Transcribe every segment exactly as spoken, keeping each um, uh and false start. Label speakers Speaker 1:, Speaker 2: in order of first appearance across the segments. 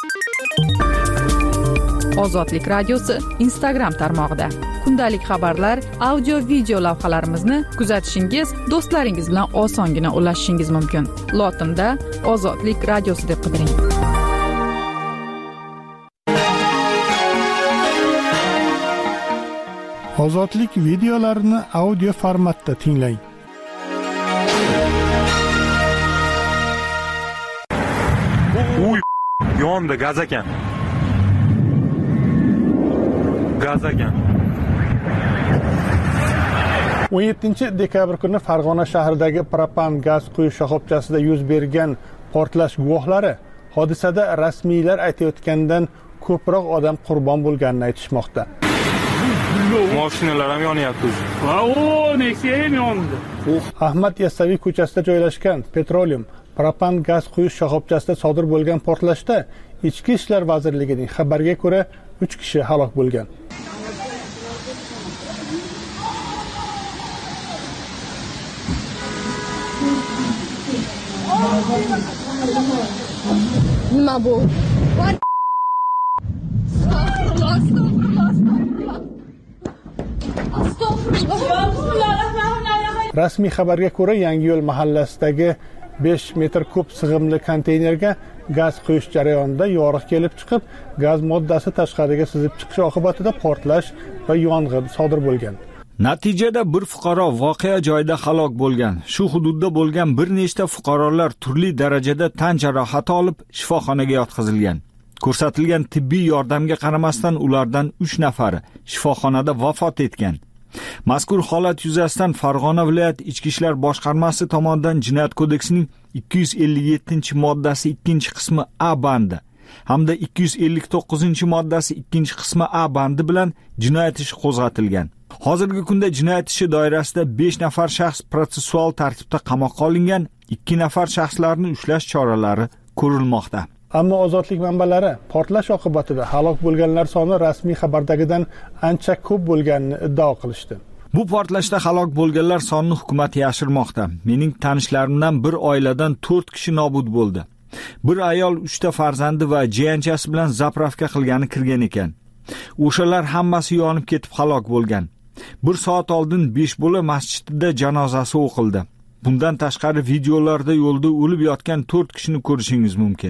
Speaker 1: Ozodlik radiosi Instagram tarmog'ida kundalik xabarlar, audio video lavhalarimizni kuzatishingiz, do'stlaringiz bilan osongina ulashishingiz mumkin. Lotinda Ozodlik radiosi deb qidiring.
Speaker 2: Ozodlik videolarini audio formatda tinglang.
Speaker 3: Uy, yonda gaz ekan. Gaz ekan.
Speaker 2: o'n yettinchi dekabr kuni Farg'ona shahridagi propan gaz quyish shoxobchasida yuz bergan portlash guvohlari hodisada rasmiylar aytayotgandan ko'proq odam qurbon bo'lganini aytishmoqda.
Speaker 3: Mashinalar ham yonyapti.
Speaker 4: Va o, Nexia ham yondi.
Speaker 2: Ahmad Yassaviy ko'chasida joylashgan Petroleum propan gaz quyish shoxobchasida sodir bo'lgan portlashda Ichki ishlar vazirligining xabariga ko'ra uch kishi halok bo'lgan.
Speaker 5: Nima bu?
Speaker 2: Rasmiy xabarga ko'ra, Yangiyo'l mahallasidagi besh metr kub sig'imli konteynerga gaz quyish jarayonida yoriq kelib chiqib, gaz moddasi tashqariga sizib chiqishi oqibatida portlash va yong'in sodir bo'lgan.
Speaker 6: Natijada bir fuqaro voqea joyida halok bo'lgan. Shu hududda bo'lgan bir nechta fuqarolar turli darajada tan jarohati olib shifoxonaga yotqizilgan. Ko'rsatilgan tibbiy yordamga qaramasdan ulardan uch nafari shifoxonada vafot etgan. Mazkur holat yuzasidan Farg'ona viloyat Ichki ishlar boshqarmasi tomonidan Jinoyat kodeksining ikki yuz ellik yettinchi moddasi ikkinchi qismi A bandi hamda ikki yuz ellik to'qqizinchi moddasi ikkinchi qismi A bandi bilan jinoyat ishi qo'zg'atilgan. Hozirgi kunda jinoyat ishi doirasida besh nafar shaxs protsessual tartibda qamoqqa olingan, ikki nafar shaxslarni ushlash choralari ko'rilmoqda.
Speaker 2: Ammo ozodlik manbalari portlash oqibatida halok bo'lganlar soni rasmiy xabardagidan ancha ko'p bo'lganini iddao qilishdi.
Speaker 6: Bu portlashda halok bo'lganlar sonini hukumat yashirmoqda. Mening tanishlarimdan bir oiladan to'rt kishi nobud bo'ldi. Bir ayol uchta farzandi va jiyanchasi bilan zapravka qilgani kirgan ekan. O'shalar hammasi yonib ketib halok bo'lgan. Bir soat oldin besh bo'la masjidida janozasi o'qildi. Bundan tashqari videolarda yo'lda o'lib yotgan to'rt kishini ko'rishingiz mumkin.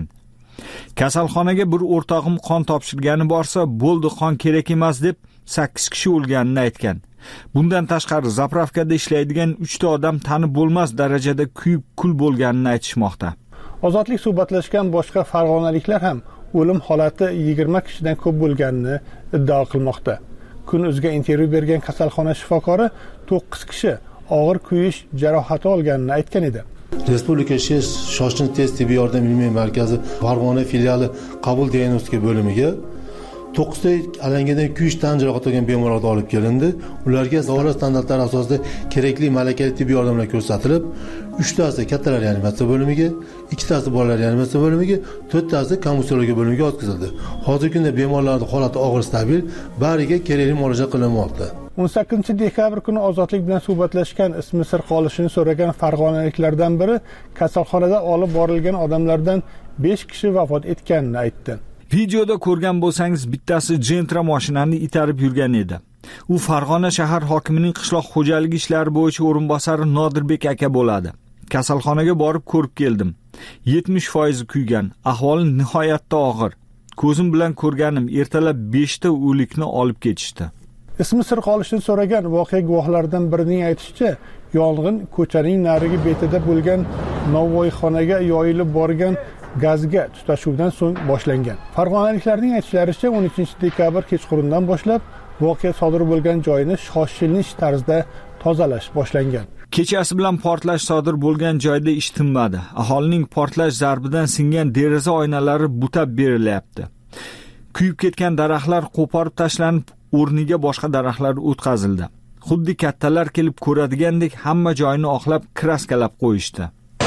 Speaker 6: Kasalxonaga bir o'rtog'im qon topshirgani borsa, bo'ldi qon kerak emas deb sakkiz kishi o'lganini aytgan. Bundan tashqari zapravkada ishlaydigan uchta odam tanib bo'lmas darajada kuyib kul bo'lganini aytishmoqda.
Speaker 2: Ozodlik suhbatlashgan boshqa farg'onaliklar ham o'lim holati yigirma kishidan ko'p bo'lganini iddao qilmoqda. Kun.uzga intervyu bergan kasalxona shifokori to'qqiz kishi og'ir kuyish jarohati olganini aytgan edi.
Speaker 7: Respublika shoshilinch tez tibbiy yordam ilmiy markazi Farg'ona filiali qabul diagnostika bo'limiga to'qqizta alangadan kuyish tan jarohati olgan bemorlarni olib kelindi. Ularga davlat standartlari asosida kerakli malakali tibbiy yordamlar ko'rsatilib, uchtasi kattalar reanimatsiya bo'limiga, ikkitasi bolalar reanimatsiya bo'limiga, to'rttasi konvulsiyologiya bo'limiga o'tkazildi. Hozirgi kunda bemorlarning holati og'ir stabil, bariga kerakli muolaja qilinmoqda.
Speaker 2: o'n sakkizinchi dekabr kuni Ozodlik bilan suhbatlashgan ismi sir qolishini so'ragan farg'onaliklardan biri kasalxonada olib borilgan odamlardan besh kishi vafot etganini aytdi.
Speaker 6: Videoda ko'rgan bo'lsangiz, bittasi Gentra mashinani itarib yurgan edi. U Farg'ona shahar hokimining qishloq xo'jaligi ishlari bo'yicha o'rinbosari Nodirbek aka bo'ladi. Kasalxonaga borib ko'rib keldim. yetmish foiz kuygan, ahvoli nihoyatda og'ir. Ko'zim bilan ko'rganim, ertalab beshta o'likni olib ketishdi.
Speaker 2: Ismi sir qolishini so'ragan voqea guvohlaridan birining aytishicha, yong'in ko'chaning narigi betida bo'lgan novvoyxonaga yoyilib borgan gazga tutashuvdan so'ng boshlangan. Farg'onaliklarning aytishlaricha, o'n uchinchi dekabr kechqurundan boshlab voqea sodir bo'lgan joyni shoshilinch tarzda tozalash boshlangan.
Speaker 6: Kechasi bilan portlash sodir bo'lgan joyda ish tinmadi. Aholining portlash zarbidan singan deraza oynalari butab berilyapti. Kuyib ketgan daraxtlar qo'porib tashlanib, o'rniga boshqa daraxtlar o'tkazildi. Xuddi kattalar kelib ko'radigandek hamma joyni oqlab kraskalab qo'yishdi.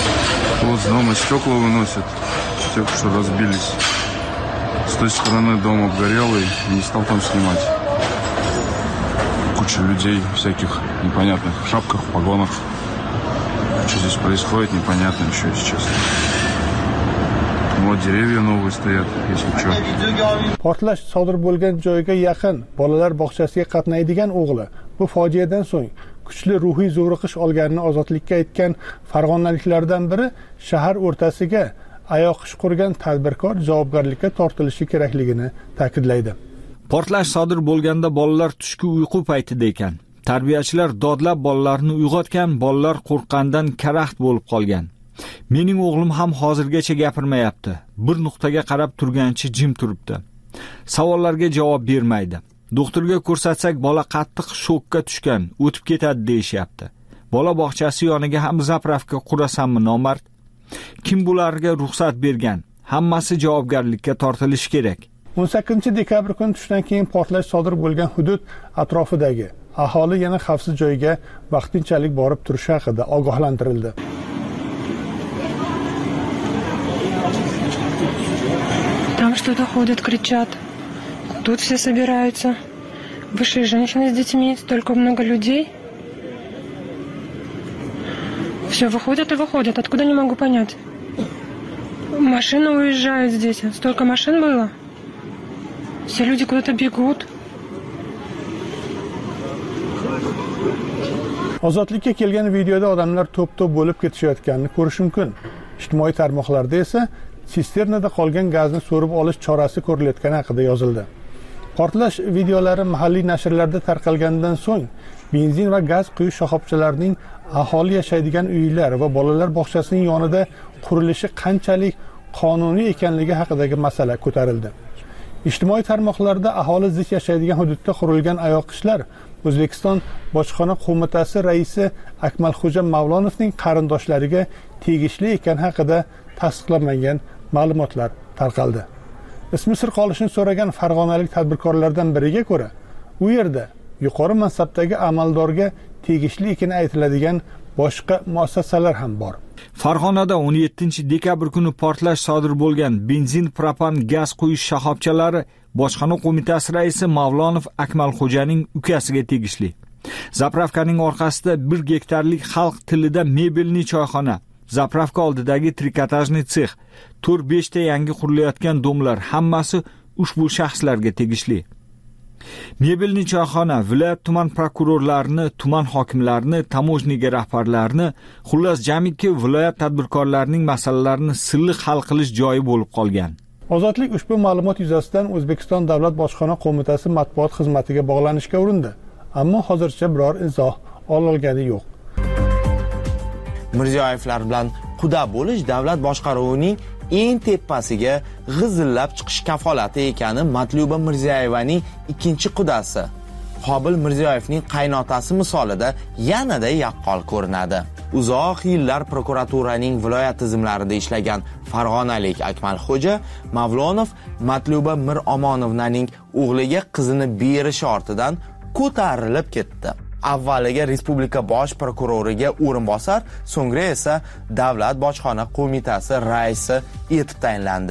Speaker 8: Вот дома стекла выносят, те, что разбились. С той стороны дом обгорел и не стал там снимать. Куча людей всяких непонятных в шапках, в погонах. Что здесь происходит, непонятно еще, если честно. Вот деревья новые стоят, если что.
Speaker 2: Portlash sodir bo'lgan joyga yaqin bolalar bog'chasiga qatnaydigan o'g'li bu fojiadan so'ng kuchli ruhiy zo'riqish olganini ozodlikka aytgan farg'onaliklardan biri shahar o'rtasiga ayoq ish qurgan tadbirkor javobgarlikka tortilishi kerakligini ta'kidlaydi.
Speaker 6: Portlash sodir bo'lganda bolalar tushki uyqu paytida ekan. Tarbiyachilar dodlab bolalarni uyg'otgan, bolalar qo'rqqandan karaxt bo'lib qolgan. Mening o'g'lim ham hozirgacha gapirmayapti. Bir nuqtaga qarab turgancha jim turibdi. Savollarga javob bermaydi. Doktorga ko'rsatsak bola qattiq shokka tushgan, o'tib ketadi deyishyapti. Bola bog'chasi yoniga ham zapravka qurasanmi nomard? Kim bularga ruxsat bergan? Hammasi javobgarlikka tortilishi kerak.
Speaker 2: o'n sakkizinchi dekabr kuni tushdan keyin portlash sodir bo'lgan hudud atrofidagi aholi yana xavfsiz joyga vaqtinchalik borib turishi haqida ogohlantirildi.
Speaker 5: Там что-то ходят, кричат. Тут все собираются. Вышли женщины с детьми, столько много людей. Все выходят и выходят. Откуда, не могу понять. Машины уезжают здесь. Столько машин было. Все люди куда-то бегут.
Speaker 2: Ozodlikka kelgan videoda odamlar to'p-to'p bo'lib ketishayotganini ko'rish mumkin. Ijtimoiy tarmoqlarda esa sisternada qolgan gazni so'rib olish chorasi ko'rilayotgani haqida yozildi. Portlash videolari mahalliy nashrlarda tarqalgandan so'ng benzin va gaz quyish shoxobchalarining aholi yashaydigan uylar va bolalar bog'chasining yonida qurilishi qanchalik qonuniy ekanligi haqidagi masala ko'tarildi. Ijtimoiy tarmoqlarda aholi zich yashaydigan hududda qurilgan ayoqishlar O'zbekiston Bojxona qo'mitasi raisi Akmalxo'ja Mavlonovning qarindoshlariga tegishli ekani haqida tasdiqlanmagan ma'lumotlar tarqaldi. Ismi sir qolishini so'ragan farg'onalik tadbirkorlardan biriga ko'ra, u yerda yuqori mansabdagi amaldorga tegishli ekani aytiladigan boshqa muassasalar ham bor.
Speaker 6: Farg'onada o'n yettinchi dekabr kuni portlash sodir bo'lgan benzin, propan, gaz quyish shoxobchalari Bojxona qo'mitasi raisi Mavlonov Akmalxo'janing ukasiga tegishli. Zapravkaning orqasida bir gektarlik xalq tilida mebelni choyxona, zapravka oldidagi trikotajni sex, to'rt besh ta yangi qurilayotgan domlar hammasi ushbu shaxslarga tegishli. Mebelni choyxona viloyat tuman prokurorlarini, tuman hokimlarini, tamojniga rahbarlarini, xullas jamiki viloyat tadbirkorlarining masalalarini silliq hal qilish joyi bo'lib qolgan.
Speaker 2: Ozodlik ushbu ma'lumot yuzasidan O'zbekiston Davlat Bojxona qo'mitasi matbuot xizmatiga bog'lanishga urindi, ammo hozircha biror izoh ololgani yo'q.
Speaker 9: Mirziyoyevlar bilan quda bo'lish davlat boshqaruvining eng tepasiga g'izillab chiqish kafolati ekani Matluba Mirziyoyevaning ikkinchi qudasi Qobil Mirziyoyevning qaynotasi misolida yanada yaqqol ko'rinadi. Uzoq yillar prokuraturaning viloyat tizimlarida ishlagan farg'onalik Akmalxo'ja Mavlonov Matluba Miromonovnaning o'g'liga qizini berishi ortidan ko'tarilib ketdi. Avvaliga respublika bosh prokuroriga o'rinbosar, so'ngra esa davlat bojxona qo'mitasi raisi etib tayinlandi.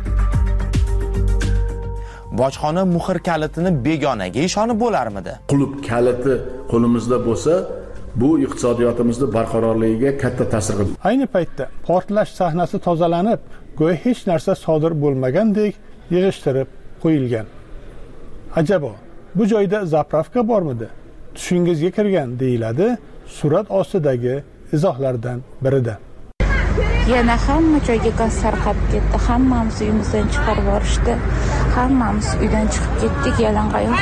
Speaker 9: Bojxona muhr kalitini begonaga ishonib bo'larmidi?
Speaker 10: Qulub kaliti qo'limizda bo'lsa, bu iqtisodiyotimizni barqarorligiga katta ta'sir qiladi.
Speaker 2: Ayni paytda portlash sahnasi tozalanib, go'yo hech narsa sodir bo'lmagandek yig'ishtirib qo'yilgan. Ajabo, bu joyda zapravka bormidi? Tushingizga kirgan deyiladi surat ostidagi izohlardan birida.
Speaker 11: Yana hamma joyga gaz tarqab ketdi. Hammamiz uyimizdan chiqarib yuborishdi. Hammamiz uydan chiqib ketdik yalangoyoq.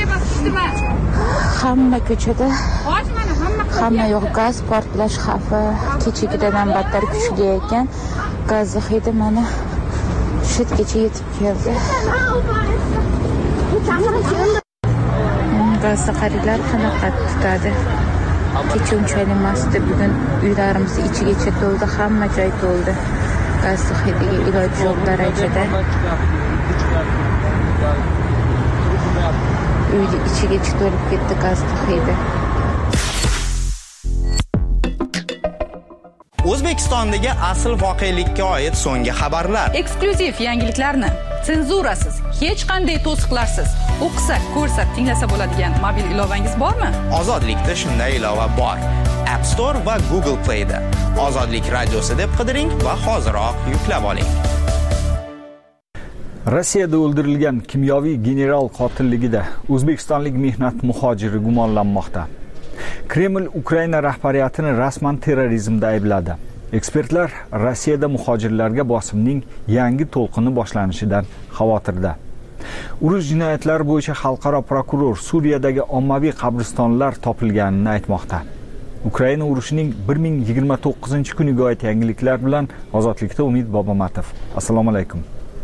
Speaker 11: Hamma ko'chada hamma yo'q gaz portlash xavfi kechagidan battar kuchli ekan. Gaz hidi mana shitgacha yetib keldi. Gazda qarilar qanaqa tutadi? Kecha unchalik emasdi, bugun uylarimiz ichigacha to'ldi, hamma joy to'ldi. Gaz hidiga iloj yo'q darajada. Uyni ichigacha to'lib ketdi gaz hidi.
Speaker 9: O'zbekistondagi asl voqelikka oid so'nggi xabarlar.
Speaker 1: Eksklyuziv yangiliklarni senzurasiz, hech qanday to'siqlarsiz o'qisa, ko'rsa, tinglasa bo'ladigan mobil ilovangiz bormi?
Speaker 9: Ozodlikda shunday ilova bor. App Store va Google Play'da Ozodlik radiosi deb qidiring va hoziroq yuklab oling.
Speaker 6: Rossiyada o'ldirilgan kimyoviy general qotilligida o'zbekistonlik mehnat muhojiri gumonlanmoqda. Kreml Ukraina rahbariyatini rasman terrorizmda aybladi. Ekspertlar Rossiyada muhojirlarga bosimning yangi to'lqini boshlanishidan xavotirda. Urush jinoyatlari bo'yicha xalqaro prokuror Suriyadagi ommaviy qabristonlar topilganini aytmoqda. Ukraina urushining bir ming yigirma to'qqizinchi kuniga oid yangiliklar bilan Ozodlikda Umid Bobomatov. Assalomu alaykum.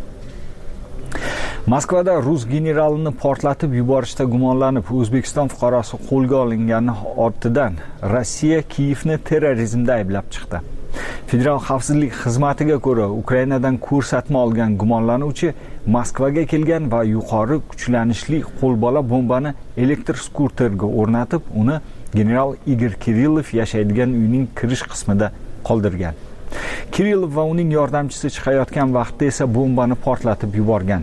Speaker 6: Moskvada rus generalini portlatib yuborishda gumonlanib O'zbekiston fuqarosi qo'lga olingani ortidan Rossiya Kiyevni terrorizmda ayblab chiqdi. Federal xavfsizlik xizmatiga ko'ra, Ukrainadan ko'rsatma olgan gumonlanuvchi Moskvaga kelgan va yuqori kuchlanishli qo'lbola bombani elektr skuterga o'rnatib, uni general Igor Kirillov yashaydigan uyning kirish qismida qoldirgan. Kirillov va uning yordamchisi chiqayotgan vaqtda esa bombani portlatib yuborgan.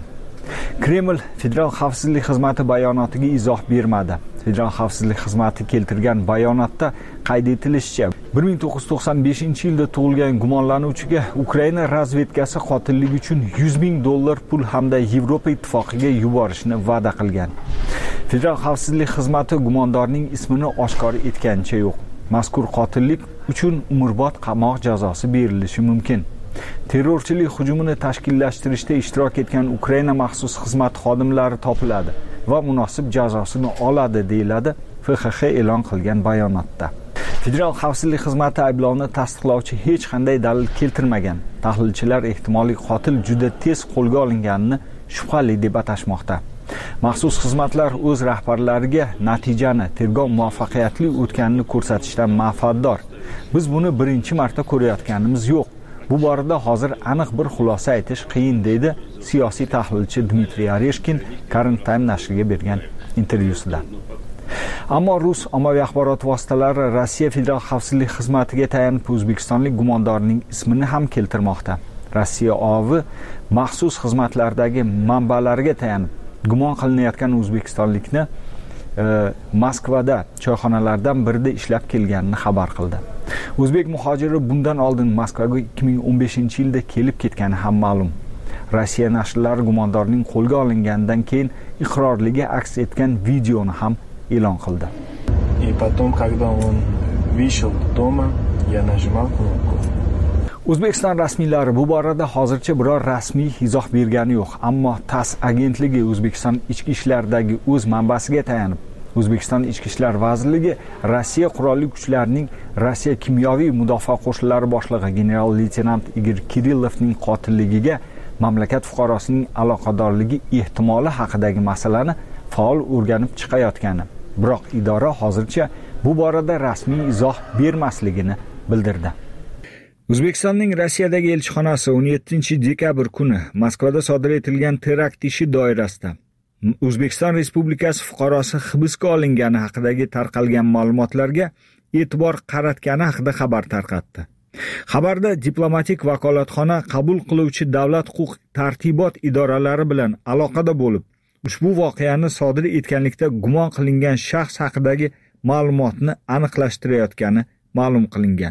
Speaker 6: Kreml Federal xavfsizlik xizmati bayonotiga izoh bermadi. Federal xavfsizlik xizmati keltirgan bayonotda qayd etilishicha, bir ming to'qqiz yuz to'qson beshinchi yilda tug'ilgan gumonlanuvchiga Ukraina razvedkasi qotillik uchun yuz ming dollar pul hamda Yevropa ittifoqiga yuborishni va'da qilgan. Federal xavfsizlik xizmati gumondorning ismini oshkor etganicha yo'q. Mazkur qotillik uchun umrbod qamoq jazosi berilishi mumkin. Terrorchilik hujumini tashkillashtirishda ishtirok etgan Ukraina maxsus xizmat xodimlari topiladi va munosib jazosini oladi, deyiladi F X X e'lon qilgan bayonotda. Federal xavfsizlik xizmati ayblovni tasdiqlovchi hech qanday dalil keltirmagan. Tahlilchilar ehtimoliy qotil juda tez qo'lga olinganini shubhali deb atashmoqda. Maxsus xizmatlar o'z rahbarlariga natijani tergov muvaffaqiyatli o'tganini ko'rsatishdan manfaatdor. Biz buni birinchi marta ko'rayotganimiz yo'q. Bu borada hozir aniq bir xulosa aytish qiyin, deydi siyosiy tahlilchi Dmitriy Oreshkin Current Time nashriga bergan intervyusida. Ammo rus ommaviy axborot vositalari Rossiya Federal xavfsizlik xizmatiga tayanib o'zbekistonlik gumondorning ismini ham keltirmoqda. Rossiya ovi maxsus xizmatlardagi manbalariga tayanib gumon qilinayotgan o'zbekistonlikni e, Moskvada choyxonalardan birida ishlab kelganini xabar qildi. O'zbek muhojiri bundan oldin Moskvaga ikki ming o'n beshinchi yilda kelib ketgani ham ma'lum. Rossiya nashrlari gumondorning qo'lga olinganidan keyin iqrorligi aks etgan videoni ham e'lon qildi.
Speaker 12: И потом, когда он вышел дома, я нажимал кнопку.
Speaker 6: O'zbekiston rasmiylari bu borada hozircha biror rasmiy izoh bergani yo'q, ammo TASS agentligi O'zbekiston ichki ishlaridagi o'z manbasiga tayanib O'zbekiston Ichki ishlar vazirligi Rossiya qurolli kuchlarining Rossiya kimyoviy mudofaa qo'shinlari boshlig'i general-leytenant Igor Kirillovning qotilligiga mamlakat fuqarosining aloqadorligi ehtimoli haqidagi masalani faol o'rganib chiqayotgani, biroq idora hozircha bu borada rasmiy izoh bermasligini bildirdi. O'zbekistonning Rossiyadagi elchixonasi o'n yettinchi dekabr kuni Moskvada sodir etilgan terakt ishi doirasida O'zbekiston Respublikasi fuqarosi hibsga olingani haqidagi tarqalgan ma'lumotlarga e'tibor qaratgani haqida xabar tarqatdi. Xabarda diplomatik vakolatxona qabul qiluvchi davlat huquq tartibot idoralari bilan aloqada bo'lib, ushbu voqeani sodir etganlikda gumon qilingan shaxs haqidagi ma'lumotni aniqlashtirayotgani ma'lum qilingan.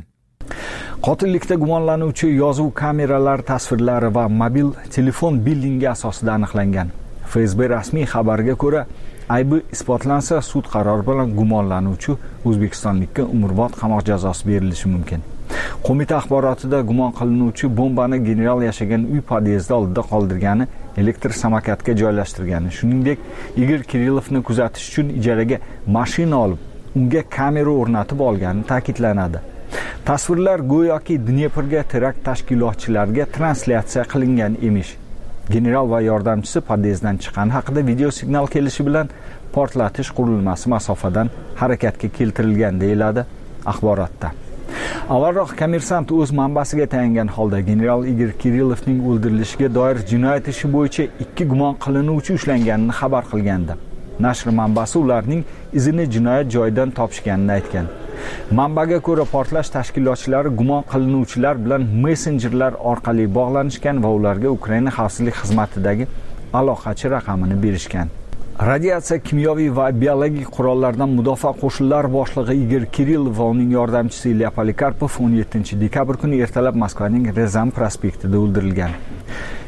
Speaker 6: Qotillikda gumonlanuvchi yozuv kameralari tasvirlari va mobil telefon billingi asosida aniqlangan. F S B rasmiy xabariga ko'ra, aybi isbotlansa sud qarori bilan gumonlanuvchi o'zbekistonlikka umrbod qamoq jazosi berilishi mumkin. Qo'mita axborotida gumon qilinuvchi bombani general yashagan uy podyezdi oldida qoldirgani, elektr samokatga joylashtirgani, shuningdek Igor Kirillovni kuzatish uchun ijaraga mashina olib, unga kamera o'rnatib olgani ta'kidlanadi. Tasvirlar go'yoki Dneprga terakt tashkilotchilariga translyatsiya qilingan emish. General va yordamchisi podyezddan chiqqani haqida video signal kelishi bilan portlatish qurilmasi masofadan harakatga keltirilgan, deyiladi axborotda. Avvalroq Kommersant o'z manbasiga tayangan holda general Igor Kirillovning o'ldirilishiga doir jinoyat ishi bo'yicha ikki gumon qilinuvchi ushlanganini xabar qilgandi. Nashr manbasi ularning izini jinoyat joyidan topishganini aytgan. Manbaga ko'ra, portlash tashkilotchilari gumon qilinuvchilar bilan messenjerlar orqali bog'lanishgan va ularga Ukraina xavfsizlik xizmatidagi aloqachi raqamini berishgan. Radiatsiya, kimyoviy va biologik qurollardan mudofaa qo'shinlari boshlig'i Igor Kirillov va uning yordamchisi Ilya Polikarpov o'n yettinchi dekabr kuni ertalab Moskvaning Rezan prospektida o'ldirilgan.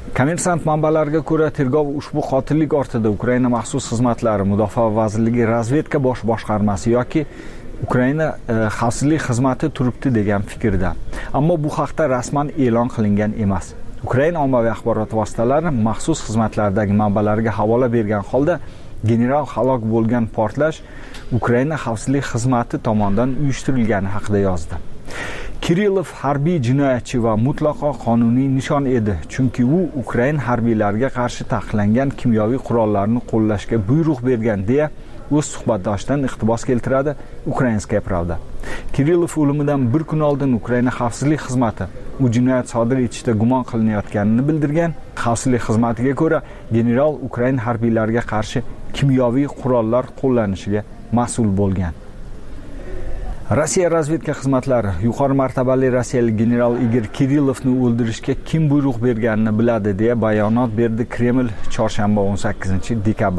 Speaker 6: Kommersant manbalariga ko'ra, tergov ushbu qotillik ortida Ukraina maxsus xizmatlari, Mudofaa vazirligi razvedka bosh boshqarmasi yoki Ukraina e, xavfsizlik xizmati turibdi degan fikrda. Ammo bu haqda rasman e'lon qilingan emas. Ukraina ommaviy axborot vositalari maxsus xizmatlardagi manbalariga havola bergan holda general halok bo'lgan portlash Ukraina xavfsizlik xizmati tomonidan uyushtirilgani haqida yozdi. Kirillov harbiy jinoyatchi va mutlaqo qonuniy nishon edi, chunki u Ukraina harbiylariga qarshi taqiqlangan kimyoviy qurollarni qo'llashga buyruq bergan deya o'z suhbatdoshidan iqtibos keltiradi Ukrainskaya Pravda. Kirillov o'limidan bir kun oldin Ukraina xavfsizlik xizmati u jinoyat sodir etishda gumon qilinayotganini bildirgan. Xavfsizlik xizmatiga ko'ra, general Ukraina harbiylariga qarshi kimyoviy qurollar qo'llanishiga mas'ul bo'lgan. Rossiya razvedka xizmatlari yuqori martabali rossiyalik general Igor Kirillovni o'ldirishga kim buyruq berganini biladi deya bayonot berdi Kreml chorshanba o'n sakkizinchi dekabr.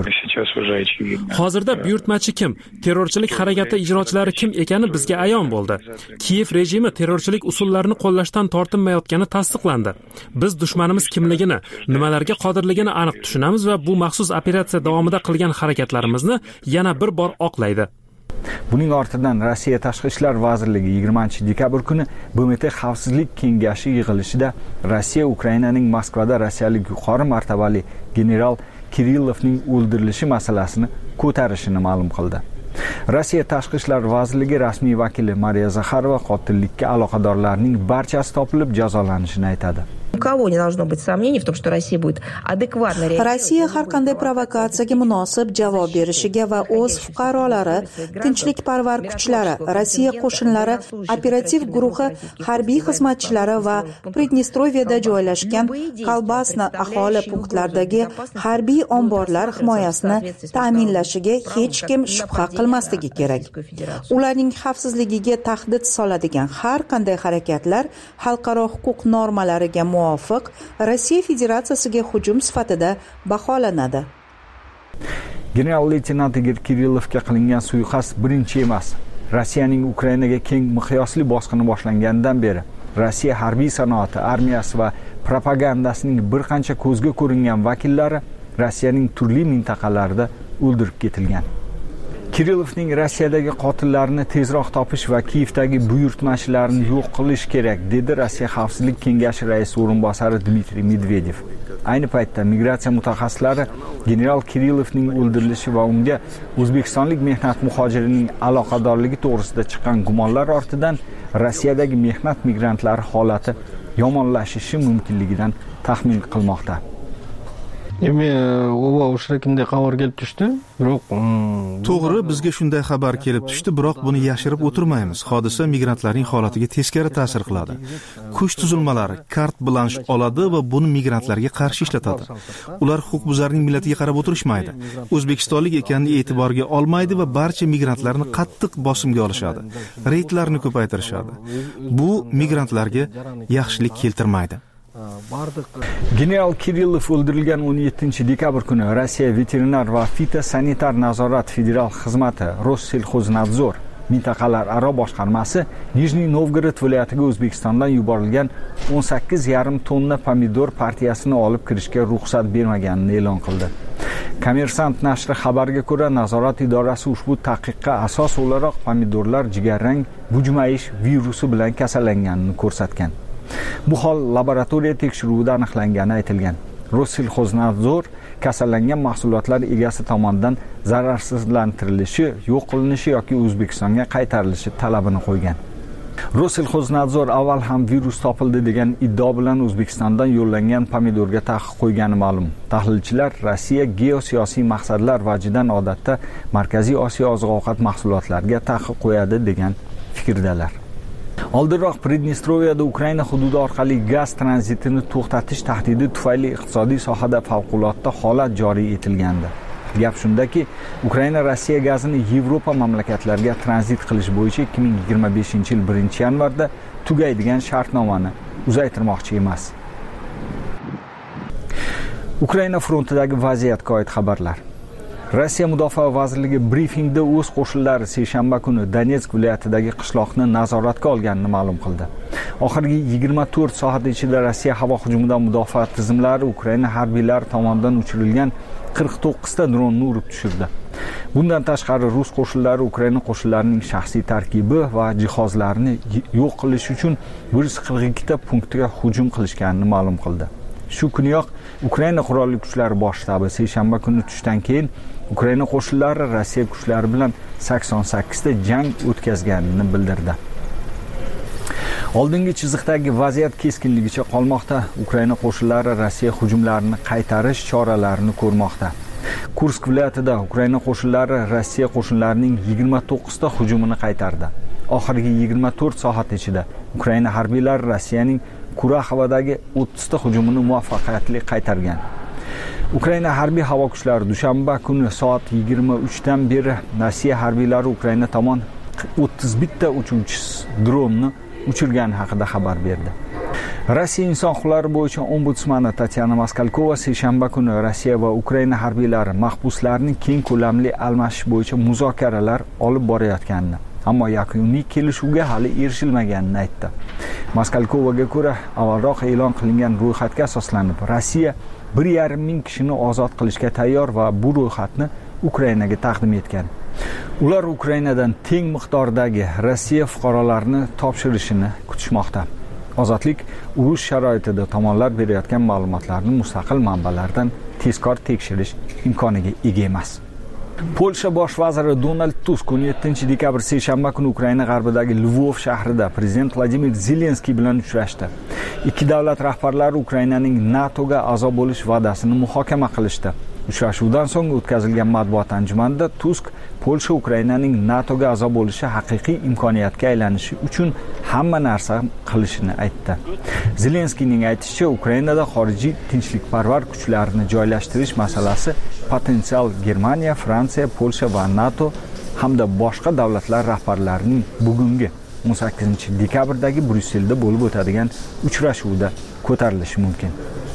Speaker 13: Hozirda buyurtmachi kim, terrorchilik harakati ijrochilari kim ekani bizga ayon bo'ldi. Kiyev rejimi terrorchilik usullarini qo'llashdan tortinmayotgani tasdiqlandi. Biz dushmanimiz kimligini, nimalarga qodirligini aniq tushunamiz va bu maxsus operatsiya davomida qilgan harakatlarimizni yana bir bor oqlaydi.
Speaker 6: Buning ortidan Rossiya Tashqi ishlar vazirligi yigirmanchi dekabr kuni B M T Xavfsizlik kengashi yig'ilishida Rossiya Ukrainaning Moskvada rossiyalik yuqori martabali general Kirillovning o'ldirilishi masalasini ko'tarishini ma'lum qildi. Rossiya Tashqi ishlar vazirligi rasmiy vakili Mariya Zakharova qotillikka aloqadorlarning barchasi topilib jazolanishini aytadi.
Speaker 14: У кого не должно быть сомнений в том, что Россия будет адекватно реагировать.
Speaker 15: Rossiya har qanday provokatsiyaga munosib javob berishiga va o'z fuqarolari, tinchlikparvar kuchlari, Rossiya qo'shinlari, operativ guruhi, harbiy xizmatchilari va Pridnestroviyada joylashgan Kolbasna aholi punktlaridagi harbiy omborlar himoyasini ta'minlashiga hech kim shubha qilmasligi kerak. Ularning xavfsizligiga tahdid soladigan har qanday harakatlar xalqaro huquq normalariga muvofiq Rossiya Federatsiyasiga hujum sifatida baholanadi.
Speaker 6: General-leytenant Igor Kirillovga qilingan suiqasd birinchi emas. Rossiyaning Ukrainaga keng miqyosli bosqini boshlanganidan beri Rossiya harbiy sanoati, armiyasi va propagandasining bir qancha ko'zga ko'ringan vakillari Rossiyaning turli mintaqalarida o'ldirib ketilgan. Kirillovning Rossiyadagi qotillarini tezroq topish va Kiyevdagi buyurtmachilarni yo'q qilish kerak, dedi Rossiya Xavfsizlik kengashi raisi o'rinbosari Dmitriy Medvedev. Ayni paytda migratsiya mutaxassislari general Kirillovning o'ldirilishi va unga o'zbekistonlik mehnat muhojirining aloqadorligi to'g'risida chiqqan gumonlar ortidan Rossiyadagi mehnat migrantlari holati yomonlashishi mumkinligidan taxmin qilmoqda.
Speaker 16: Endi ova o'sha kimday xabar kelib tushdi, biroq
Speaker 17: to'g'ri bizga shunday xabar kelib tushdi, biroq buni yashirib o'tirmaymiz. Hodisa migrantlarning holatiga teskari ta'sir qiladi. Kuch tuzilmalari kart blansh oladi va buni migrantlarga qarshi ishlatadi. Ular huquqbuzarning millatiga qarab o'tirishmaydi. O'zbekistonlik ekanini e'tiborga olmaydi va barcha migrantlarni qattiq bosimga olishadi. Reydlarni ko'paytirishadi. Bu migrantlarga yaxshilik keltirmaydi.
Speaker 6: General Kirillov o'ldirilgan o'n yettinchi dekabr kuni Rossiya veterinar va fitosanitar nazorat federal xizmati Rossельхознадзор mintaqalar aro boshqarmasi Nijniy Novgorod viloyatiga O'zbekistondan yuborilgan o'n sakkiz yarim tonna pomidor partiyasini olib kirishga ruxsat bermaganini e'lon qildi. Kommersant nashri xabariga ko'ra, nazorat idorasi ushbu taqiqqa asos o'laroq pomidorlar jigarrang bujmayish virusi bilan kasallanganini ko'rsatgan. Bu hol laboratoriya tekshiruvida aniqlangani aytilgan. Rossельхознадзор kasallangan mahsulotlar egasi tomonidan zararsizlantirilishi, yo'q qilinishi yoki O'zbekistonga qaytarilishi talabini qo'ygan. Rossельхознадзор avval ham virus topildi degan iddao bilan O'zbekistondan yo'llangan pomidorga taqiq qo'ygani ma'lum. Tahlilchilar Rossiya geosiyosiy maqsadlar vajidan odatda Markaziy Osiyo oziq-ovqat mahsulotlariga taqiq qo'yadi degan fikrdalar. Oldinroq Pridnestroviyada Ukraina hududi orqali gaz tranzitini to'xtatish tahdidi tufayli iqtisodiy sohada favqulodda holat joriy etilgandi. Gap shundaki, Ukraina Rossiya gazini Yevropa mamlakatlariga tranzit qilish bo'yicha ikki ming yigirma beshinchi yil birinchi yanvarda tugaydigan shartnomani uzaytirmoqchi emas. Ukraina frontidagi vaziyatga oid xabarlar. Rossiya Mudofaa vazirligi brifingda o'z qo'shinlari seshanba kuni Donetsk viloyatidagi qishloqni nazoratga olganini ma'lum qildi. Oxirgi yigirma to'rt soat ichida Rossiya havo hujumidan mudofaa tizimlari Ukraina harbiylari tomonidan uchirilgan qirq to'qqiz ta dronni urib tushirdi. Bundan tashqari rus qo'shinlari Ukraina qo'shinlarining shaxsiy tarkibi va jihozlarini yo'q qilish uchun bir yuz qirq ikki ta punktga hujum qilishganini ma'lum qildi. Shu kuniyoq Ukraina qurolli kuchlari bosh shtabi seshanba kuni tushdan keyin Ukraina qo'shinlari Rossiya kuchlari bilan sakson sakkiz ta jang o'tkazganini bildirdi. Oldingi chiziqdagi vaziyat keskinligicha qolmoqda. Ukraina qo'shinlari Rossiya hujumlarini qaytarish choralarini ko'rmoqda. Kursk viloyatida Ukraina qo'shinlari Rossiya qo'shinlarining yigirma to'qqiz ta hujumini qaytardi. Oxirgi yigirma to'rt soat ichida Ukraina harbiylari Rossiyaning Kuraxovadagi o'ttiz ta hujumini muvaffaqiyatli qaytargan. Ukraina harbiy havo kuchlari dushanba kuni soat yigirma uch dan beri Rossiya harbiylari Ukraina tomon o'ttiz bir ta uchuvchi dronni uchirgani haqida xabar berdi. Rossiya inson huquqlari bo'yicha ombudsmani Tatyana Maskalkova seshanba kuni Rossiya va Ukraina harbiylari mahbuslarning keng ko'lamli almashish bo'yicha muzokaralar olib borayotganini, ammo yakuniy kelishuvga hali erishilmaganini aytdi. Maskalkovaga ko'ra, avvalroq e'lon qilingan ro'yxatga asoslanib, Rossiya bir yarim ming kishini ozod qilishga tayyor va bu ro'yxatni Ukrainaga taqdim etgan. Ular Ukrainadan teng miqdordagi Rossiya fuqarolarini topshirishini kutishmoqda. Ozodlik urush sharoitida tomonlar berayotgan ma'lumotlarni mustaqil manbalardan tezkor tekshirish imkoniga ega emas. Polsha bosh vaziri Donald Tusk o'n yettinchi dekabr seshanba kuni Ukraina g'arbidagi Lvov shahrida prezident Vladimir Zelenskiy bilan uchrashdi. Ikki davlat rahbarlari Ukrainaning NATOga a'zo bo'lish va'dasini muhokama qilishdi. Uchrashuvdan so'ng o'tkazilgan matbuot anjumanida Tusk Polsha Ukrainaning NATOga a'zo bo'lishi haqiqiy imkoniyatga aylanishi uchun hamma narsa qilishini aytdi. Zelenskiyning aytishicha, Ukrainada xorijiy tinchlikparvar kuchlarni joylashtirish masalasi potensial Germaniya, Fransiya, Polsha va NATO hamda boshqa davlatlar rahbarlarining bugungi o'n sakkizinchi dekabrdagi Bryusselda bo'lib o'tadigan uchrashuvda ko'tarilishi mumkin.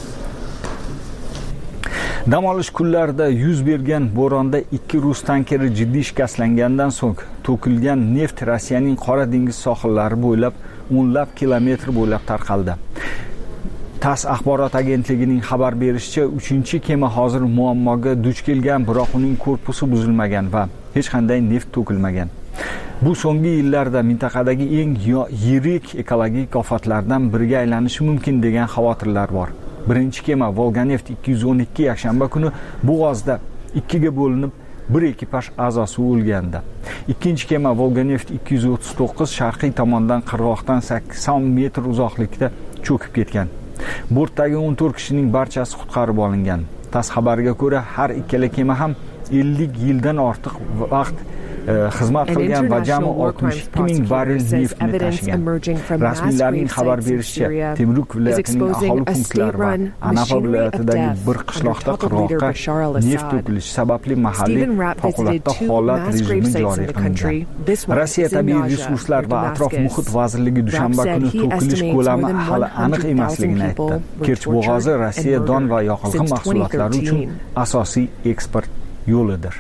Speaker 6: Dam olish kunlarida yuz bergan bo'ronda ikki rus tankeri jiddiy shikastlangandan so'ng to'kilgan neft Rossiyaning Qora dengiz sohillari bo'ylab o'nlab kilometr bo'ylab tarqaldi. TASS axborot agentligining xabar berishicha, uchinchi kema hozir muammoga duch kelgan, biroq uning korpusi buzilmagan va hech qanday neft to'kilmagan. Bu so'nggi yillarda mintaqadagi eng yirik ekologik ofatlardan biriga aylanishi mumkin degan xavotirlar bor. Birinchi kema Volganeft ikki yuz o'n ikki yakshanba kuni Bo'g'ozda ikkiga bo'linib, bir ekipaj a'zosi o'lgandi. Ikkinchi kema Volganeft ikki yuz o'ttiz to'qqiz sharqiy tomondan qirg'oqdan sakson metr uzoqlikda cho'kib ketgan. Bortdagi o'n to'rt kishining barchasi qutqarib olingan. TASS xabariga ko'ra, har ikkala kema ham ellik yildan ortiq vaqt xizmat qilgan va jami oltmish ikki ming barrel neftni tashigan. Rasmiylarning xabar berishicha, Temuruk viloyatining aholi punktlari va Anapa viloyatidagi bir qishloqda qirg'oqqa neft to'kilishi sababli mahalliy favqulodda holat rejimi joriy qilingan. Rossiya tabiiy resurslar va atrof muhit vazirligi dushanba kuni to'kilish ko'lami hali aniq emasligini aytdi. Kerch bo'g'ozi Rossiya don va yoqilg'i mahsulotlari uchun asosiy eksport yo'lidir.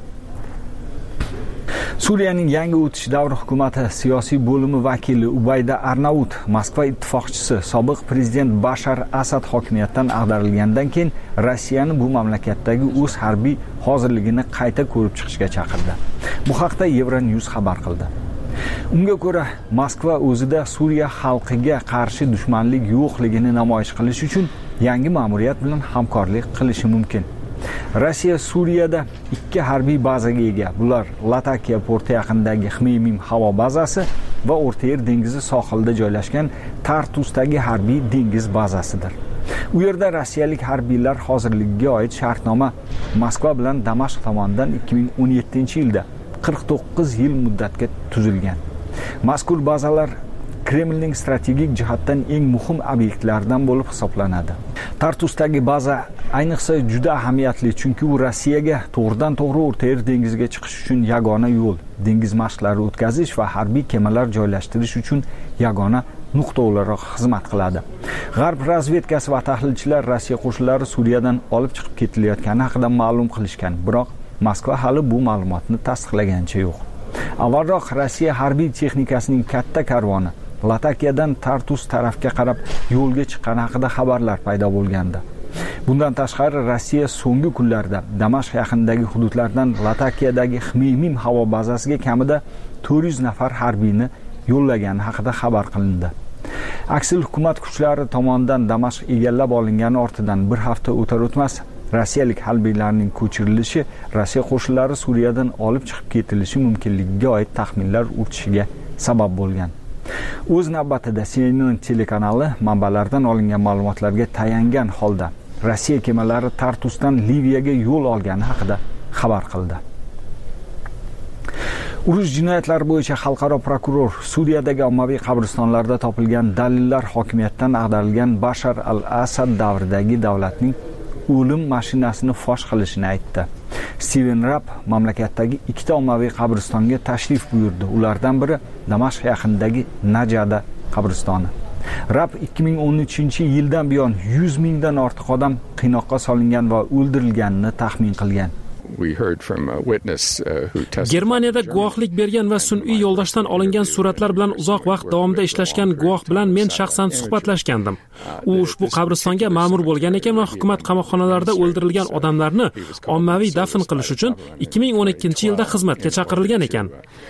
Speaker 6: Suriyaning yangi o'tish davri hukumati siyosiy bo'limi vakili Ubayda Arnaut Moskva ittifoqchisi sobiq prezident Bashar Asad hokimiyatdan ag'darilgandan keyin Rossiyani bu mamlakatdagi o'z harbiy hozirligini qayta ko'rib chiqishga chaqirdi. Bu haqda Euronews xabar qildi. Unga ko'ra, Moskva o'zida Suriya xalqiga qarshi dushmanlik yo'qligini namoyish qilish uchun yangi ma'muriyat bilan hamkorlik qilishi mumkin. Rossiya Suriyada ikki harbiy bazaga ega. Bular Latakiya porti yaqinidagi Xmeymim havo bazasi va O'rta Yer dengizi sohilida joylashgan Tartusdagi harbiy dengiz bazasidir. U yerda rossiyalik harbiylar hozirligiga oid shartnoma Moskva bilan Damashq tomonidan ikki ming o'n yettinchi yilda qirq to'qqiz yil muddatga tuzilgan. Mazkur bazalar Kremlning strategik jihatdan eng muhim obyektlaridan bo'lib hisoblanadi. Tartusdagi baza ayniqsa juda ahamiyatli, chunki u Rossiyaga to'g'ridan-to'g'ri O'rta Yer dengiziga chiqish uchun yagona yo'l, dengiz mashqlari o'tkazish va harbiy kemalar joylashtirish uchun yagona nuqta o'laroq xizmat qiladi. G'arb razvedkasi va tahlilchilar Rossiya qo'shinlari Suriyadan olib chiqib ketilayotgani haqida ma'lum qilishgan, biroq Moskva hali bu ma'lumotni tasdiqlaganicha yo'q. Avvalroq Rossiya harbiy texnikasining katta karvoni Latakiyadan Tartus tarafga qarab yo'lga chiqqani haqida xabarlar paydo bo'lgandi. Bundan tashqari Rossiya so'nggi kunlarda Damashq yaqinidagi hududlardan Latakiyadagi Xmeymim havo bazasiga kamida to'rt yuz nafar harbiyni yo'llagani haqida xabar qilindi. Aksil hukumat kuchlari tomonidan Damashq egallab olingani ortidan bir hafta o'tar o'tmas rossiyalik harbiylarning ko'chirilishi Rossiya qo'shinlari Suriyadan olib chiqib ketilishi mumkinligiga oid taxminlar urchishiga sabab bo'lgan. O'z navbatida C N N telekanali manbalardan olingan ma'lumotlarga tayangan holda Rossiya kemalari Tartusdan Liviyaga yo'l olgani haqida xabar qildi. Urush jinoyatlari bo'yicha xalqaro prokuror Suriyadagi ommaviy qabristonlarda topilgan dalillar hokimiyatdan ag'darilgan Bashar al-Asad davridagi davlatning o'lim mashinasini fosh qilishini aytdi. Steven Rapp mamlakatdagi ikkita ommaviy qabristonga tashrif buyurdi. Ulardan biri Damashq yaqinidagi Najada qabristoni. Rapp ikki ming o'n uchinchi yildan buyon yuz mingdan ortiq odam qiynoqqa solingan va o'ldirilganini taxmin qilgan.
Speaker 13: Germaniyada guvohlik bergan va sun'iy yo'ldoshdan olingan suratlar bilan uzoq vaqt davomida ishlashgan guvoh bilan men shaxsan suhbatlashgandim. U ushbu qabristonga ma'mur bo'lgan ekan va hukumat qamoqxonalarida o'ldirilgan odamlarni ommaviy dafn qilish uchun ikki ming o'n ikkinchi yilda xizmatga chaqirilgan ekan.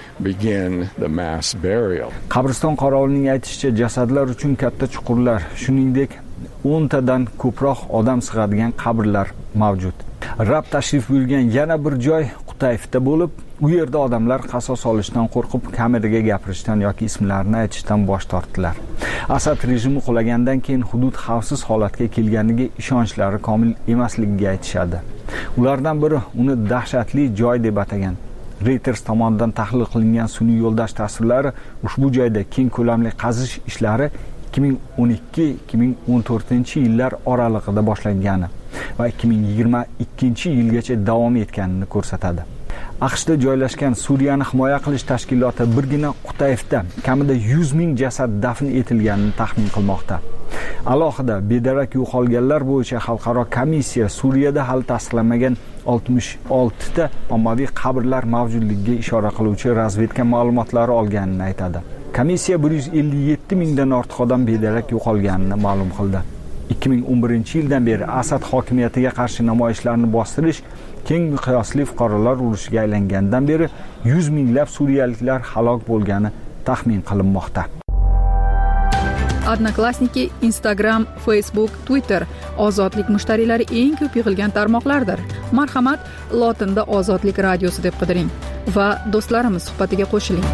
Speaker 6: Qabriston qorovulning aytishicha, jasadlar uchun katta chuqurlar, shuningdek o'n tadan ko'proq odam sig'adigan qabrlar mavjud. Rab tashrif buyurgan yana bir joy Qutayfda bo'lib, u yerda odamlar qasos olishdan qo'rqib kameraga gapirishdan yoki ismlarini aytishdan bosh tortdilar. Asad rejimi qulagandan keyin hudud xavfsiz holatga kelganiga ishonchlari komil emasligiga aytishadi. Ulardan biri uni dahshatli joy deb atagan. Reuters tomonidan tahlil qilingan sun'iy yo'ldosh tasvirlari ushbu joyda keng ko'lamli qazish ishlari ikki ming o'n ikki ikki ming o'n to'rtinchi yillar oralig'ida boshlangani va ikki ming yigirma ikkinchi yilgacha davom etganini ko'rsatadi. AQShda joylashgan Suriyani himoya qilish tashkiloti birgina Qutayfda kamida yuz ming jasad dafn etilganini taxmin qilmoqda. Alohida bedarak yo'qolganlar bo'yicha xalqaro komissiya Suriyada hali tasdiqlanmagan oltmish olti ta ommaviy qabrlar mavjudligiga ishora qiluvchi razvedka ma'lumotlari olganini aytadi. Komissiya bir yuz ellik yetti mingdan ortiq odam bedarak yo'qolganini ma'lum qildi. ikki ming o'n birinchi yildan beri Asad hokimiyatiga qarshi namoyishlarni bostirish keng miqyosli fuqarolar urushiga aylangandan beri yuz minglab suriyaliklar halok bo'lgani taxmin qilinmoqda.
Speaker 1: Odnoklassniki, Instagram, Facebook, Twitter ozodlik mushtariylari eng ko'p yig'ilgan tarmoqlardir. Marhamat, lotinda Ozodlik radiosi deb qidiring va do'stlarimiz suhbatiga qo'shiling.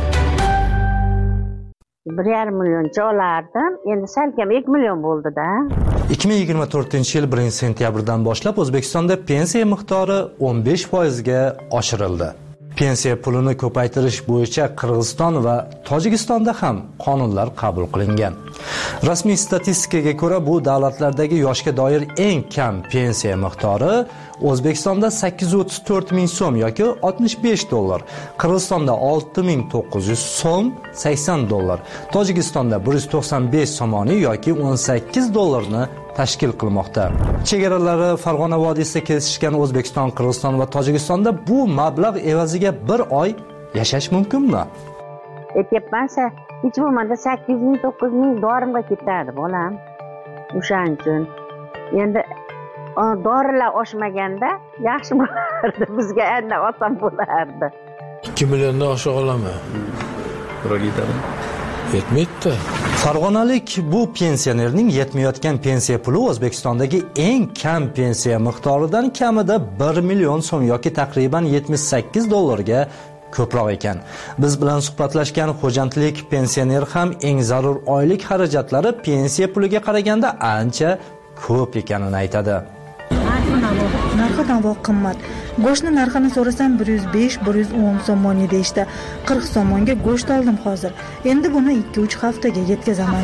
Speaker 18: bir yarim millioncha olardim, endi salkam ikki million bo'ldi-da.
Speaker 19: ikki ming yigirma to'rtinchi yil birinchi sentyabrdan boshlab O'zbekistonda pensiya miqdori o'n besh foizga oshirildi. Pensiya pulini ko'paytirish bo'yicha Qirg'iziston va Tojikistonda ham qonunlar qabul qilingan. Rasmiy statistikaga ko'ra, bu davlatlardagi yoshga doir eng kam pensiya miqdori O'zbekistonda sakkiz yuz o'ttiz to'rt ming so'm yoki oltmish besh dollar, Qirg'izistonda olti ming to'qqiz yuz so'm, sakson dollar, Tojikistonda bir yuz to'qson besh somoni yoki o'n sakkiz dollarni tashkil qilmoqda. Chegaralari Farg'ona vodiysida kesishgan O'zbekiston, Qirg'iziston va Tojikistonda bu mablag' evaziga bir oy yashash mumkinmi?
Speaker 18: Aytyapman-sa, hech bo'lmaganda sakkiz ming to'qqiz ming dorimga ketadi bolam. O'shaning uchun endi dorilar oshmaganda yaxshi bo'lardi, bizga endi oson bo'lardi.
Speaker 20: ikki milliondan oshiq olaman. Biroq yetadi. Yetmaydi.
Speaker 19: Farg'onalik bu pensionerning yetmayotgan pensiya puli O'zbekistondagi eng kam pensiya miqdoridan kamida bir million so'm yoki taqriban yetmish sakkiz dollarga ko'proq ekan. Biz bilan suhbatlashgan xo'jandlik pensioner ham eng zarur oylik xarajatlari pensiya puliga qaraganda ancha ko'p ekanini aytadi.
Speaker 15: Narxi navo qimmat. Go'shtni narxini so'rasam bir yuz besh bir yuz o'n so'moni deyishdi. qirq so'monga go'sht oldim hozir. Endi buni ikki uch haftaga yetkazaman.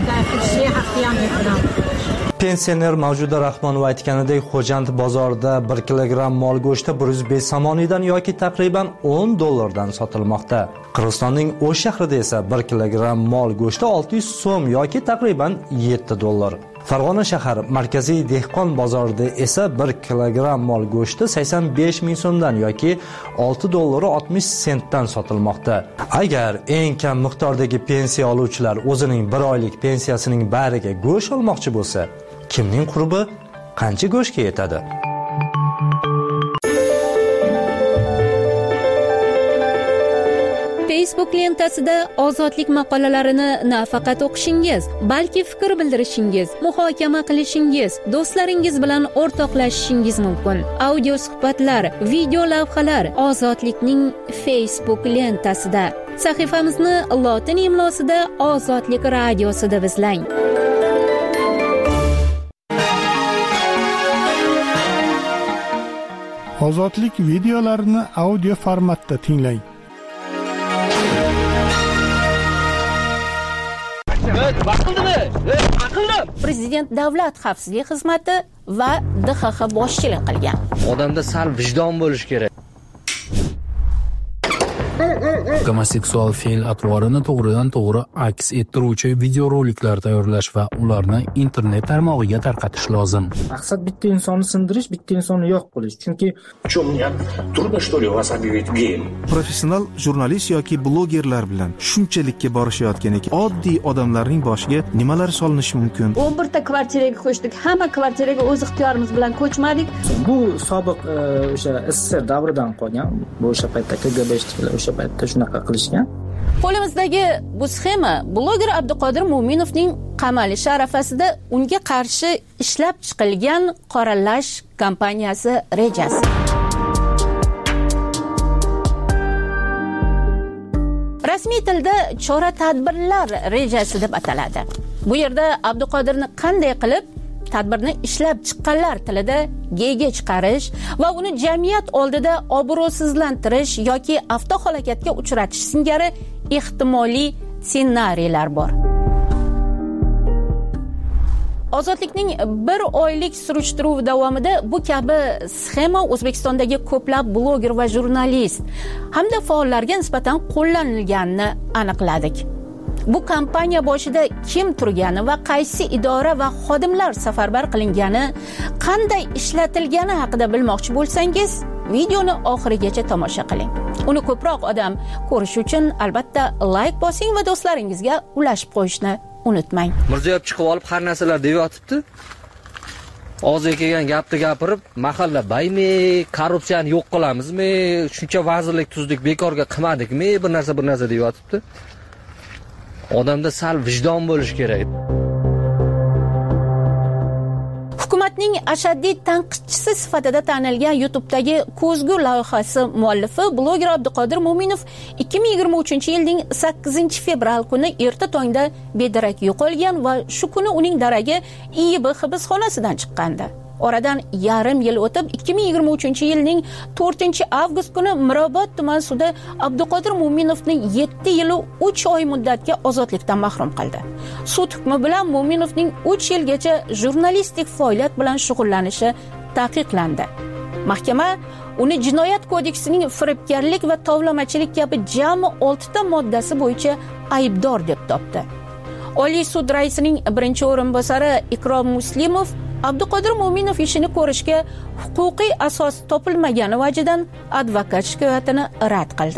Speaker 19: Pensioner Mavjuda Rahmonova aytganidek, Xo'jand bozorida bir kilogramm mol go'shti bir yuz besh somonidan yoki taqriban o'n dollardan sotilmoqda. Qirg'izistonning O'sh shahrida esa bir kilogramm mol go'shti olti yuz so'm yoki taqriban yetti dollar. Farg'ona shahar markaziy dehqon bozorida esa bir kilogramm mol go'shti sakson besh ming so'mdan yoki olti dollar oltmish sentdan sotilmoqda. Agar eng kam miqdordagi pensiya oluvchilar o'zining bir oylik pensiyasining bariga go'sht olmoqchi bo'lsa, kimning qurbi qancha go'shtga yetadi?
Speaker 21: Facebook lentasida ozodlik maqolalarini nafaqat o'qishingiz, balki fikr bildirishingiz, muhokama qilishingiz, do'stlaringiz bilan o'rtoqlashishingiz mumkin. Audio suhbatlar, video lavhalar Ozodlikning Facebook lentasida. Sahifamizni lotin imlosida Ozodlik radiosida izlang.
Speaker 2: Ozodlik videolarini audio formatda tinglang.
Speaker 21: Prezident davlat xavfsizlik xizmati va D X X boshchilik qilgan.
Speaker 22: Odamda sal vijdon bo'lish kerak.
Speaker 23: Gomoseksual fe'l atvorini to'g'ridan to'g'ri aks ettiruvchi videoroliklar tayyorlash va ularni internet tarmog'iga tarqatish lozim.
Speaker 24: Maqsad bitta insonni sindirish, bitta insonni yo'q qilish. Chunki
Speaker 17: professional jurnalist yoki blogerlar bilan shunchalikka borishayotgan ekan, oddiy odamlarning boshiga nimalar solinishi mumkin?
Speaker 21: o'n bir ta kvartiraga ko'chdik. Hamma kvartiraga o'z ixtiyorimiz bilan ko'chmadik.
Speaker 24: Bu sobiq o'sha S S R davridan qolgan. Bu o'sha paytda K G B ishchilar o'sha paytda shunaqa qilishgan.
Speaker 21: Qo'limizdagi bu sxema bloger Abduqodir Mo'minovning qamalishi arafasida unga qarshi ishlab chiqilgan qoralash kampaniyasi rejasi. Rasmiy tilda chora-tadbirlar rejasi deb ataladi. Bu yerda Abduqodirni qanday qilib tadbirni ishlab chiqqanlar tilida g'ga chiqarish va uni jamiyat oldida obro'sizlantirish yoki avtohalokatga uchratish singari ehtimoliy ssenariylar bor. Ozodlikning bir oylik surishtiruv davomida bu kabi sxema O'zbekistondagi ko'plab bloger va jurnalist hamda faollarga nisbatan qo'llanilganini aniqladik. Bu kampaniya boshida kim turgani va qaysi idora va xodimlar safarbar qilingani, qanday ishlatilgani haqida bilmoqchi bo'lsangiz, videoni oxirigacha tomosha qiling. Uni ko'proq odam ko'rish uchun albatta like bosing va do'stlaringizga ulashib qo'yishni unutmang.
Speaker 22: Mirziyoyev chiqib olib har narsalar deb yotibdi. Og'ziga kelgan gapni gapirib, mahalla baymi, korrupsiyani yo'q qilamizmi, shuncha vazirlik tuzdik, bekorga qilmadikmi, bir narsa bir narsa deb yotibdi. Odamda sal vijdon bo'lish kerak.
Speaker 21: Hukumatning ashaddiy tanqidchisi sifatida tanilgan YouTube'dagi Ko'zgu loyihasi muallifi bloger Abduqodir Mo'minov ikki ming yigirma uchinchi yilning sakkizinchi fevral kuni erta tongda bedarak yo'qolgan va shu kuni uning daragi I Y B hibsxonasidan chiqqandi. Oradan yarim yil o'tib ikki ming yigirma uchinchi yilning to'rtinchi avgust kuni Mirobod tuman sudi Abduqodir Mo'minovning yetti yil uch oy muddatga ozodlikdan mahrum qildi. Sud hukmi bilan Mo'minovning uch yilgacha jurnalistik faoliyat bilan shug'ullanishi taqiqlandi. Mahkama uni Jinoyat kodeksining firibgarlik va tovlamachilik kabi jami olti ta moddasi bo'yicha aybdor deb topdi. Oliy sud raisining birinchi o'rinbosari Ikrom Muslimov Abduqodir Mo'minov ishini ko'rishga huquqiy asos topilmagani vajidan advokat shikoyatini rad qildi.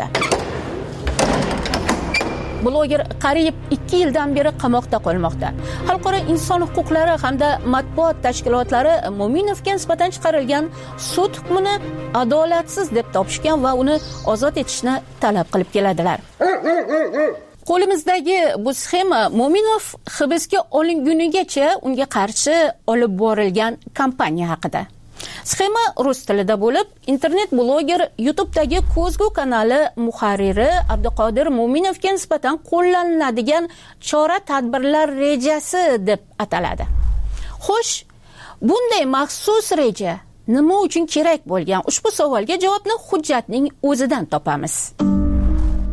Speaker 21: Bloger qariyb ikki yildan beri qamoqda qolmoqda. Xalqaro inson huquqlari hamda matbuot tashkilotlari Mo'minovga nisbatan chiqarilgan sud hukmini adolatsiz deb topishgan va uni ozod etishni talab qilib keladilar. Qo'limizdagi bu sxema Mo'minov hibsga olingunigacha unga qarshi olib borilgan kampaniya haqida. Sxema rus tilida bo'lib, internet bloger YouTube'dagi Ko'zgu kanali muharriri Abduqodir Mo'minovga nisbatan qo'llaniladigan chora-tadbirlar rejasi deb ataladi. Xo'sh, bunday maxsus reja nima uchun kerak bo'lgan? Ushbu savolga javobni hujjatning o'zidan topamiz.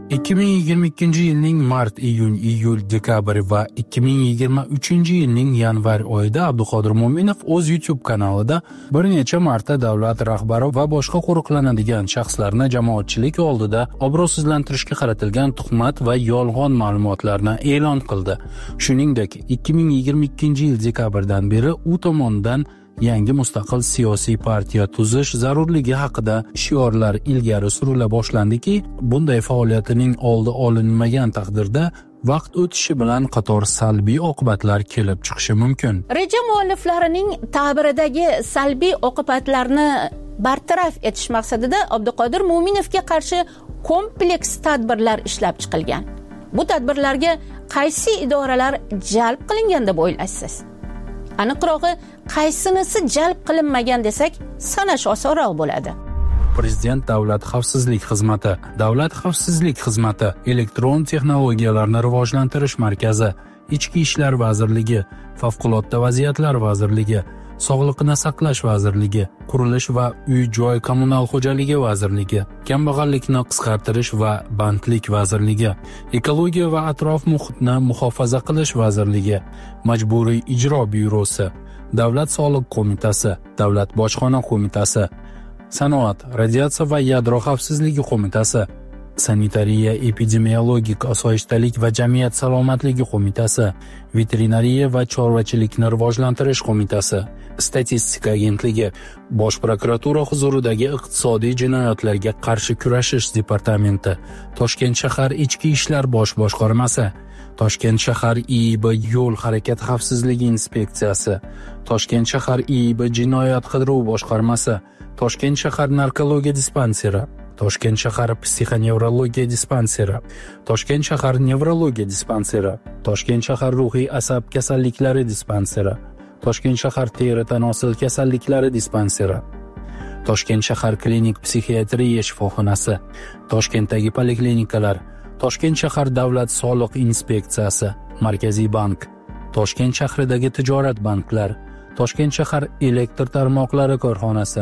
Speaker 23: ikki ming yigirma ikkinchi yilning mart, iyun, iyul, dekabr va ikki ming yigirma uchinchi yilning yanvar oyida Abduqodir Mo'minov o'z YouTube kanalida bir necha marta davlat rahbari va boshqa qo'riqlanadigan shaxslarni jamoatchilik oldida obro'sizlantirishga qaratilgan tuhmat va yolg'on ma'lumotlarni e'lon qildi. Shuningdek, ikki ming yigirma ikkinchi yil dekabrdan beri u tomonidan yangi mustaqil siyosiy partiya tuzish zarurligi haqida shiorlar ilgari surila boshlandiki, bunday faoliyatining oldi olinmagan taqdirda vaqt o'tishi bilan qator salbiy oqibatlar kelib chiqishi mumkin.
Speaker 21: Reja mualliflarining ta'biridagi salbiy oqibatlarni bartaraf etish maqsadida Abduqodir Mo'minovga qarshi kompleks tadbirlar ishlab chiqilgan. Bu tadbirlarga qaysi idoralar jalb qilingan deb o'ylaysiz? Aniqrog'i, qaysinisi jalb qilinmagan desak, sanash osonroq bo'ladi.
Speaker 23: Prezident Davlat xavfsizlik xizmati, Davlat xavfsizlik xizmati, Elektron texnologiyalarni rivojlantirish markazi, Ichki ishlar vazirligi, Favqulodda vaziyatlar vazirligi, Sog'liqni saqlash vazirligi, Qurilish va uy-joy kommunal xo'jaligi vazirligi, Kambag'allikni qisqartirish va bandlik vazirligi, Ekologiya va atrof muhitni muhofaza qilish vazirligi, Majburiy ijro byurosi, Davlat soliq qo'mitasi, Davlat bojxona qo'mitasi, Sanoat, radiatsiya va yadro xavfsizligi qo'mitasi, Sanitariya, epidemiologik osoyishtalik va jamiyat salomatligi qo'mitasi, Veterinariya va chorvachilikni rivojlantirish qo'mitasi, Statistika agentligi, Bosh prokuratura huzuridagi iqtisodiy jinoyatlarga qarshi kurashish departamenti, Toshkent shahar ichki ishlar bosh boshqarmasi, Toshkent shahar I I B yo'l harakati xavfsizligi inspeksiyasi, Toshkent shahar I I B jinoyat qidiruv boshqarmasi, Toshkent shahar narkologiya dispanseri, Toshkent shahar psixonevrologiya dispanseri, Toshkent shahar nevrologiya dispanseri, Toshkent shahar ruhiy asab kasalliklari dispanseri, Toshkent shahar teri tanosil kasalliklari dispanseri, Toshkent shahar klinik psixiatriya shifoxonasi, Toshkentdagi poliklinikalar, Toshkent shahar davlat soliq inspeksiyasi, Markaziy bank, Toshkent shahridagi tijorat banklar, Toshkent shahar elektr tarmoqlari korxonasi,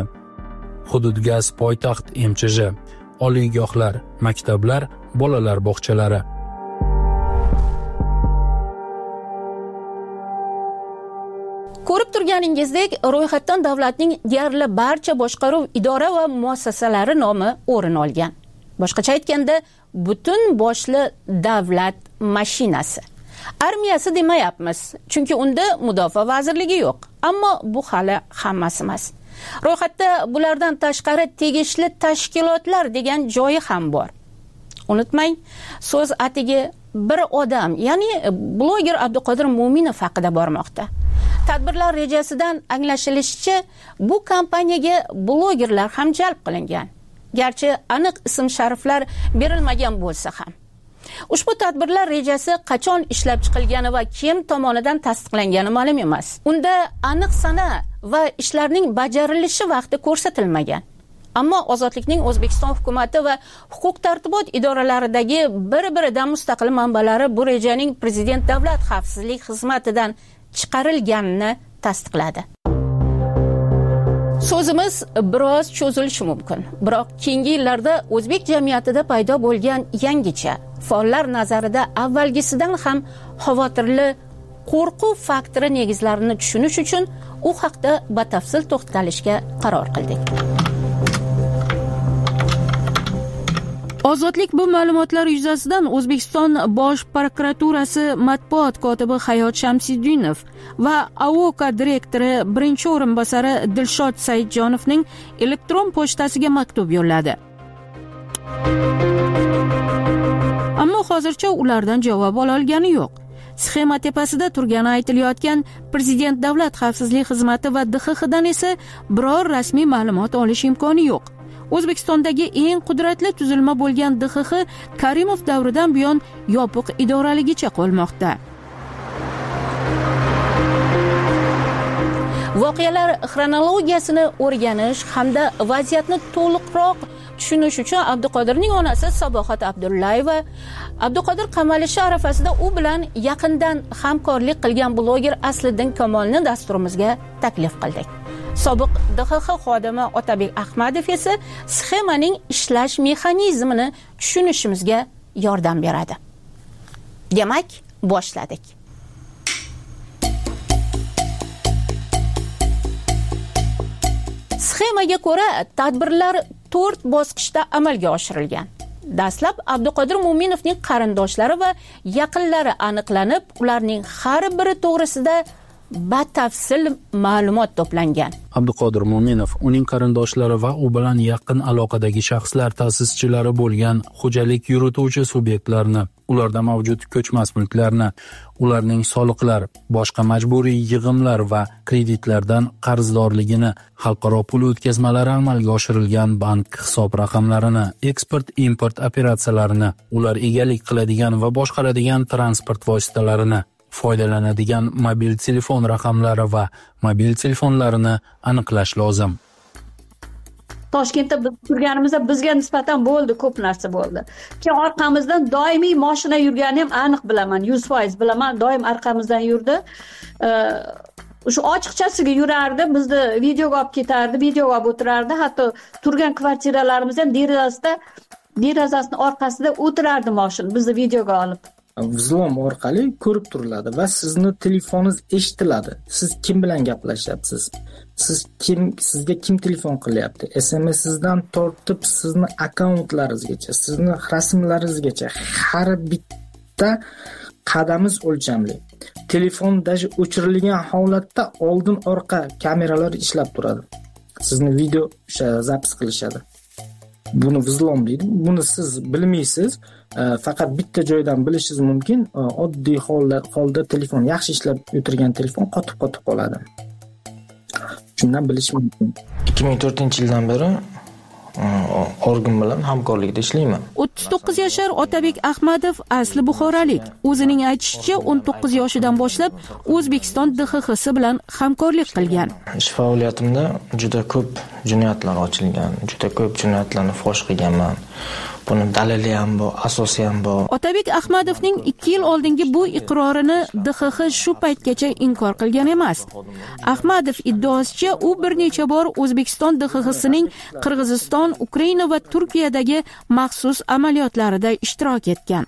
Speaker 23: Hududgaz poytaxt M Ch J, oliygohlar, maktablar, bolalar bog'chalari.
Speaker 21: Ko'rib turganingizdek, ro'yxatdan davlatning deyarli barcha boshqaruv idora va muassasalari nomi o'rin olgan. Boshqacha aytganda, butun boshli davlat mashinasi. Armiyasi demayapmiz, chunki unda mudofaa vazirligi yo'q. Ammo bu hali hammasi emas. Ro'yxatda bulardan tashqari tegishli tashkilotlar degan joyi ham bor. Unutmang, so'z atigi bir odam, ya'ni bloger Abduqodir Mo'minov haqida bormoqda. Tadbirlar rejasidan anglashilishicha, bu kompaniyaga blogerlar ham jalb qilingan. Garchi aniq ism shariflar berilmagan bo'lsa ham. Ushbu tadbirlar rejasi qachon ishlab chiqilgani va kim tomonidan tasdiqlangani ma'lum emas. Unda aniq sana va ishlarning bajarilishi vaqti ko'rsatilmagan. Ammo Ozodlikning O'zbekiston hukumatı va huquq tartibot idoralaridagi bir-biridan mustaqil manbalari bu rejaning Prezident Davlat xavfsizlik xizmatidan chiqarilganini tasdiqladi. So'zimiz biroz cho'zilishi mumkin, biroq keyingi yillarda o'zbek jamiyatida paydo bo'lgan yangicha, faollar nazarida avvalgisidan ham xavotirli qo'rquv faktori negizlarini tushunish uchun u haqda batafsil to'xtalishga qaror qildik. Ozodlik bu ma'lumotlar yuzasidan O'zbekiston Bosh prokuraturasi matbuot kotibi Hayot Shamsiddinov va A O K direktori birinchi o'rinbosari Dilshod Saidjonovning elektron pochtasiga maktub yo'lladi. Ammo hozircha ulardan javob ola olgani yo'q. Sxema tepasida turgani aytilayotgan Prezident Davlat xavfsizlik xizmati va D X X dan esa biror rasmiy ma'lumot olish imkoni yo'q. O'zbekistondagi eng qudratli tuzilma bo'lgan D X X Karimov davridan buyon yopiq idoraligicha qolmoqda. Voqealar xronologiyasini o'rganish hamda vaziyatni to'liqroq tushunish uchun Abduqodirning onasi Sabohat Abdullayeva Abduqodir qamalishi arafasida u bilan yaqindan hamkorlik qilgan bloger Asliddin Kamolni dasturimizga taklif qildik. Sobiq D X X xodimi Otabek Ahmadov esa sxemaning ishlash mexanizmini tushunishimizga yordam beradi. Demak, boshladik. Sxemaga ko'ra, tadbirlar to'rt bosqichda amalga oshirilgan. Dastlab Abduqodir Mo'minovning qarindoshlari va yaqinlari aniqlanib, ularning har biri to'g'risida batafsil ma'lumot to'plangan.
Speaker 23: Abduqodir Mo'minov, uning qarindoshlari va u bilan yaqin aloqadagi shaxslar ta'sischilari bo'lgan xo'jalik yurituvchi subyektlarni, ularda mavjud ko'chmas mulklarni, ularning soliqlar, boshqa majburiy yig'imlar va kreditlardan qarzdorligini, xalqaro pul o'tkazmalari amalga oshirilgan bank hisob raqamlarini, eksport-import operatsiyalarini, ular egalik qiladigan va boshqaradigan transport vositalarini, foydalanadigan mobil telefon raqamlari va mobil telefonlarini aniqlash lozim.
Speaker 3: Toshkentda biz turganimizda bizga nisbatan bo'ldi, ko'p narsa bo'ldi. Keyin orqamizdan doimiy mashina yurganini ham aniq bilaman, yuz foiz bilaman, doim orqamizdan yurdi. O'sha ochiqchasiga yurardi, bizni videoga olib ketardi, videoga olib o'tirardi, hatto turgan kvartiralarimiz ham derazasida, derazasining orqasida o'tirardi mashina, bizni videoga olib.
Speaker 24: Vzlom orqali ko'rib turiladi va sizni telefoningiz eshitiladi. Siz kim bilan gaplashyapsiz? Siz kim, sizga kim telefon qilyapti? S M S sizdan tortib sizni akkauntlaringizgacha, sizni rasmlaringizgacha har bitta qadamingiz o'lchamli. Telefon даже o'chirilgan holatda oldin orqa kameralar ishlab turadi. Sizni video o'sha zapis qilishadi. Buni vzlom deydi. Buni siz bilmaysiz. Faqat bitta joydan bilishingiz mumkin. Oddiy holda holda telefon, yaxshi ishlab o'tirgan telefon qotib-qotib qoladi. Shundan bilish mumkin. ikki ming to'rtinchi yildan beri organ bilan hamkorlikda ishlayman.
Speaker 21: o'ttiz to'qqiz yashar Otabek Ahmadov asli buxorolik. O'zining aytishicha, o'n to'qqiz yoshidan boshlab O'zbekiston D X X bilan hamkorlik qilgan.
Speaker 24: Ish faoliyatimda juda ko'p jinoyatlar ochilgan, juda ko'p jinoyatlarni fosh qilganman. Buni dalili ham bor, asosi ham bor.
Speaker 21: Otabek Ahmadovning ikki yil oldingi bu iqrorini D X X shu paytgacha inkor qilgan emas. Ahmadov iddaosicha, u bir necha bor O'zbekiston D X X'ning Qirg'iziston, Ukraina va Turkiyadagi maxsus amaliyotlarida ishtirok etgan.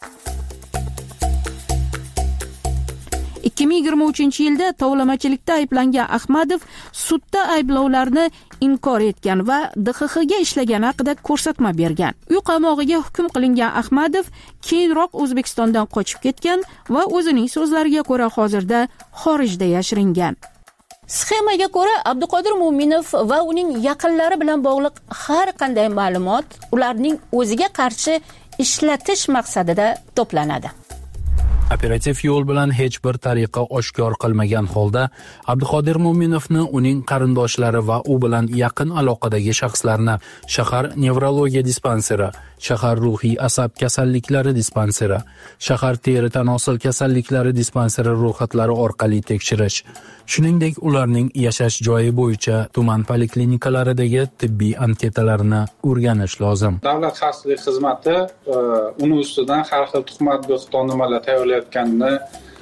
Speaker 21: ikki ming yigirma uchinchi yilda tovlamachilikda ayblangan Ahmadov sudda ayblovlarni inkor etgan va D X X'ga ishlagani haqida ko'rsatma bergan. Uy qamog'iga hukm qilingan Ahmadov keyinroq O'zbekistondan qochib ketgan va o'zining so'zlariga ko'ra hozirda xorijda yashiringan. Sxemaga ko'ra, Abduqodir Mo'minov va uning yaqinlari bilan bog'liq har qanday ma'lumot ularning o'ziga qarshi ishlatish maqsadida to'planadi.
Speaker 23: Operativ yo'l bilan hech bir tariqa oshkor qilmagan holda Abduqodir Mo'minovni, uning qarindoshlari va u bilan yaqin aloqadagi shaxslarni shahar nevrologiya dispanseri, shahar ruhiy asab kasalliklari dispanseri, shahar teri tanosil kasalliklari dispanseri ro'yxatlari orqali tekshirish, shuningdek ularning yashash joyi bo'yicha tuman poliklinikalaridagi tibbiy anketalarini o'rganish lozim.
Speaker 4: Davlat xavfsizlik xizmati uni ustidan har xil tuhmat, bo'xton nimalar tayyorlayotganini,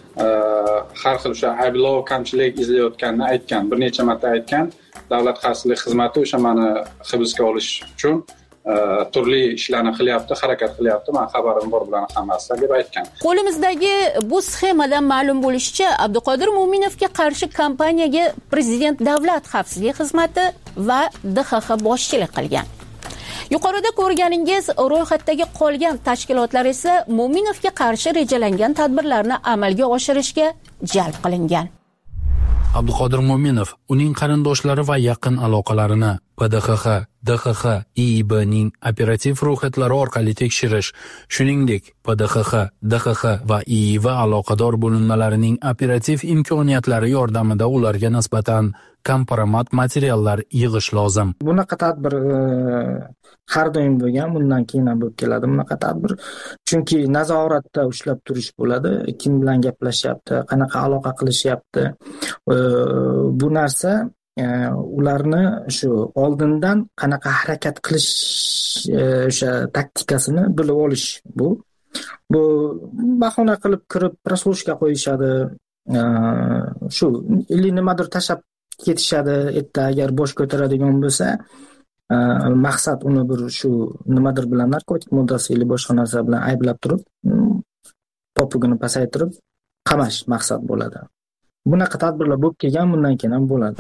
Speaker 4: har xil o'sha ayblov, kamchilik izlayotganini aytgan, bir necha marta aytgan. Davlat xavfsizlik xizmati o'sha meni hibsga olish uchun turli ishlarni qilyapti, harakat qilyapti. Men xabarim bor bilan hammasi deb aytgan.
Speaker 21: Qo'limizdagi bu sxemadan ma'lum bo'lishicha, Abduqodir Mo'minovga qarshi kompaniyaga Prezident Davlat xavfsizlik xizmati va D X X boshchilik qilgan. Yuqorida ko'rganingiz ro'yxatdagi qolgan tashkilotlar esa Mo'minovga qarshi rejalangan tadbirlarni amalga oshirishga jalb qilingan.
Speaker 23: Abduqodir Mo'minov uning qarindoshlari va yaqin aloqalarini P D X X, D X X, I I Bning operativ ro'yxatlari orqali tekshirish, shuningdek P D X X, D X X va I I B aloqador bo'linmalarining operativ imkoniyatlari yordamida ularga nisbatan kompromat materiallar yig'ish lozim.
Speaker 24: Bunaqa tadbir har doim bo'lgan, bundan keyin ham bo'lib keladi bunaqa tadbir. Chunki nazoratda ushlab turish bo'ladi, kim bilan gaplashyapti, qanaqa aloqa qilishyapti. Bu narsa ularni shu oldindan qanaqa harakat qilish o'sha taktikasini bilib olish bu. Bu bahona qilib kirib proslушка qo'yishadi. Shu illi nimadir tashab ketishadi. Erta agar bosh ko'taradigan bo'lsa, maqsad uni bir shu nimadir bilan narkotik moddasi yoki boshqa narsa bilan ayblab turib, popugini pasaytirib qamash maqsad bo'ladi. Bunaqa tadbirlar bo'lib kelgan, bundan keyin ham bo'ladi.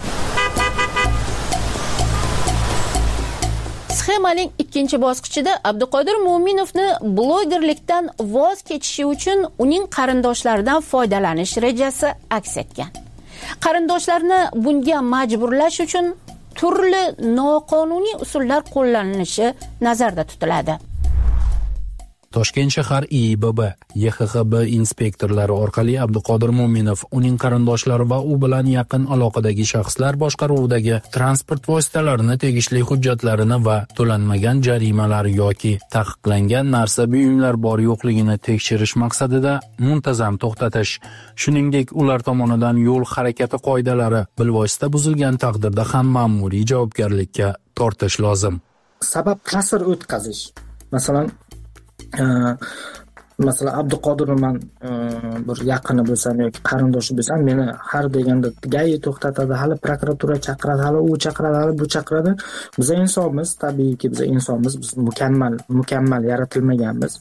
Speaker 21: Sxemaning ikkinchi bosqichida Abduqodir Mo'minovni blogerlikdan voz kechishi uchun uning qarindoshlaridan foydalanish rejasi aks etgan. Qarindoshlarni bunga majburlash uchun turli noqonuniy usullar qo'llanilishi nazarda tutiladi.
Speaker 23: Toshkent shahar I I B B, Y X X B inspektorlari orqali Abduqodir Mo'minov, uning qarindoshlari va u bilan yaqin aloqadagi shaxslar boshqaruvidagi transport vositalarini tegishli hujjatlarini va to'lanmagan jarimalar yoki taqiqlangan narsa buyumlar bor yo'qligini tekshirish maqsadida muntazam to'xtatish, shuningdek ular tomonidan yo'l harakati qoidalari bilvosita buzilgan taqdirda ham ma'muriy javobgarlikka tortish lozim.
Speaker 24: Sabab ta'sir o'tkazish. Masalan, masalan Abduqodirni man bir yaqini bo'lsam yoki qarindoshi bo'lsam, meni har deganda gai to'xtatadi, hali prokuratura chaqiradi, hali u chaqiradi, hali bu chaqiradi. Biz insonmiz, tabiiyki biz insonmiz, biz mukammal mukammal yaratilmaganmiz.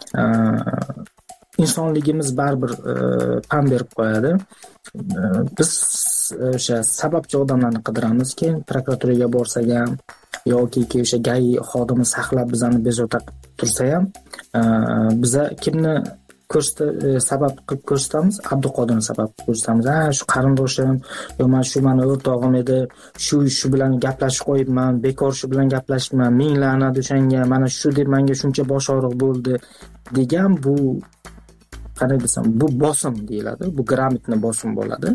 Speaker 24: Insonligimiz baribir pam berib qo'yadi. Biz o'sha sababchi odamlarni qidiramiz, keyin prokuraturaga borsak ham yoki o'sha gai xodimi saqlab bizani bezovta tursa ham, biza kimni ko'rsata sabab qilib ko'rsatamiz? Abduqodirni sabab qilib ko'rsatamiz. Ha, shu qarindoshim, yo men shu meni o'rtog'im edi, shu shu bilan gaplashib qo'yibman, bekor shu bilan gaplashibman, ming la'nat o'shanga, mana shu deb menga shuncha bosh og'riq bo'ldi degan, bu qanday desam, bu bosim deyiladi, bu gрамотный bosim bo'ladi.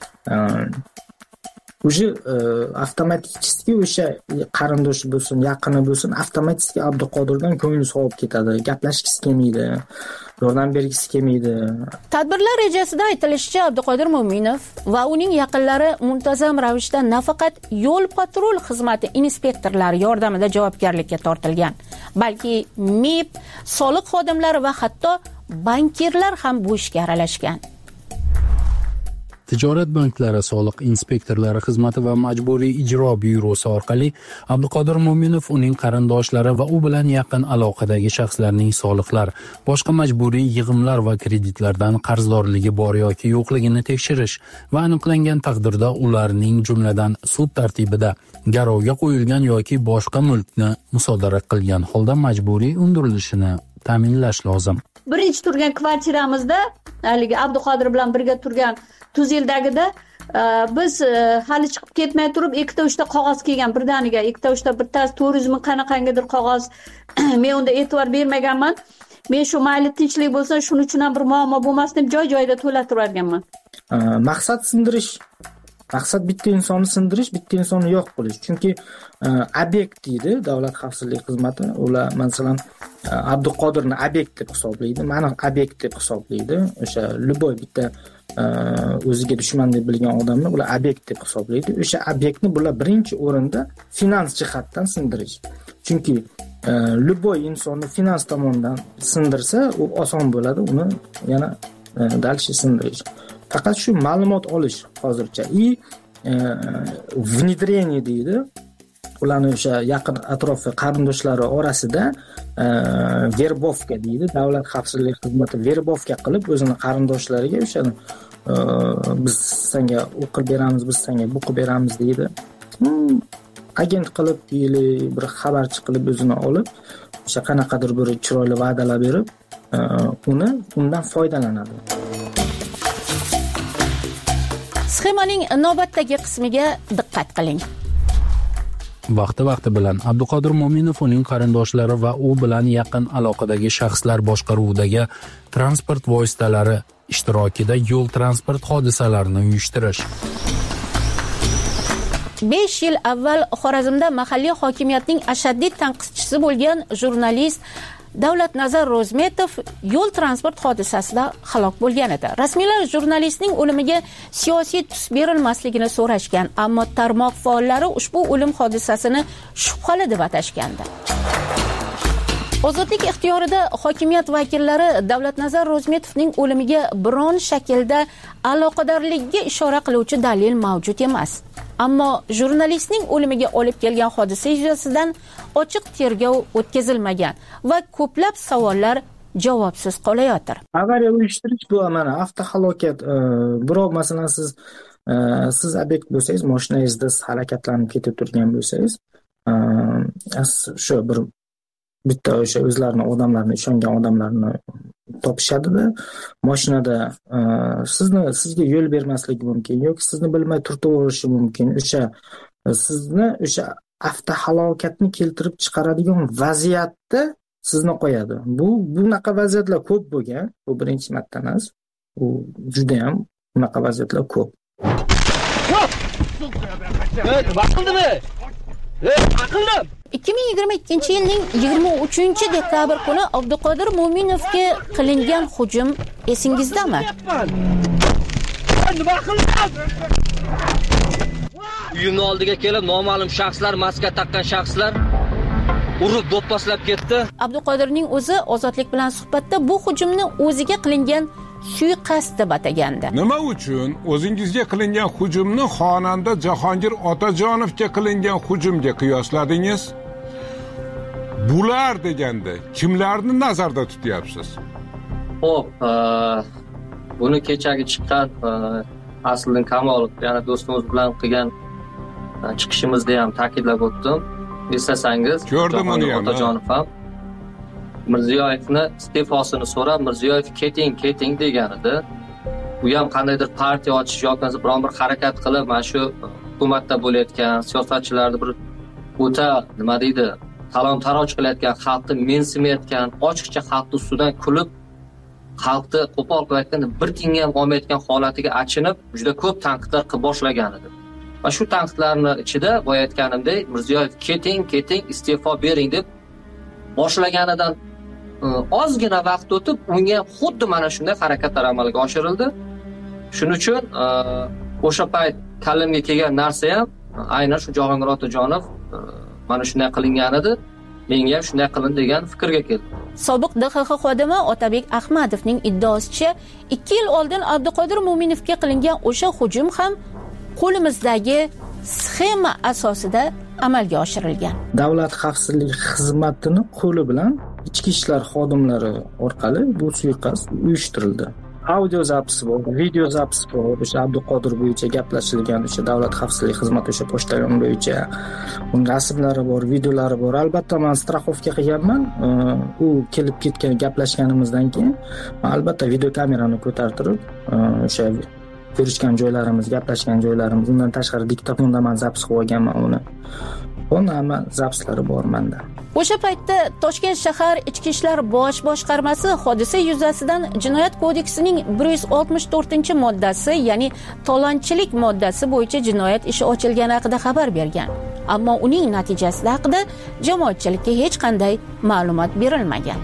Speaker 24: Уже avtomatik o'sha qarindoshi bo'lsin, yaqini bo'lsin, avtomatik Abduqodirdan ko'ngli sovib ketadi, gaplashgisi kelmaydi, yordam bergisi kelmaydi.
Speaker 21: Tadbirlar rejasida aytilishicha, Abduqodir Mo'minov va uning yaqinlari muntazam ravishda nafaqat yo'l patrul xizmati inspektorlari yordamida javobgarlikka tortilgan, balki M I B, soliq xodimlari va hatto bankirlar ham bu ishga aralashgan.
Speaker 23: Tijorat banklari soliq inspektorlari xizmati va majburiy ijro byurosi orqali Abduqodir Mo'minov, uning qarindoshlari va u bilan yaqin aloqadagi shaxslarning soliqlar, boshqa majburiy yig'imlar va kreditlardan qarzdorligi bor yoki yo'qligini tekshirish va aniqlangan taqdirda ularning jumladan sud tartibida garovga qo'yilgan yoki boshqa mulkni musodara qilgan holda majburiy undirilishini ta'minlash lozim.
Speaker 3: Birinchi turgan kvartiramizda, haligi Abduqodir bilan birga turgan Tuzeldagida biz hali chiqib ketmay turib ikkita uchta qog'oz kelgan birdaniga, ikkita uchta bittasi to'rt yuz ming qanaqangidir qog'oz. Men unda e'tibor bermaganman. Men shu mayli tinchlik bo'lsa, shuning uchun ham bir muammo bo'lmasin deb joy-joyida to'latib yuborganman.
Speaker 24: Maqsad sindirish. Maqsad bitta insonni sindirish, bitta insonni yo'q qilish. Chunki obyekt deydi Davlat xavfsizlik xizmati. Ular masalan Abduqodirni obyekt deb hisoblaydi, meni obyekt deb hisoblaydi. O'sha любой bitta o'ziga dushman deb bilgan odamni ular obyekt deb hisoblaydi. O'sha obyektni bular birinchi o'rinda finans jihatdan sindirish. Chunki любой insonni finans tomonidan sindirsa, u oson bo'ladi uni yana dalshi sindirish. Faqat shu ma'lumot olish hozircha i внедрение deydi. Ularning o'sha yaqin atrofi qarindoshlari orasida verbovka deydi. Davlat xavfsizlik xizmati verbovka qilib o'zini qarindoshlariga o'sha biz senga u qilib beramiz, biz senga bu qilib beramiz deydi. Agent qilib, yili bir xabarchi qilib o'zini olib, o'sha qanaqadir bir chiroyli va'dalar berib, uni undan foydalanadi.
Speaker 21: Sxemaning navbatdagi qismiga diqqat qiling.
Speaker 23: Vaqti-vaqti bilan Abduqodir Mo'minov, uning qarindoshlari va u bilan yaqin aloqadagi shaxslar boshqaruvidagi transport vositalari ishtirokida yo'l transport hodisalarini uyushtirish.
Speaker 21: besh yil avval Xorazmda mahalliy hokimiyatning ashaddiy tanqidchisi bo'lgan jurnalist Davlatnazar Ro'zmetov yo'l transport hodisasida halok bo'lgan edi. Rasmiylar jurnalistning o'limiga siyosiy tus berilmasligini so'rashgan, ammo tarmoq faollari ushbu o'lim hodisasini shubhali deb atashgandi. Ozodlik ixtiyorida hokimiyat vakillari Davlatnazar Ro'zmetovning o'limiga biron shaklda aloqadorligiga ishora qiluvchi dalil mavjud emas. Ammo jurnalistning o'limiga olib kelgan hodisa yuzasidan ochiq tergov o'tkazilmagan va ko'plab savollar javobsiz qolayotir.
Speaker 24: Avariya uyushtirish bu mana avtohalokat. Birov masalan siz siz obyekt bo'lsangiz, mashinangizda harakatlanib ketib turgan bo'lsangiz, shu bir bitta o'sha o'zlarini odamlarni ishongan odamlarni topishadi-da, mashinada sizni sizga yo'l bermasligi mumkin yoki sizni bilmay turtaverishi mumkin. O'sha sizni o'sha avtohalokatni keltirib chiqaradigan vaziyatda sizni qo'yadi. Bu bunaqa vaziyatlar ko'p bo'lgan. Bu birinchi marta emas. Bu juda ham bunaqa vaziyatlar ko'p.
Speaker 22: Aqldimi? Aqldim.
Speaker 21: ikki ming yigirma ikkinchi yilning yigirma uchinchi dekabr kuni Abduqodir Mo'minovga qilingan hujum esingizdami?
Speaker 22: Uyimni oldiga kelib noma'lum shaxslar, maska taqqan shaxslar urib do'pposlab ketdi.
Speaker 21: Abduqodirning o'zi Ozodlik bilan suhbatda bu hujumni o'ziga qilingan suiqasd deb atagandi.
Speaker 5: Nima uchun o'zingizga qilingan hujumni xonanda Jahongir Otajonovga qilingan hujumga qiyosladingiz? Bular deganda kimlarni nazarda tutyapsiz?
Speaker 22: Xo'p, buni kechagi chiqqan Asliddin Kamolov, ya'ni do'stimiz bilan qilgan chiqishimizda ham ta'kidlab o'tdim. Eslasangiz,
Speaker 5: ko'rdim uni ham.
Speaker 22: Otajonov ham Mirziyoyevni iste'fosini so'rab, Mirziyoyev keting, keting degan edi. U ham qandaydir partiya ochish yoki biron bir harakat qilib, mana shu hukumatda bo'layotgan siyosatchilarni bir o'ta nima deydi, talon-taroj qilayotgan, xalqni mensimayotgan, ochiqcha xalq ustidan kulib, xalqni qo'pol qilayotganda bir tiyinga ham olmayotgan holatiga achinib, juda ko'p tanqidlar qilib boshlagan edi. Va shu tanqidlarning ichida boya aytganimdek, Mirziyoyev keting, keting, iste'fo bering deb boshlaganidan ozgina vaqt o'tib, unga xuddi mana shunday harakatlar amalga oshirildi. Shuning uchun o'sha payt kallimga kelgan narsa ham aynan shu Jahongir Otajonov mana shunday qilingan edi. Menga ham shunday qilindi degan fikrga keldim.
Speaker 21: Sobiq D X X xodimi Otabek Ahmadovning iddaosicha ikki yil oldin Abduqodir Mo'minovga qilingan o'sha hujum ham qo'limizdagi sxema asosida amalga oshirilgan.
Speaker 24: Davlat xavfsizlik xizmatini qo'li bilan ichki ishlar xodimlari orqali bu suiqasd uyushtirildi. Audio zapis bor, video zapis bor. O'sha Abduqodir bo'yicha gaplashilgan o'sha davlat xavfsizlik xizmati o'sha pochtayon bo'yicha uning rasmlari bor, videolari bor. Albatta men strafovka qilganman. U kelib ketgan gaplashganimizdan keyin albatta video kamerani ko'tartirib o'sha ko'rishgan joylarimiz, gaplashgan joylarimiz, undan tashqari diktofonda men zapis qilib olganman uni. Buni hamma zapislari bor menda.
Speaker 21: O'sha paytda Toshkent shahar Ichki ishlar bosh boshqarmasi hodisa yuzasidan Jinoyat kodeksining bir yuz oltmish to'rtinchi moddasi, ya'ni talonchilik moddasi bo'yicha jinoyat ishi ochilgani haqida xabar bergan. Ammo uning natijasi haqida jamoatchilikka hech qanday ma'lumot berilmagan.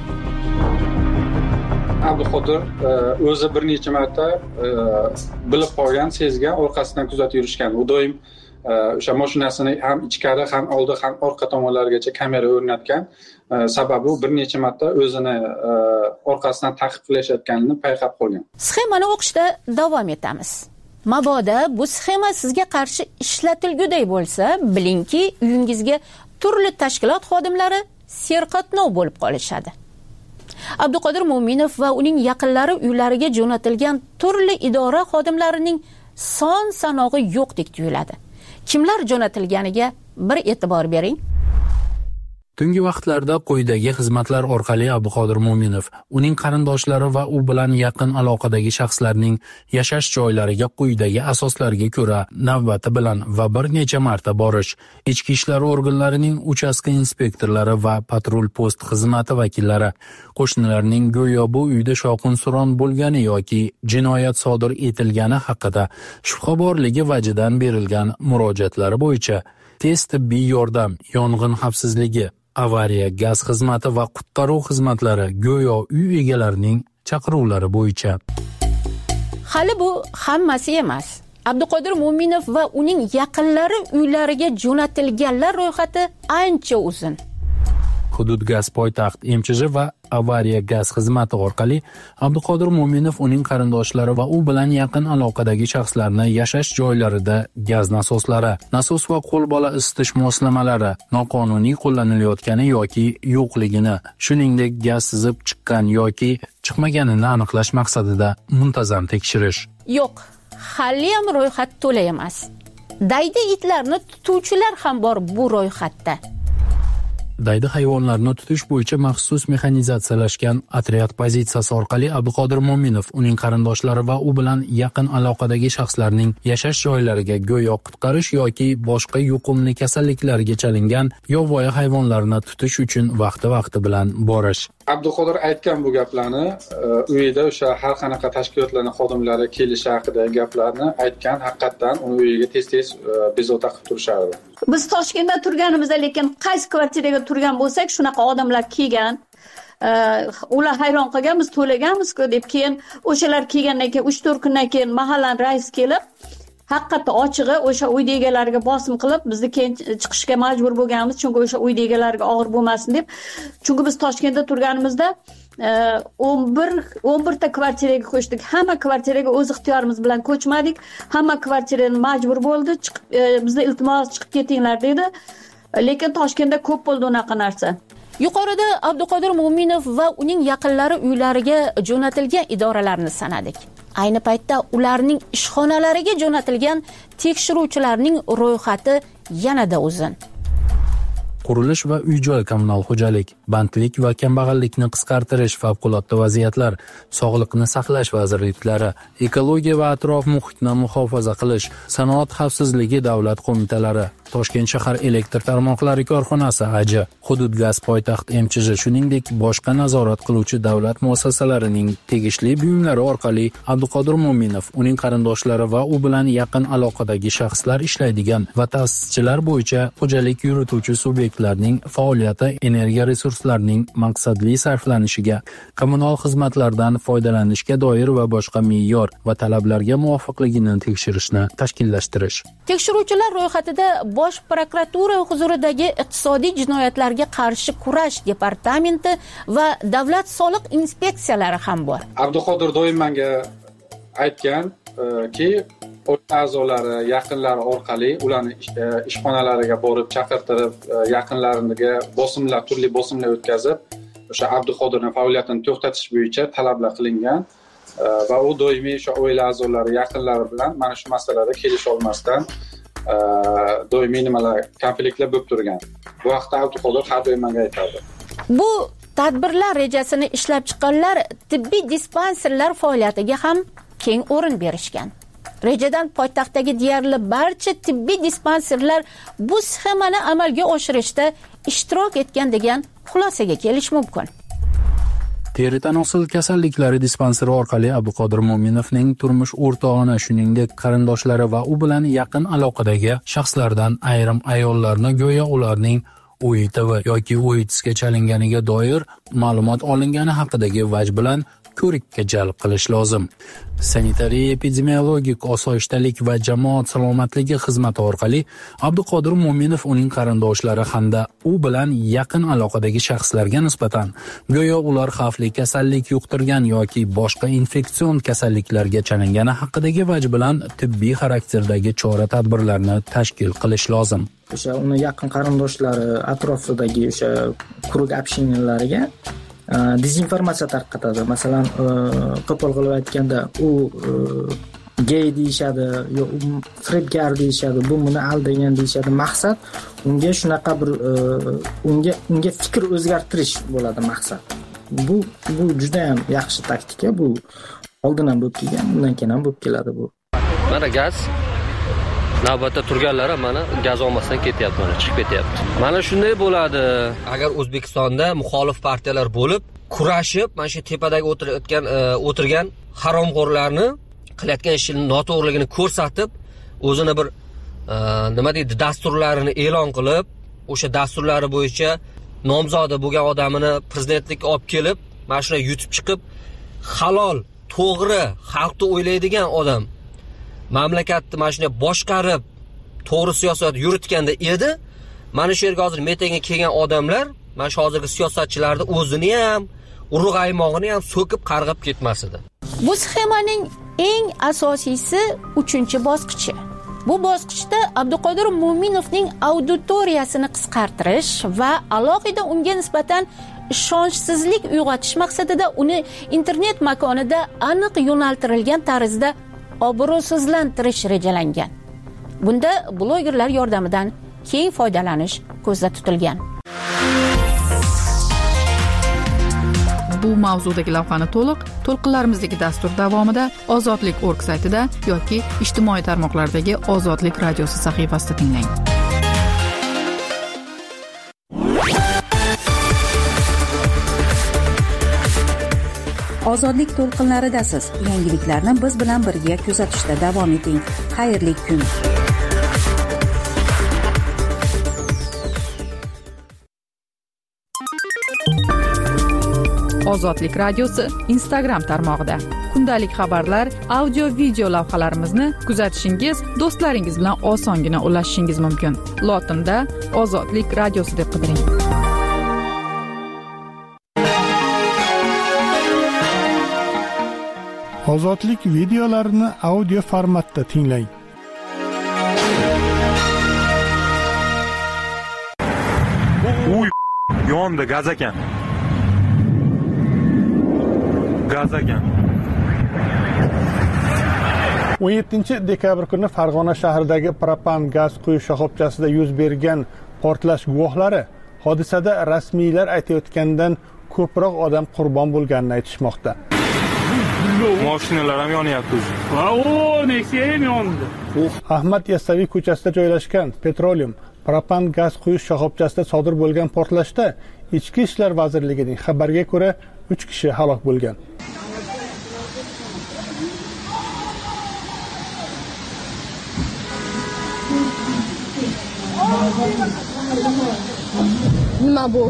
Speaker 4: Abduqodir o'zi bir necha marta bilib qolgan, sezgan, orqasidan kuzatib yurishgan. U doim o'sha mashinasini ham ichkari, ham oldi, ham orqa tomonlarigacha kamera o'rnatgan. Sababi u bir necha marta o'zini orqasidan ta'qib qilishayotganini payqab qolgan.
Speaker 21: Sxemani o'qishda davom etamiz. Mabodo bu sxema sizga qarshi ishlatilguday bo'lsa, bilingki, uyingizga turli tashkilot xodimlari serqatnov bo'lib qolishadi. Abduqodir Mo'minov va uning yaqinlari uylariga jo'natilgan turli idora xodimlarining son sanog'i yo'qdek tuyuladi. Kimlar jo'natilganiga bir e'tibor bering.
Speaker 23: Tungi vaqtlarda quyidagi xizmatlar orqali Abduqodir Mo'minov, uning qarindoshlari va u bilan yaqin aloqadagi shaxslarning yashash joylariga quyidagi asoslarga ko'ra navbati bilan va bir necha marta borish, ichki ishlar organlarining uchastka inspektorlari va patrul post xizmati vakillari, qo'shnilarning go'yo bu uyda shovqin-suron bo'lgani yoki jinoyat sodir etilgani haqida shubha borligi vajidan berilgan murojaatlari bo'yicha tez tibbiy yordam, yong'in xavfsizligi, avariya, gaz xizmati va qutqaruv xizmatlari go'yo uy egalarining chaqiruvlari bo'yicha.
Speaker 21: Hali bu hammasi emas. Abduqodir Mo'minov va uning yaqinlari uylariga jo'natilganlar ro'yxati ancha uzun.
Speaker 23: Hudud gaz poytaxt M Ch J va avariya gaz xizmati orqali Abduqodir Mo'minov uning qarindoshlari va u bilan yaqin aloqadagi shaxslarni yashash joylarida gaz nasoslari, nasos va qo'lbola isitish moslamalari noqonuniy qo'llanilayotgani yoki yo'qligini, shuningdek gaz sizib chiqqan yoki chiqmaganini aniqlash maqsadida muntazam tekshirish.
Speaker 21: Yo'q, haliyam ro'yxat to'la emas. Daydi itlarni tutuvchilar ham bor bu ro'yxatda.
Speaker 23: Daydi hayvonlarni tutish bo'yicha maxsus mexanizatsiyalashgan otryad pozitsiyasi orqali Abduqodir Mo'minov uning qarindoshlari va u bilan yaqin aloqadagi shaxslarning yashash joylariga go'yo qutqarish yoki boshqa yuqumli kasalliklarga chalingan yovvoyi hayvonlarni tutish uchun vaqti-vaqti bilan borish.
Speaker 4: Abduqodir aytgan bu gaplarni uyida o'sha har qanaqa tashkilotlarning xodimlari kelishi haqida gaplarni aytgan, haqiqatan uni uyiga tez-tez bezovta qilib turishardi.
Speaker 3: Biz Toshkentda turganimizda, lekin qaysi kvartiraga turgan bo'lsak, shunaqa odamlar kelgan. Ular hayron qolgan, biz to'laganmiz-ku deb, keyin o'shalar kelgandan keyin uch to'rt kundan keyin mahallan rais kelib, haqiqatda ochig'i o'sha uyda egalariga bosim qilib, bizni keyin chiqishga majbur bo'lganmiz, chunki o'sha uyda egalariga og'ir bo'lmasin deb. Chunki biz Toshkentda turganimizda o'n bir ta kvartiraga ko'chdik. Hamma kvartiraga o'z ixtiyorimiz bilan ko'chmadik. Hamma kvartirani majbur bo'ldi, chiqib bizga iltimos chiqib ketinglar dedi. Lekin Toshkentda ko'p bo'ldi unaqa narsa.
Speaker 21: Yuqorida Abduqodir Mo'minov va uning yaqinlari uylariga jo'natilgan idoralarni sanadik. Ayni paytda ularning ishxonalariga jo'natilgan tekshiruvchilarning ro'yxati yanada uzun.
Speaker 23: Qurilish va uy-joy kommunal xo'jalik, bandlik va kambag'allikni qisqartirish favqulodda vaziyatlar, sog'liqni saqlash vazirliklari, ekologiya va atrof muhitni muhofaza qilish, sanoat xavfsizligi davlat qo'mitalari, Toshkent shahar elektr tarmoqlari korxonasi A J, hudud gaz poytaxt M Ch J, shuningdek boshqa nazorat qiluvchi davlat muassasalarining tegishli buyumlari orqali Abduqodir Mo'minov, uning qarindoshlari va u bilan yaqin aloqadagi shaxslar ishlaydigan va ta'sischilar bo'yicha xo'jalik yurituvchi subyektlarning faoliyati energiya resurslarining maqsadli sarflanishiga, kommunal xizmatlardan foydalanishga doir va boshqa me'yor va talablarga muvofiqligini tekshirishni tashkillashtirish.
Speaker 21: Tekshiruvchilar ro'yxatida Bosh prokuratura huzuridagi iqtisodiy jinoyatlarga qarshi kurash departamenti va davlat soliq inspeksiyalari ham bor.
Speaker 4: Abduqodir doim menga aytganki, oila a'zolari, yaqinlari orqali ularni ishxonalariga borib chaqirtirib, yaqinlariga bosimlar, turli bosimlar o'tkazib, o'sha Abduqodirning faoliyatini to'xtatish bo'yicha talablar qilingan va u doimiy o'sha oila a'zolari, yaqinlari bilan mana shu masalada kelisha olmasdan doimiy nimalar konfliktlar bo'lib turgan. Bu vaqtda Abduqodir har doim menga aytadi.
Speaker 21: Bu tadbirlar rejasini ishlab chiqqanlar tibbiy dispanserlar faoliyatiga ham keng o'rin berishgan. Rejadan poytaxtdagi deyarli barcha tibbiy dispanserlar bu sxemani amalga oshirishda ishtirok etgan degan xulosaga kelish mumkin.
Speaker 23: Teri tanosil kasalliklari dispanseri orqali Abduqodir Mo'minovning turmush o'rtog'ini, shuningdek qarindoshlari va u bilan yaqin aloqadagi shaxslardan ayrim ayollarni go'yo ularning O I T V yoki O I T S ga chalinganiga doir ma'lumot olingani haqidagi vaj bilan ko'rikka jalb qilish lozim. Sanitariya epidemiologik osoyishtalik va jamoat salomatligi xizmati orqali Abduqodir Mo'minov, uning qarindoshlari hamda u bilan yaqin aloqadagi shaxslarga nisbatan go'yo ular xavfli kasallik yuqtirgan yoki boshqa infeksion kasalliklarga chalingani haqidagi vaj bilan tibbiy xarakterdagi chora-tadbirlarni tashkil qilish lozim.
Speaker 24: O'sha uni yaqin qarindoshlari atrofidagi o'sha quruq общениялariga dezinformatsiya tarqatadi. Masalan, qo'pol qilib aytganda, u gay deyishadi, yo firibgar deyishadi, bu buni aldagan deyishadi. Maqsad unga shunaqa bir unga unga fikr o'zgartirish bo'ladi maqsad. Bu bu juda ham yaxshi taktika. Bu oldin ham bo'lib kelgan, bundan keyin ham bo'lib keladi bu.
Speaker 22: Mana gaz navbatda turganlar mana gaz olmasdan ketyapti, mana chiqib ketyapti. Mana shunday bo'ladi. Agar O'zbekistonda muxolif partiyalar bo'lib, kurashib, mana shu tepadagi o'tirgan o'tirgan haromxo'rlarni qilayotgan ishini noto'g'riligini ko'rsatib, o'zini bir nima deydi, dasturlarini e'lon qilib, o'sha dasturlari bo'yicha nomzodi bo'lgan odamini prezidentlikka olib kelib, mana shuni yutib chiqib, halol, to'g'ri, xalqni o'ylaydigan odam mamlakatni mana shunday boshqarib, to'g'ri siyosat yuritganda edi. Mana shu yerga hozir metingga kelgan odamlar mana shu hozirgi siyosatchilarni o'zini ham, urug' aymog'ini ham so'kib qarg'ab ketmas edi.
Speaker 21: Bu sxemaning eng asosiysi uchinchi bosqichi. Bu bosqichda Abduqodir Mo'minovning auditoriyasini qisqartirish va alohida unga nisbatan ishonchsizlik uyg'otish maqsadida uni internet makonida aniq yo'naltirilgan tarzda obro'sizlantirish rejalangan. Bunda blogerlar yordamidan keng foydalanish ko'zda tutilgan.
Speaker 1: Bu mavzudagi lavhani to'liq to'lqinlarimizdagi dastur davomida ozodlik nokta org saytida yoki ijtimoiy tarmoqlardagi Ozodlik radiosi sahifasida tinglang.
Speaker 15: Ozodlik to'lqinlaridasiz. Yangiliklarni biz bilan birga kuzatishda davom eting. Xayrli kun.
Speaker 1: Ozodlik radiosi Instagram tarmog'ida. Kundalik xabarlar, audio video lavhalarimizni kuzatishingiz, do'stlaringiz bilan osongina ulashishingiz mumkin. Lotinda Ozodlik radiosi deb qidiring.
Speaker 2: Ozodlik videolarini audio formatda tinglang.
Speaker 7: Uy, yondi gaz ekan. Gaz ekan.
Speaker 2: o'n yettinchi dekabr kuni Farg'ona shahridagi propan gaz quyish shoxobchasida yuz bergan portlash guvohlari hodisada rasmiylar aytayotgandan ko'proq odam qurbon bo'lganini aytishmoqda.
Speaker 7: Mashinalar ham yonyapti.
Speaker 8: Va o, Nexia ham yondi.
Speaker 2: Ahmad Yassaviy ko'chasida joylashgan Petroleum propan gaz quyish shoxobchasida sodir bo'lgan portlashda Ichki ishlar vazirligining xabariga ko'ra uch kishi halok bo'lgan.
Speaker 10: Nima bu?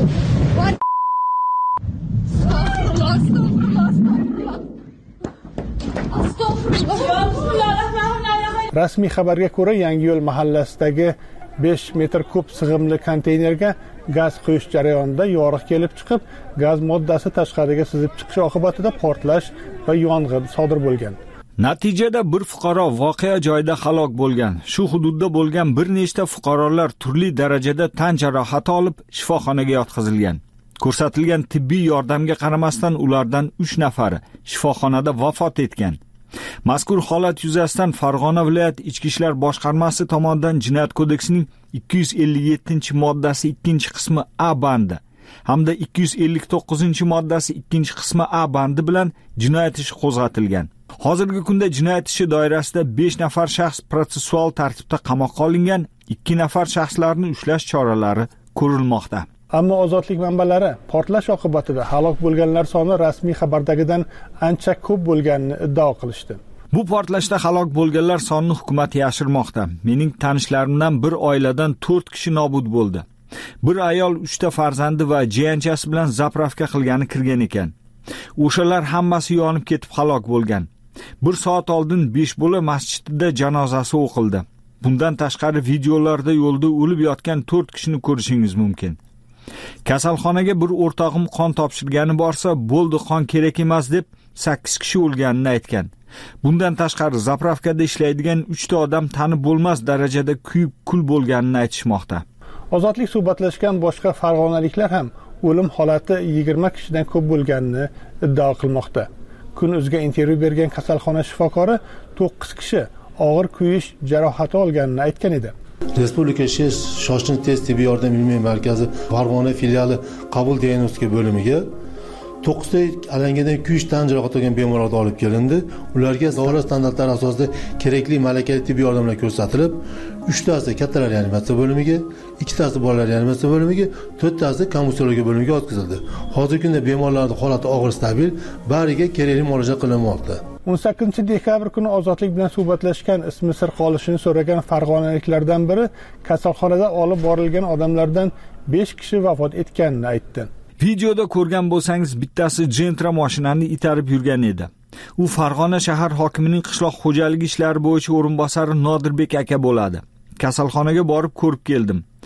Speaker 2: Rasmiy xabarga ko'ra, Yangiyo'l mahallasidagi besh metr kub sig'imli konteynerga gaz quyish jarayonida yoriq kelib chiqib, gaz moddasi tashqariga sizib chiqishi oqibatida portlash va yong'in sodir bo'lgan.
Speaker 6: Natijada bir fuqaro voqea joyida halok bo'lgan. Shu hududda bo'lgan bir nechta fuqarolar turli darajada tan jarohati olib shifoxonaga yotqizilgan. Ko'rsatilgan tibbiy yordamga qaramasdan ulardan uch nafari shifoxonada vafot etgan. Mazkur holat yuzasidan Farg'ona viloyat Ichki ishlar boshqarmasi tomonidan Jinoyat kodeksining ikki yuz ellik yettinchi moddasi ikkinchi qismi A bandi hamda ikki yuz ellik to'qqizinchi moddasi ikkinchi qismi A bandi bilan jinoyat ishi qo'zg'atilgan. Hozirgi kunda jinoyat ishi doirasida besh nafar shaxs protsessual tartibda qamoqqa olingan, ikki nafar shaxslarni ushlash choralari ko'rilmoqda.
Speaker 2: Ammo ozodlik manbalari portlash oqibatida halok bo'lganlar soni rasmiy xabardagidan ancha ko'p bo'lganini iddao qilishdi.
Speaker 6: Bu portlashda halok bo'lganlar sonini hukumat yashirmoqda. Mening tanishlarimdan bir oiladan to'rt kishi nobud bo'ldi. Bir ayol uchta farzandi va jiyanchasi bilan zapravka qilgani kirgan ekan. O'shalar hammasi yonib ketib halok bo'lgan. Bir soat oldin besh bola masjidida janozasi o'qildi. Bundan tashqari videolarda yo'lda o'lib yotgan to'rt kishini ko'rishingiz mumkin. Kasalxonaga bir o'rtog'im qon topshirgani borsa, bo'ldi qon kerak emas deb sakkiz kishi o'lganini aytgan. Bundan tashqari zapravkada ishlaydigan uchta odam tanib bo'lmas darajada kuyib kul bo'lganini aytishmoqda.
Speaker 2: Ozodlik suhbatlashgan boshqa farg'onaliklar ham o'lim holati yigirma kishidan ko'p bo'lganini iddao qilmoqda. Kun.uzga intervyu bergan kasalxona shifokori to'qqiz kishi og'ir kuyish jarohati olganini aytgan edi.
Speaker 11: Respublika shoshilinch tez tibbiy yordam ilmiy markazi Farg'ona filiali qabul diagnostika bo'limiga to'qqizta alangadan kuyish tan jarohati olgan bemorlarni olib kelindi. Ularga davlat standartlari asosida kerakli malakali tibbiy yordamlar ko'rsatilib, uchtasi kattalar reanimatsiya bo'limiga, ikkitasi bolalar reanimatsiya bo'limiga, to'rttasi komissiyologiya bo'limiga o'tkazildi. Hozirgi kunda bemorlarning holati og'ir stabil, bariga kerakli muolaja qilinmoqda.
Speaker 2: o'n sakkizinchi dekabr kuni ozodlik bilan suhbatlashgan ismi sir qolishini so'ragan farg'onaliklardan biri kasalxonada olib borilgan odamlardan besh kishi vafot etganini aytdi.
Speaker 6: Videoda ko'rgan bo'lsangiz, bittasi Gentra mashinani itarib yurgan edi. U Farg'ona shahar hokimining qishloq xo'jaligi ishlari bo'yicha o'rinbosari Nodirbek aka bo'ladi. Kasalxonaga borib ko'rib keldim.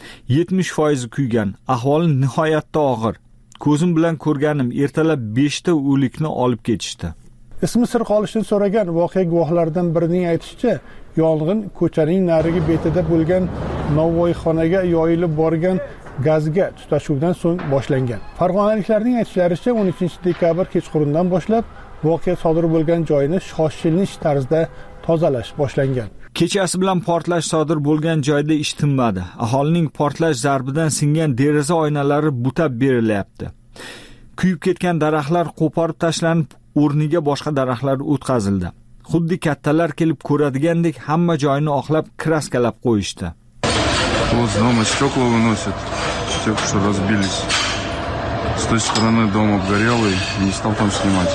Speaker 6: yetmish foiz kuygan, ahvoli nihoyatda og'ir. Ko'zim bilan ko'rganim, ertalab beshta o'likni olib ketishdi.
Speaker 2: Ismi sir qolishini so'ragan voqea guvohlaridan birining aytishicha, yong'in ko'chaning narigi betida bo'lgan novvoyxonaga yoyilib borgan gazga tutashuvdan so'ng boshlangan. Farg'onaliklarning aytishlaricha o'n uchinchi dekabr kechqurundan boshlab voqea sodir bo'lgan joyni shoshilinch tarzda tozalash boshlangan.
Speaker 6: Kechasi bilan portlash sodir bo'lgan joyda ish tinmadi. Aholining portlash zarbidan singan deraza oynalari butab berilyapti. Kuyib ketgan daraxtlar qo'porib tashlanib, o'rniga boshqa daraxtlar o'tkazildi. Xuddi kattalar kelib ko'radigandek hamma joyni oqlab kraskalab qo'yishdi.
Speaker 9: Вот с дома стекла выносят, тех, что разбились. С той стороны дом обгорелый, не стал там снимать.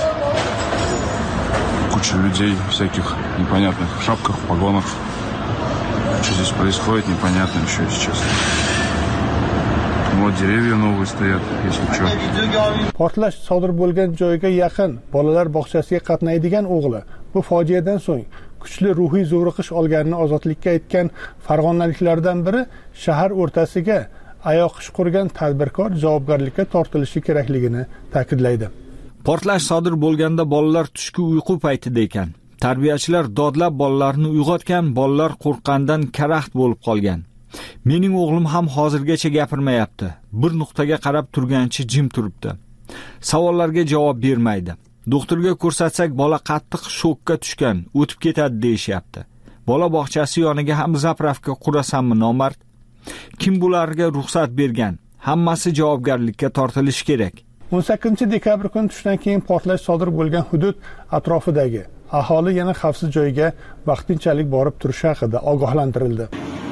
Speaker 9: Куча людей всяких непонятных в шапках, в погонах. Что здесь происходит, непонятно еще, если честно. Вот деревья новые стоят, если что.
Speaker 2: Portlash sodir bo'lgan joyga yaqin bolalar bog'chasiga qatnaydigan o'g'li bu fojiadan so'ng kuchli ruhiy zo'riqish olganini ozodlikka aytgan farg'onaliklardan biri shahar o'rtasiga ayoq ish qurgan tadbirkor javobgarlikka tortilishi kerakligini ta'kidlaydi.
Speaker 6: Portlash sodir bo'lganda bolalar tushki uyqu paytida ekan. Tarbiyachilar dodlab bolalarni uyg'otgan, bolalar qo'rqqandan karaxt bo'lib qolgan. Mening o'g'lim ham hozirgacha gapirmayapti. Bir nuqtaga qarab turgancha jim turibdi. Savollarga javob bermaydi. Doktorga ko'rsatsak bola qattiq shokka tushgan, o'tib ketadi deyishyapti. Bola bog'chasi yoniga ham zapravka qurasanmi nomard? Kim bularga ruxsat bergan? Hammasi javobgarlikka tortilishi kerak.
Speaker 2: o'n sakkizinchi dekabr kuni tushdan keyin portlash sodir bo'lgan hudud atrofidagi aholi yana xavfsiz joyga vaqtinchalik borib turishi haqida ogohlantirildi.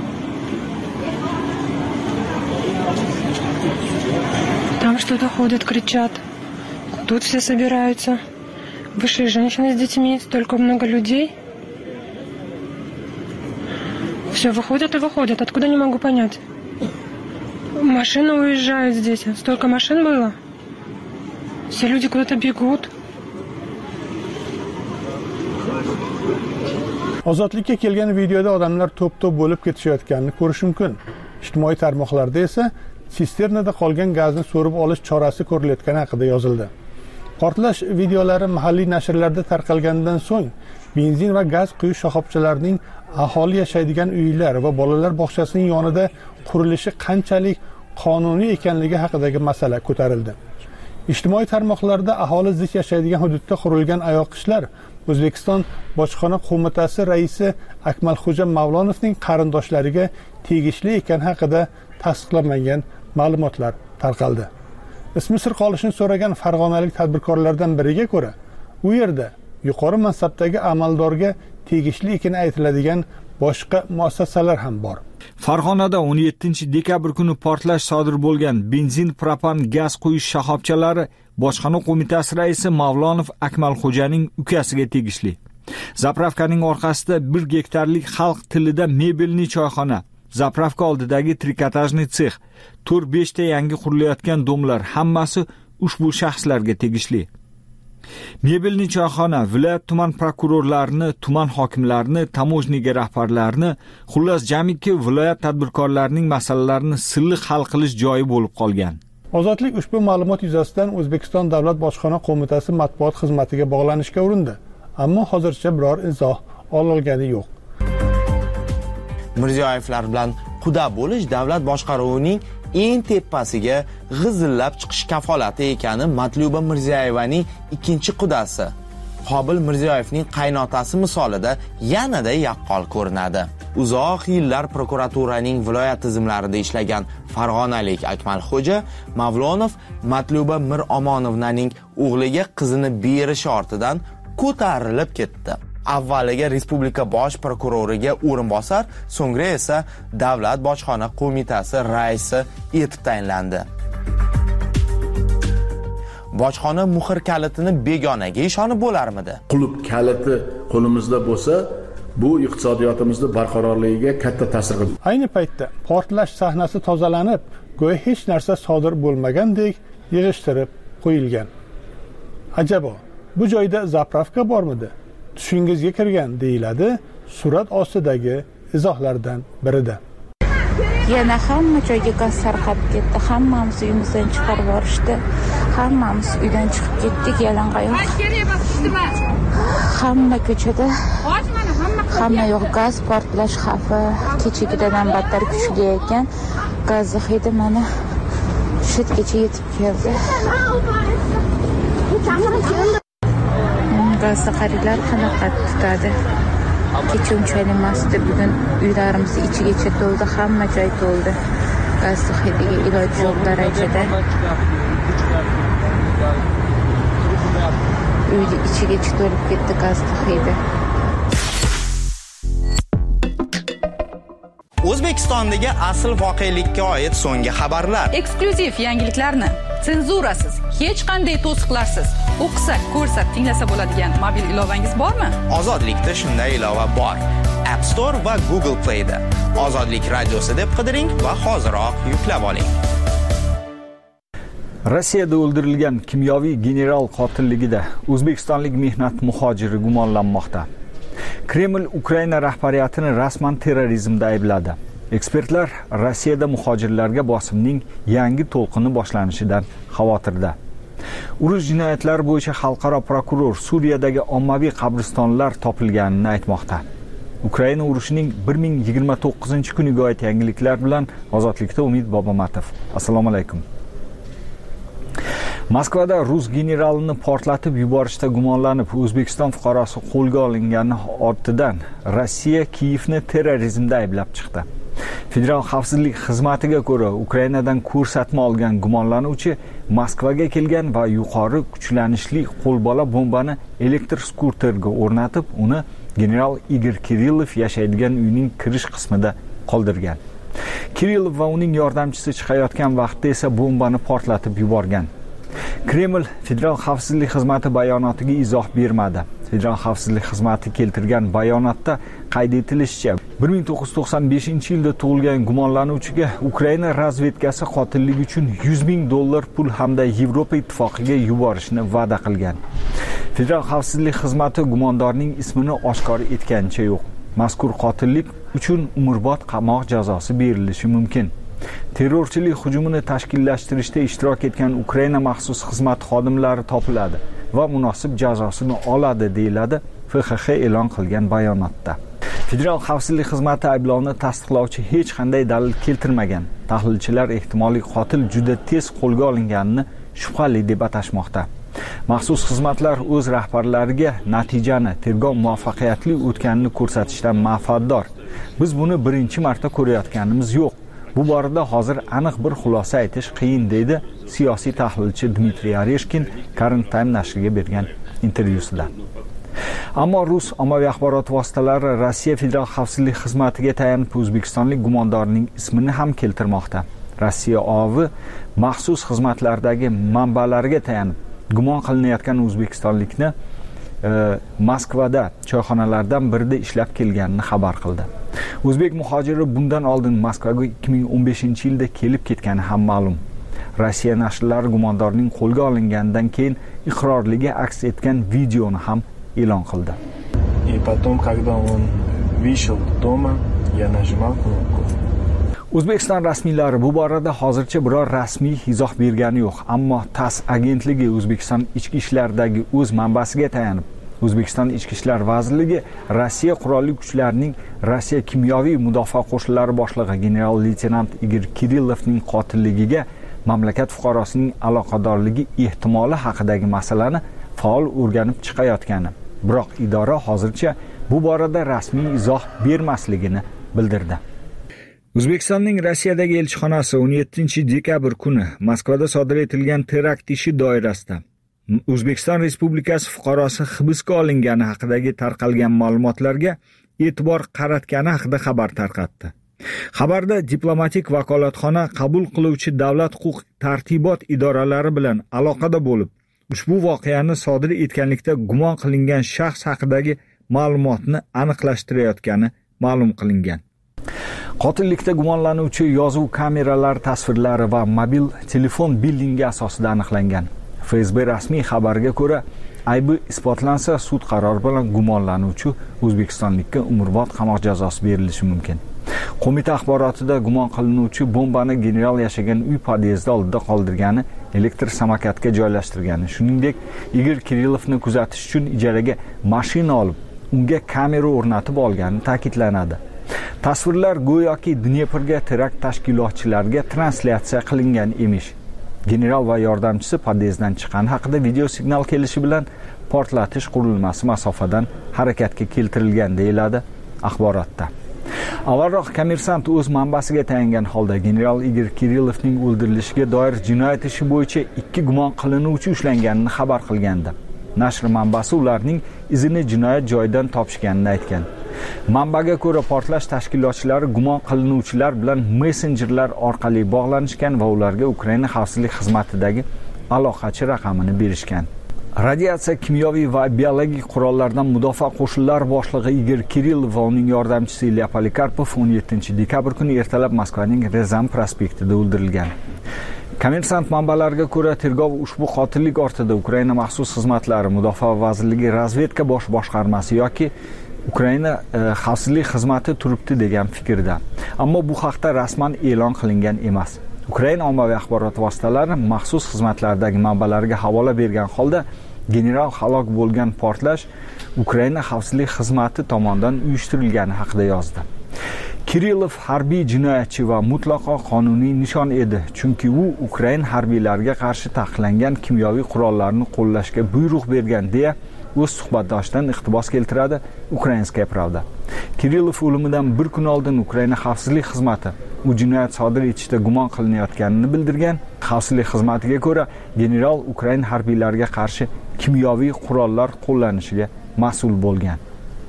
Speaker 10: Там что-то ходят, кричат. Тут все собираются. Вышли женщины с детьми, столько много людей. Все, выходят и выходят. Откуда, не могу понять. Машины уезжают здесь. Столько машин было. Все люди куда-то бегут.
Speaker 2: Ozodlikka kelgan videoda odamlar to'p-to'p bo'lib ketishayotganini ko'rish mumkin. Ijtimoiy tarmoqlarda esa sisternada qolgan gazni so'rib olish chorasi ko'rilayotgani haqida yozildi. Portlash videolari mahalliy nashrlarda tarqalgandan so'ng benzin va gaz quyish shoxobchalarining aholi yashaydigan uylar va bolalar bog'chasining yonida qurilishi qanchalik qonuniy ekanligi haqidagi masala ko'tarildi. Ijtimoiy tarmoqlarda aholi zich yashaydigan hududda qurilgan ayoqishlar O'zbekiston Bojxona qo'mitasi raisi Akmalxo'ja Mavlonovning qarindoshlariga tegishli ekani haqida tasdiqlanmagan ma'lumotlar tarqaldi. Ismi sir qolishini so'ragan farg'onalik tadbirkorlardan biriga ko'ra, u yerda yuqori mansabdagi amaldorga tegishli ekani aytiladigan boshqa muassasalar ham bor.
Speaker 6: Farg'onada o'n yettinchi dekabr kuni portlash sodir bo'lgan benzin, propan, gaz quyish shoxobchalari Bojxona qo'mitasi raisi Mavlonov Akmalxo'janing ukasiga tegishli. Zapravkaning orqasida bir gektarlik xalq tilida mebelni choyxona, zapravka oldidagi trikotajniy sex, to'rt besh ta yangi qurilayotgan domlar hammasi ushbu shaxslarga tegishli. Mebelni choyxona viloyat tuman prokurorlarini, tuman hokimlarini, tamojniga rahbarlarini, xullas jamiki viloyat tadbirkorlarining masalalarini silliq hal qilish joyi bo'lib qolgan.
Speaker 2: Ozodlik ushbu ma'lumot yuzasidan O'zbekiston Davlat Bojxona qo'mitasi matbuot xizmatiga bog'lanishga urindi, ammo hozircha biror izoh ololgani yo'q.
Speaker 12: Mirziyoyevlar bilan quda bo'lish davlat boshqaruvining eng tepasiga g'izillab chiqish kafolati ekani Matluba Mirziyoyevaning ikkinchi qudasi Qobil Mirziyoyevning qaynotasi misolida yanada yaqqol ko'rinadi. Uzoq yillar prokuraturaning viloyat tizimlarida ishlagan farg'onalik Akmalxo'ja Mavlonov Matluba Miromonovnaning o'g'liga qizini berishi ortidan ko'tarilib ketdi. Avvaliga respublika bosh prokuroriga o'rinbosar, so'ngra esa davlat bojxona qo'mitasi raisi etib tayinlandi. Bojxona muhr kalitini begonaga ishonib bo'larmidi?
Speaker 14: Qulub kaliti qo'limizda bo'lsa, bu iqtisodiyotimizni barqarorligiga katta ta'sir qiladi.
Speaker 2: Ayni paytda portlash sahnasi tozalanib, go'yo hech narsa sodir bo'lmagandek yig'ishtirib qo'yilgan. Ajabo, bu joyda zapravka bormidi? Tushingizga kirgan deyiladi surat ostidagi izohlardan birida.
Speaker 13: Yana hamma joyga gaz tarqab ketdi. Hammamiz uyimizdan chiqarib yuborishdi. Hammamiz uydan chiqib ketdik yalangoyoq. Hamma ko'chada, hamma yoq gaz portlash xavfi kechagidan battar kuchli ekan. Gaz hidi mana shetgacha yetib keldi. Gazda qariylar qanaqa tutadi? Kecha unchalik emasdi, bugun uylarimiz ichigacha to'ldi, hamma joy to'ldi. Gaz hidiga iloji yo'q darajada. Uyni ichigacha to'lib ketdi gaz hidi.
Speaker 12: O'zbekistondagi asl voqelikka oid so'nggi xabarlar.
Speaker 1: Eksklyuziv yangiliklarni senzurasiz, hech qanday to'siqlarsiz o'qisa, ko'rsa, tinglasa bo'ladigan mobil ilovangiz bormi?
Speaker 12: Ozodlikda shunday ilova bor. App Store va Google Play da. Ozodlik radiosi deb qidiring va hoziroq yuklab oling.
Speaker 6: Rossiyada o'ldirilgan kimyoviy general qotilligida o'zbekistonlik mehnat muhojiri gumonlanmoqda. Kreml Ukraina rahbariyatini rasman terrorizmda aybladi. Ekspertlar Rossiyada muhojirlarga bosimning yangi to'lqini boshlanishidan xavotirda. Urush jinoyatlari bo'yicha xalqaro prokuror Suriyadagi ommaviy qabristonlar topilganini aytmoqda. Ukraina urushining bir ming yigirma to'qqizinchi kuniga oid yangiliklar bilan Ozodlikda Umid Bobomatov. Assalomu alaykum. Moskvada rus generalini portlatib yuborishda gumonlanib O'zbekiston fuqarosi qo'lga olingani ortidan Rossiya Kiyevni terrorizmda ayblab chiqdi. Federal xavfsizlik xizmatiga ko'ra, Ukrainadan ko'rsatma olgan gumonlanuvchi Moskvaga kelgan va yuqori kuchlanishli qo'lbola bombani elektr skuterga o'rnatib, uni general Igor Kirillov yashaydigan uyning kirish qismida qoldirgan. Kirillov va uning yordamchisi chiqayotgan vaqtda esa bombani portlatib yuborgan. Kreml Federal xavfsizlik xizmati bayonotiga izoh bermadi. Federal xavfsizlik xizmati keltirgan bayonotda qayd etilishicha, bir ming to'qqiz yuz to'qson beshinchi yilda tug'ilgan gumonlanuvchiga Ukraina razvedkasi qotillik uchun yuz ming dollar pul hamda Yevropa ittifoqiga yuborishni va'da qilgan. Federal xavfsizlik xizmati gumondorning ismini oshkor etganicha yo'q. Mazkur qotillik uchun umrbod qamoq jazosi berilishi mumkin. Terrorchilik hujumini tashkillashtirishda ishtirok etgan Ukraina maxsus xizmat xodimlari topiladi va munosib jazosini oladi, deyiladi F X X e'lon qilgan bayonotda. Federal xavfsizlik xizmati ayblovni tasdiqlovchi hech qanday dalil keltirmagan. Tahlilchilar ehtimoliy qotil juda tez qo'lga olinganini shubhali deb atashmoqda. Maxsus xizmatlar o'z rahbarlariga natijani tergov muvaffaqiyatli o'tganini ko'rsatishdan manfaatdor. Biz buni birinchi marta ko'rayotganimiz yo'q. Bu borada hozir aniq bir xulosa aytish qiyin, deydi siyosiy tahlilchi Dmitriy Oreshkin Current Time nashriga bergan intervyusida. Ammo rus ommaviy axborot vositalari Rossiya Federal xavfsizlik xizmatiga tayanib o'zbekistonlik gumondorning ismini ham keltirmoqda. Rossiya ovi maxsus xizmatlardagi manbalariga tayanib gumon qilinayotgan o'zbekistonlikni e, Moskvada choyxonalardan birida ishlab kelganini xabar qildi. O'zbek muhojiri bundan oldin Moskvaga ikki ming o'n beshinchi yilda kelib ketgani ham ma'lum. Rossiya nashrlari gumondorning qo'lga olinganidan keyin iqrorligi aks etgan videoni ham e'lon qildi.
Speaker 7: И потом, когда он вышел дома, я нажимал кнопку.
Speaker 6: O'zbekiston rasmiylari bu borada hozircha biror rasmiy izoh bergani yo'q, ammo TASS agentligi O'zbekiston ichki ishlaridagi o'z manbasiga tayanib O'zbekiston Ichki ishlar vazirligi Rossiya qurolli kuchlarining Rossiya kimyoviy mudofaa qo'shinlari boshlig'i general-leytenant Igor Kirillovning qotilligiga mamlakat fuqarosining aloqadorligi ehtimoli haqidagi masalani faol o'rganib chiqayotgani, biroq idora hozircha bu borada rasmiy izoh bermasligini bildirdi. O'zbekistonning Rossiyadagi elchixonasi o'n yettinchi dekabr kuni Moskvada sodir etilgan terakt ishi doirasida O'zbekiston Respublikasi fuqarosi hibsga olingani haqidagi tarqalgan ma'lumotlarga e'tibor qaratgani haqida xabar tarqatdi. Xabarda diplomatik vakolatxona qabul qiluvchi davlat huquq tartibot idoralari bilan aloqada bo'lib, ushbu voqeani sodir etganlikda gumon qilingan shaxs haqidagi ma'lumotni aniqlashtirayotgani ma'lum qilingan. Qotillikda gumonlanuvchi yozuv kameralari tasvirlari va mobil telefon billingi asosida aniqlangan. F S B rasmiy xabariga ko'ra, aybi isbotlansa, sud qarori bilan gumonlanuvchi o'zbekistonlikka umrbod qamoq jazosi berilishi mumkin. Qo'mita axborotida gumon qilinuvchi bombani general yashagan uy podyezdi oldida qoldirgani, elektr samokatga joylashtirgani, shuningdek, Igor Kirillovni kuzatish uchun ijaraga mashina olib, unga kamera o'rnatib olgani ta'kidlanadi. Tasvirlar go'yoki Dneprga terakt tashkilotchilariga translyatsiya qilingan emish. General va yordamchisi podyezddan chiqqani haqida video signal kelishi bilan portlatish qurilmasi masofadan harakatga keltirilgan deyiladi axborotda. Avvalroq Kommersant o'z manbasiga tayangan holda general Igor Kirillovning o'ldirilishiga doir jinoyat ishi bo'yicha ikki gumon qilinuvchi ushlanganini xabar qilgandi. Nashr manbasi ularning izini jinoyat joyidan topishganini aytgan. Manbaga ko'ra, portlash tashkilotchilari gumon qilinuvchilar bilan messenjerlar orqali bog'lanishgan va ularga Ukraina xavfsizlik xizmatidagi aloqachi raqamini berishgan. Radiatsiya, kimyoviy va biologik qurollardan mudofaa qo'shinlari boshlig'i Igor Kirillov va uning yordamchisi Ilya Polikarpov o'n yettinchi dekabr kuni ertalab Moskvaning Rezan prospektida o'ldirilgan. Kommersant manbalariga ko'ra, tergov ushbu qotillik ortida Ukraina maxsus xizmatlari, Mudofaa vazirligi razvedka bosh boshqarmasi yoki Ukraina e, xavfsizlik xizmati turibdi degan fikrda. Ammo bu haqda rasman e'lon qilingan emas. Ukraina ommaviy axborot vositalari maxsus xizmatlardagi manbalariga havola bergan holda general halok bo'lgan portlash Ukraina xavfsizlik xizmati tomonidan uyushtirilgani haqida yozdi. Kirillov harbiy jinoyatchi va mutlaqo qonuniy nishon edi, chunki u Ukraina harbiylariga qarshi taqiqlangan kimyoviy qurollarni qo'llashga buyruq bergan deya o'z suhbatdoshidan iqtibos keltiradi Ukrainskaya Pravda. Kirillov o'limidan bir kun oldin Ukraina xavfsizlik xizmati u jinoyat sodir etishda gumon qilinayotganini bildirgan. Xavfsizlik xizmatiga ko'ra, general Ukraina harbiylariga qarshi kimyoviy qurollar qo'llanishiga mas'ul bo'lgan.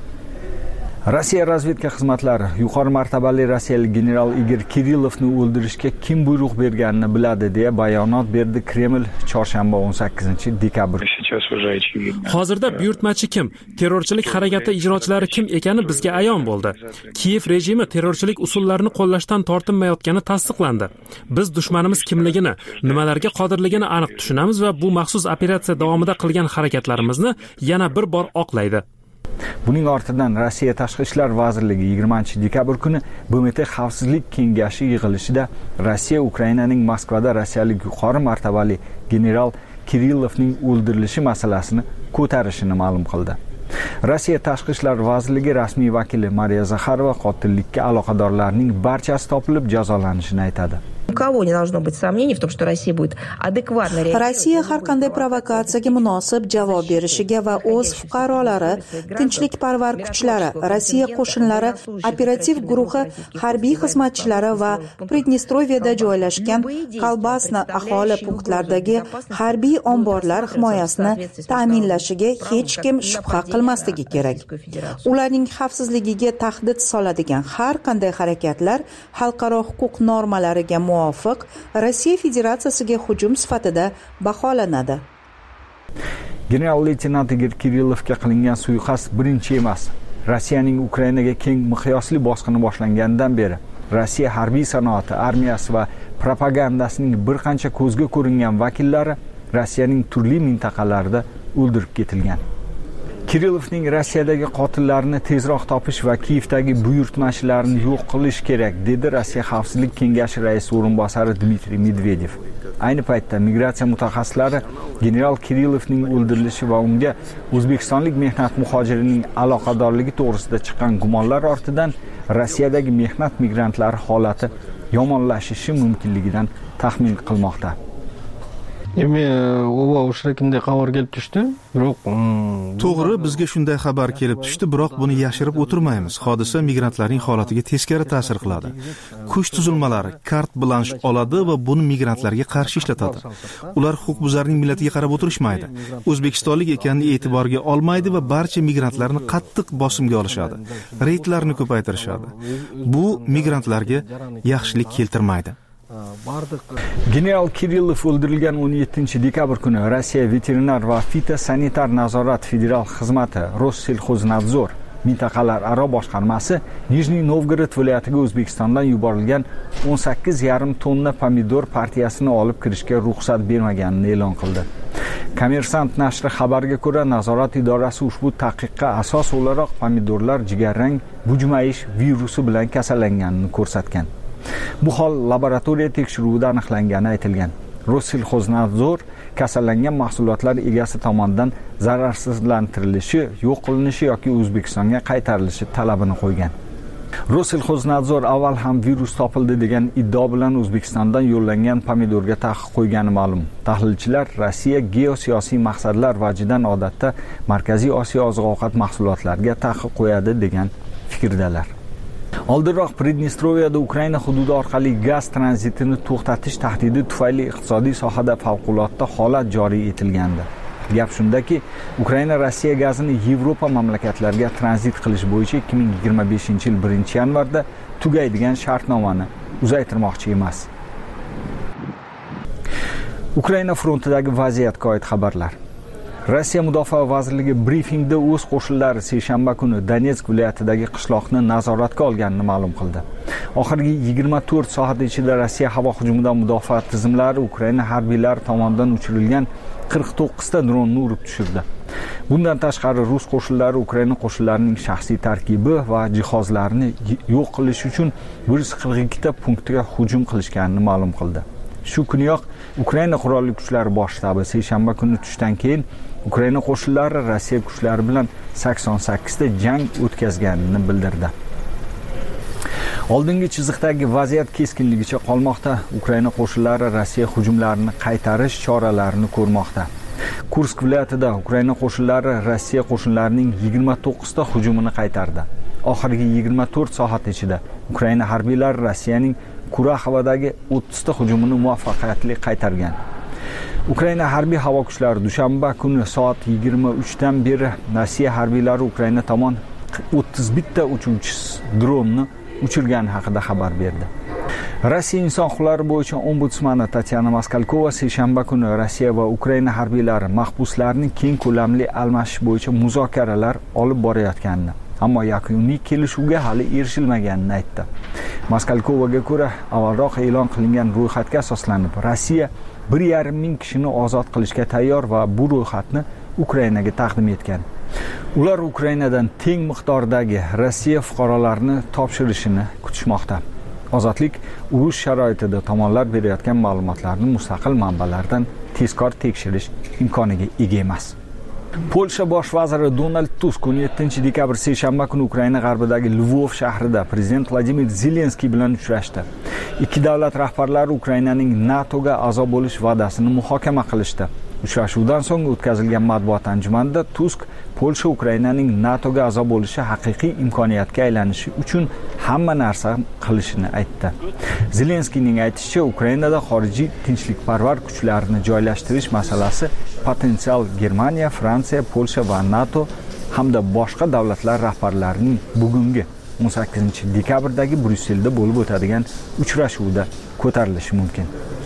Speaker 6: Rossiya razvedka xizmatlari yuqori martabali rossiyalik general Igor Kirillovni o'ldirishga kim buyruq berganini biladi deya bayonot berdi Kreml chorshanba o'n sakkizinchi dekabr.
Speaker 16: Hozirda buyurtmachi kim, terrorchilik harakati ijrochilari kim ekani bizga ayon bo'ldi. Kiyev rejimi terrorchilik usullarini qo'llashdan tortinmayotgani tasdiqlandi. Biz dushmanimiz kimligini, nimalarga qodirligini aniq tushunamiz va bu maxsus operatsiya davomida qilgan harakatlarimizni yana bir bor oqlaydi.
Speaker 6: Buning ortidan Rossiya Tashqi ishlar vazirligi yigirmanchi dekabr kuni B M T Xavfsizlik kengashi yig'ilishida Rossiya Ukrainaning Moskvada rossiyalik yuqori martabali general Kirillovning o'ldirilishi masalasini ko'tarishini ma'lum qildi. Rossiya Tashqi ishlar vazirligi rasmiy vakili Mariya Zakharova qotillikka aloqadorlarning barchasi topilib jazolanishini aytadi.
Speaker 18: У кого не должно быть сомнений в том, что Россия будет адекватно реагировать.
Speaker 15: Rossiya har qanday provokatsiyaga munosib javob berishiga va o'z fuqarolari, tinchlikparvar kuchlari, Rossiya qo'shinlari, operativ guruhi, harbiy xizmatchilari va Pridnestroviyada joylashgan Kolbasna aholi punktlaridagi harbiy omborlar himoyasini ta'minlashiga hech kim shubha qilmasligi kerak. Ularning xavfsizligiga tahdid soladigan har qanday harakatlar xalqaro huquq normalariga muvofiq Rossiya Federatsiyasiga hujum sifatida baholanadi.
Speaker 6: General-leytenant Igor Kirillovga qilingan suiqasd birinchi emas. Rossiyaning Ukrainaga keng miqyosli bosqini boshlanganidan beri Rossiya harbiy sanoati, armiyasi va propagandasining bir qancha ko'zga ko'ringan vakillari Rossiyaning turli mintaqalarida o'ldirib ketilgan. Kirillovning Rossiyadagi qotillarini tezroq topish va Kiyevdagi buyurtmachilarni yo'q qilish kerak, dedi Rossiya Xavfsizlik kengashi raisi o'rinbosari Dmitriy Medvedev. Ayni paytda migratsiya mutaxassislari general Kirillovning o'ldirilishi va unga o'zbekistonlik mehnat muhojirining aloqadorligi to'g'risida chiqqan gumonlar ortidan Rossiyadagi mehnat migrantlari holati yomonlashishi mumkinligidan taxmin qilmoqda.
Speaker 19: Endi o'va o'sha kimday xabar kelib tushdi? Biroq
Speaker 17: to'g'ri, bizga shunday xabar kelib tushdi, biroq buni yashirib o'tirmaymiz. Hodisa migrantlarning holatiga teskari ta'sir qiladi. Kuch tuzilmalari kart blansh oladi va buni migrantlarga qarshi ishlatadi. Ular huquqbuzarning millatiga qarab o'tirishmaydi. O'zbekistonlik ekanini e'tiborga olmaydi va barcha migrantlarni qattiq bosimga olishadi. Reydlarni ko'paytirishadi. Bu migrantlarga yaxshilik keltirmaydi.
Speaker 6: General Kirillov o'ldirilgan o'n yettinchi dekabr kuni Rossiya veterinar va fitosanitar nazorat federal xizmati Rossельхознадзор mintaqalar aro boshqarmasi Nijniy Novgorod viloyatiga O'zbekistondan yuborilgan o'n sakkiz yarim tonna pomidor partiyasini olib kirishga ruxsat bermaganini e'lon qildi. Kommersant nashri xabarga ko'ra, nazorat idorasi ushbu taqiqqa asos o'laroq pomidorlar jigarrang bujmayish virusi bilan kasallanganini ko'rsatgan. Bu hol laboratoriya tekshiruvida aniqlangani aytilgan. Rossellxoznadzor kasallangan mahsulotlar egasi tomonidan zararsizlantirilishi, yo'q qilinishi yoki O'zbekistonga qaytarilishi talabini qo'ygan. Rossellxoznadzor avval ham virus topildi degan iddao bilan O'zbekistondan yo'llangan pomidorga taqiq qo'ygani ma'lum. Tahlilchilar Rossiya geosiyosiy maqsadlar vajidan odatda Markaziy Osiyo oziq-ovqat mahsulotlariga taqiq qo'yadi degan fikrdalar. Oldinroq Pridnestroviyada Ukraina hududi orqali gaz tranzitini to'xtatish tahdidi tufayli iqtisodiy sohada favqulodda holat joriy etilgandi. Gap shundaki, Ukraina Rossiya gazini Yevropa mamlakatlariga tranzit qilish bo'yicha ikki ming yigirma beshinchi yil birinchi yanvarda tugaydigan shartnomani uzaytirmoqchi emas. Ukraina frontidagi vaziyatga oid xabarlar. Rossiya Mudofaa vazirligi brifingda o'z qo'shinlari seshanba kuni Donetsk viloyatidagi qishloqni nazoratga olganini ma'lum qildi. Oxirgi yigirma to'rt soat ichida Rossiya havo hujumidan mudofaa tizimlari Ukraina harbiylari tomonidan uchirilgan qirq to'qqiz ta dronni urib tushirdi. Bundan tashqari rus qo'shinlari Ukraina qo'shinlarining shaxsiy tarkibi va jihozlarini yo'q qilish uchun bir yuz qirq ikki ta punktga hujum qilishganini ma'lum qildi. Shu kuniyoq Ukraina qurolli kuchlari bosh shtabi seshanba kuni tushdan keyin Ukraina qo'shinlari Rossiya kuchlari bilan sakson sakkiz ta jang o'tkazganini bildirdi. Oldingi chiziqdagi vaziyat keskinligicha qolmoqda. Ukraina qo'shinlari Rossiya hujumlarini qaytarish choralarini ko'rmoqda. Kursk viloyatida Ukraina qo'shinlari Rossiya qo'shinlarining yigirma to'qqiz ta hujumini qaytardi. Oxirgi yigirma to'rt soat ichida Ukraina harbiylari Rossiyaning Kuraxovadagi o'ttiz ta hujumini muvaffaqiyatli qaytargan. Ukraina harbiy havo kuchlari dushanba kuni soat yigirma uch dan beri Rossiya harbiylari Ukraina tomon o'ttiz bitta uchuvchi dronni uchirgani haqida xabar berdi. Rossiya inson huquqlari bo'yicha ombudsmani Tatyana Maskalkova seshanba kuni Rossiya va Ukraina harbiylari mahbuslarning keng ko'lamli almashish bo'yicha muzokaralar olib borayotganini, ammo yakuniy kelishuvga hali erishilmaganini aytdi. Maskalkovaga ko'ra, avvalroq e'lon qilingan ro'yxatga asoslanib, Rossiya bir yarim ming kishini ozod qilishga tayyor va bu ro'yxatni Ukrainaga taqdim etgan. Ular Ukrainadan teng miqdordagi Rossiya fuqarolarini topshirishini kutishmoqda. Ozodlik urush sharoitida tomonlar berayotgan ma'lumotlarni mustaqil manbalardan tezkor tekshirish imkoniga ega emas. Polsha bosh vaziri Donald Tusk o'n yettinchi dekabr seshanba kuni Ukraina g'arbidagi Lvov shahrida prezident Vladimir Zelenskiy bilan uchrashdi. Ikki davlat rahbarlari Ukrainaning NATOga a'zo bo'lish va'dasini muhokama qilishdi. Uchrashuvdan so'ng o'tkazilgan matbuot anjumanida Tusk Polsha Ukrainaning NATOga a'zo bo'lishi haqiqiy imkoniyatga aylanishi uchun hamma narsa qilishini aytdi. Zelenskiyning aytishicha, Ukrainada xorijiy tinchlikparvar kuchlarni joylashtirish masalasi potensial Germaniya, Fransiya, Polsha va NATO hamda boshqa davlatlar rahbarlarining bugungi o'n sakkizinchi dekabrdagi Bryusselda bo'lib o'tadigan uchrashuvda ko'tarilishi mumkin.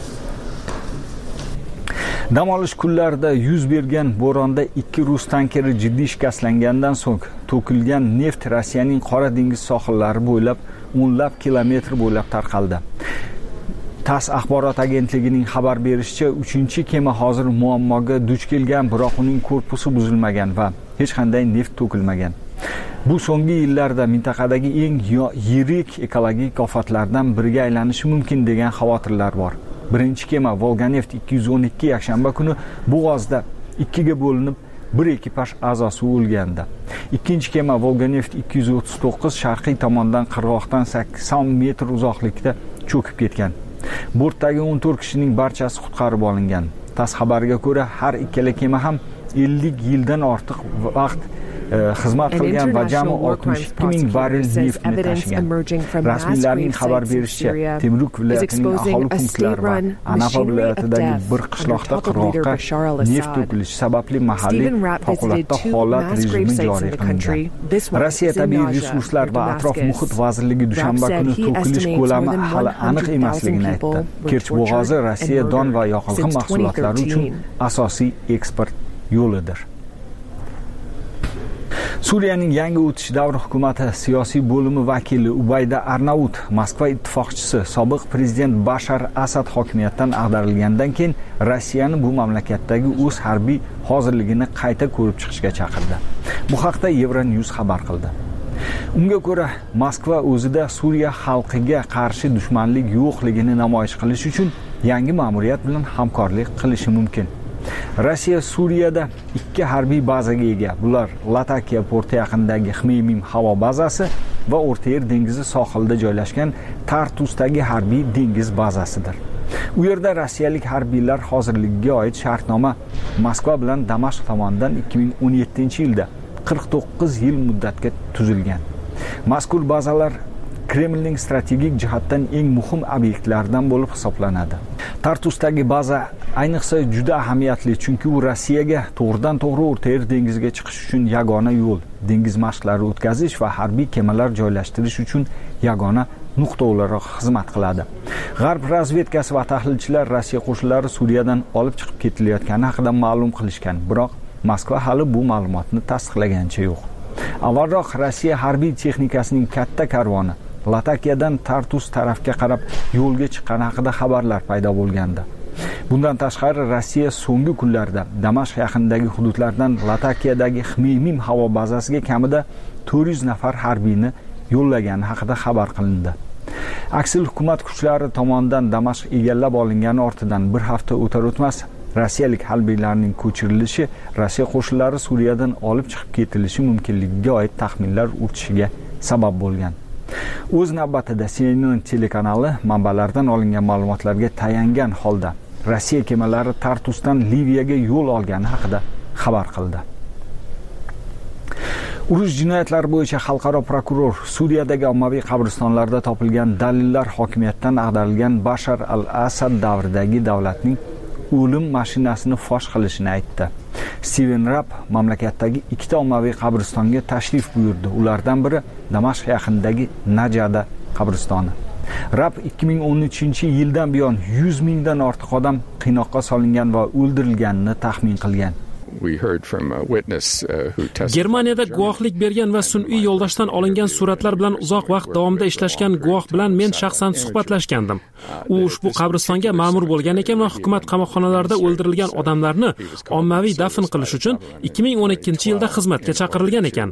Speaker 6: Dam olish kunlarida yuz bergan bo'ronda ikki rus tankeri jiddiy shikastlangandan so'ng to'kilgan neft Rossiyaning Qora dengiz sohillari bo'ylab o'nlab kilometr bo'ylab tarqaldi. TASS axborot agentligining xabar berishicha, uchinchi kema hozir muammoga duch kelgan, biroq uning korpusi buzilmagan va hech qanday neft to'kilmagan. Bu so'nggi yillarda mintaqadagi eng yirik ekologik ofatlardan biriga aylanishi mumkin degan xavotirlar bor. Birinchi kema Volganeft ikki yuz o'n ikki yakshanba kuni bo'g'ozda ikkiga bo'linib, bir ekipaj a'zosi o'lgandi. Ikkinchi kema Volganeft ikki yuz o'ttiz to'qqiz sharqiy tomondan qirg'oqdan sakson metr uzoqlikda cho'kib ketgan. Bortdagi o'n to'rt kishining barchasi qutqarib olingan. TASS xabariga ko'ra, har ikkala kema ham ellik yildan ortiq vaqt xizmat qilgan va jami oltmish ikki ming barrel neftni tashigan. Rasmiylarning xabar berishicha, Temuruk viloyatining aholi punktlari va Anapa viloyatidagi bir qishloqda qirg'oqqa neft to'kilishi sababli mahalliy favqulodda holat rejimi joriy qilingan. Rossiya tabiiy resurslar va atrof muhit vazirligi dushanba kuni to'kilish ko'lami hali aniq emasligini aytdi. Kerch bo'g'ozi Rossiya don va yoqilg'i mahsulotlari uchun asosiy eksport yo'lidir. Suriyaning yangi o'tish davri hukumati siyosiy bo'limi vakili Ubayda Arnaut Moskva ittifoqchisi sobiq prezident Bashar Asad hokimiyatdan ag'darilgandan keyin Rossiyani bu mamlakatdagi o'z harbiy hozirligini qayta ko'rib chiqishga chaqirdi. Bu haqda Euronews xabar qildi. Unga ko'ra, Moskva o'zida Suriya xalqiga qarshi dushmanlik yo'qligini namoyish qilish uchun yangi ma'muriyat bilan hamkorlik qilishi mumkin. Rossiya Suriyada ikki harbiy bazaga ega. Bular Latakiya porti yaqinidagi Xmeymim havo bazasi va O'rta Yer dengizi sohilida joylashgan Tartusdagi harbiy dengiz bazasidir. U yerda rossiyalik harbiylar hozirligiga oid shartnoma Moskva bilan Damashq tomonidan ikki ming o'n yettinchi yilda qirq to'qqiz yil muddatga tuzilgan. Mazkur bazalar Kremlning strategik jihatdan eng muhim obyektlaridan bo'lib hisoblanadi. Tartusdagi baza ayniqsa juda ahamiyatli, chunki u Rossiyaga to'g'ridan to'g'ri O'rta Yer dengiziga chiqish uchun yagona yo'l, dengiz mashqlari o'tkazish va harbiy kemalar joylashtirish uchun yagona nuqta o'laroq xizmat qiladi. G'arb razvedkasi va tahlilchilar Rossiya qo'shinlari Suriyadan olib chiqib ketilayotgani haqida ma'lum qilishgan, biroq Moskva hali bu ma'lumotni tasdiqlaganicha yo'q. Avvalroq Rossiya harbiy texnikasining katta karvoni Latakiyadan Tartus tarafga qarab yo'lga chiqqani haqida xabarlar paydo bo'lgandi. Bundan tashqari Rossiya so'nggi kunlarda Damashq yaqinidagi hududlardan Latakiyadagi Xmeymim havo bazasiga kamida to'rt yuz nafar harbiyni yo'llagani haqida xabar qilindi. Aksil hukumat kuchlari tomonidan Damashq egallab olingani ortidan bir hafta o'tar o'tmas rossiyalik harbiylarning ko'chirilishi Rossiya qo'shinlari Suriyadan olib chiqib ketilishi mumkinligiga oid taxminlar urchishiga sabab bo'lgan. O'z navbatida C N N telekanali manbalardan olingan ma'lumotlarga tayangan holda Rossiya kemalari Tartusdan Liviyaga yo'l olgani haqida xabar qildi. Urush jinoyatlari bo'yicha xalqaro prokuror Suriyadagi ommaviy qabristonlarda topilgan dalillar hokimiyatdan ag'darilgan Bashar al-Asad davridagi davlatning o'lim mashinasini fosh qilishini aytdi. Steven Rapp mamlakatdagi ikkita ommaviy qabristonga tashrif buyurdi. Ulardan biri Damashq yaqinidagi Najada qabristoni. Rapp ikki ming o'n uchinchi yildan buyon yuz mingdan ortiq odam qiynoqqa solingan va o'ldirilganini taxmin qilgan.
Speaker 16: Germaniyada guvohlik bergan va sun'iy yo'ldoshdan olingan suratlar bilan uzoq vaqt davomida ishlashgan guvoh bilan men shaxsan suhbatlashgandim. U ushbu qabristonga ma'mur bo'lgan ekan va hukumat qamoqxonalarida o'ldirilgan odamlarni ommaviy dafn qilish uchun ikki ming o'n ikkinchi yilda xizmatga chaqirilgan ekan.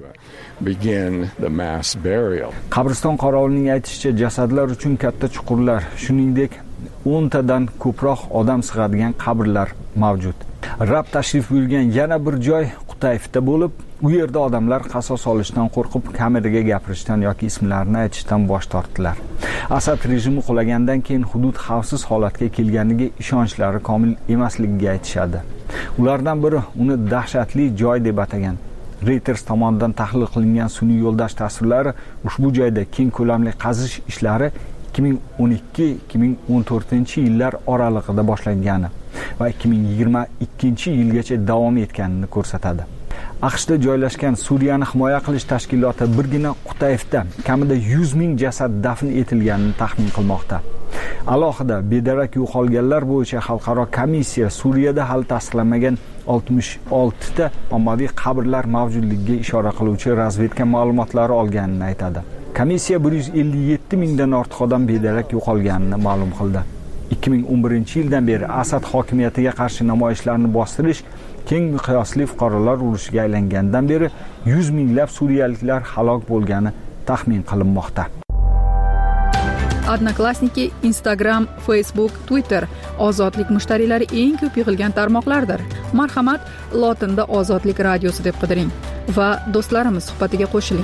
Speaker 6: Qabriston qorovulning aytishicha, jasadlar uchun katta chuqurlar, shuningdek o'ntadan ko'proq odam sig'adigan qabrlar mavjud. Rab tashrif buyurgan yana bir joy Qutayfda bo'lib, u yerda odamlar qasos olishdan qo'rqib kameraga gapirishdan yoki ismlarini aytishdan bosh tortdilar. Asad rejimi qulagandan keyin hudud xavfsiz holatga kelganiga ishonchlari komil emasligiga aytishadi. Ulardan biri uni dahshatli joy deb atagan. Reuters tomonidan tahlil qilingan sun'iy yo'ldosh tasvirlari ushbu joyda keng ko'lamli qazish ishlari ikki ming o'n ikki ikki ming o'n to'rtinchi yillar oralig'ida boshlangani va ikki ming yigirma ikkinchi yilgacha davom etganini ko'rsatadi. AQShda joylashgan Suriyani himoya qilish tashkiloti birgina Qutayfda kamida yuz ming jasad dafn etilganini taxmin qilmoqda. Alohida bedarak yo'qolganlar bo'yicha xalqaro komissiya Suriyada hali tasdiqlanmagan oltmish oltita ommaviy qabrlar mavjudligiga ishora qiluvchi razvedka ma'lumotlari olganini aytadi. Komissiya bir yuz ellik yetti mingdan ortiq odam bedarak yo'qolganini ma'lum qildi. ikki ming o'n birinchi yildan beri Asad hokimiyatiga qarshi namoyishlarni bostirish keng miqyosli fuqarolar urushiga aylangandan beri yuz minglab suriyaliklar halok bo'lgani taxmin qilinmoqda.
Speaker 1: Odnoklassniki, Instagram, Facebook, Twitter ozodlik mushtariylari eng ko'p yig'ilgan tarmoqlardir. Marhamat, lotinda Ozodlik radiosi deb qidiring va do'stlarimiz suhbatiga qo'shiling.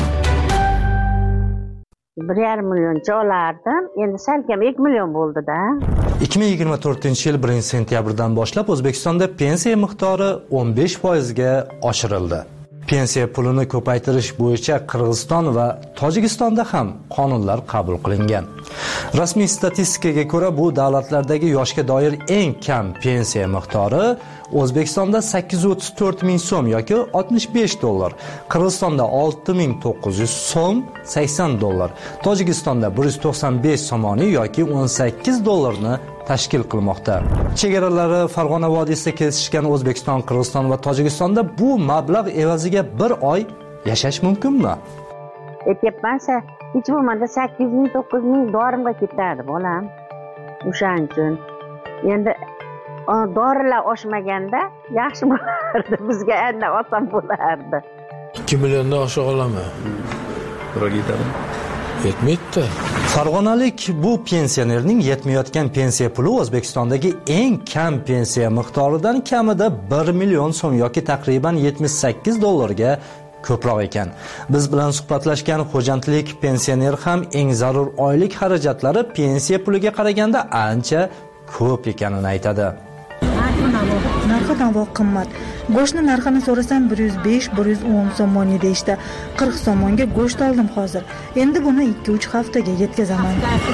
Speaker 3: bir yarim millioncha olardim, endi salkam ikki million bo'ldi-da.
Speaker 4: ikki ming yigirma to'rtinchi yil birinchi sentyabrdan boshlab O'zbekistonda pensiya miqdori o'n besh foizga oshirildi. Pensiya pulini ko'paytirish bo'yicha Qirg'iziston va Tojikistonda ham qonunlar qabul qilingan. Rasmiy statistikaga ko'ra, bu davlatlardagi yoshga doir eng kam pensiya miqdori O'zbekistonda sakkiz yuz o'ttiz to'rt ming so'm yoki oltmish besh dollar, Qirg'izistonda olti ming to'qqiz yuz so'm, sakson dollar, Tojikistonda bir yuz to'qson besh somoniy yoki o'n sakkiz dollarni tashkil qilmoqda. Chegaralari Farg'ona vodiysida kesishgan O'zbekiston, Qirg'iziston va Tojikistonda bu mablag' evaziga bir oy yashash mumkinmi?
Speaker 3: Aytyapman-sa, hech bo'lmaganda sakkiz ming to'qqiz ming dorimga ketadi bolam. O'shaning uchun endi dorilar oshmaganda yaxshi bo'lardi, bizga endi oson bo'lardi.
Speaker 5: ikki milliondan osha olaman. Biroq yetadi. Yetmaydi.
Speaker 4: Farg'onalik bu pensionerning yetmayotgan pensiya puli O'zbekistondagi eng kam pensiya miqdoridan kamida bir million so'm yoki taqriban yetmish sakkiz dollarga ko'proq ekan. Biz bilan suhbatlashgan xo'jandlik pensioner ham eng zarur oylik xarajatlari pensiya puliga qaraganda ancha ko'p ekanini aytadi.
Speaker 20: Narxi navo qimmat. Go'shtni narxini so'rasam bir yuz besh bir yuz o'n so'm deyishdi. qirq so'mga go'sht oldim hozir. Endi buni ikki uch haftaga yetkazaman.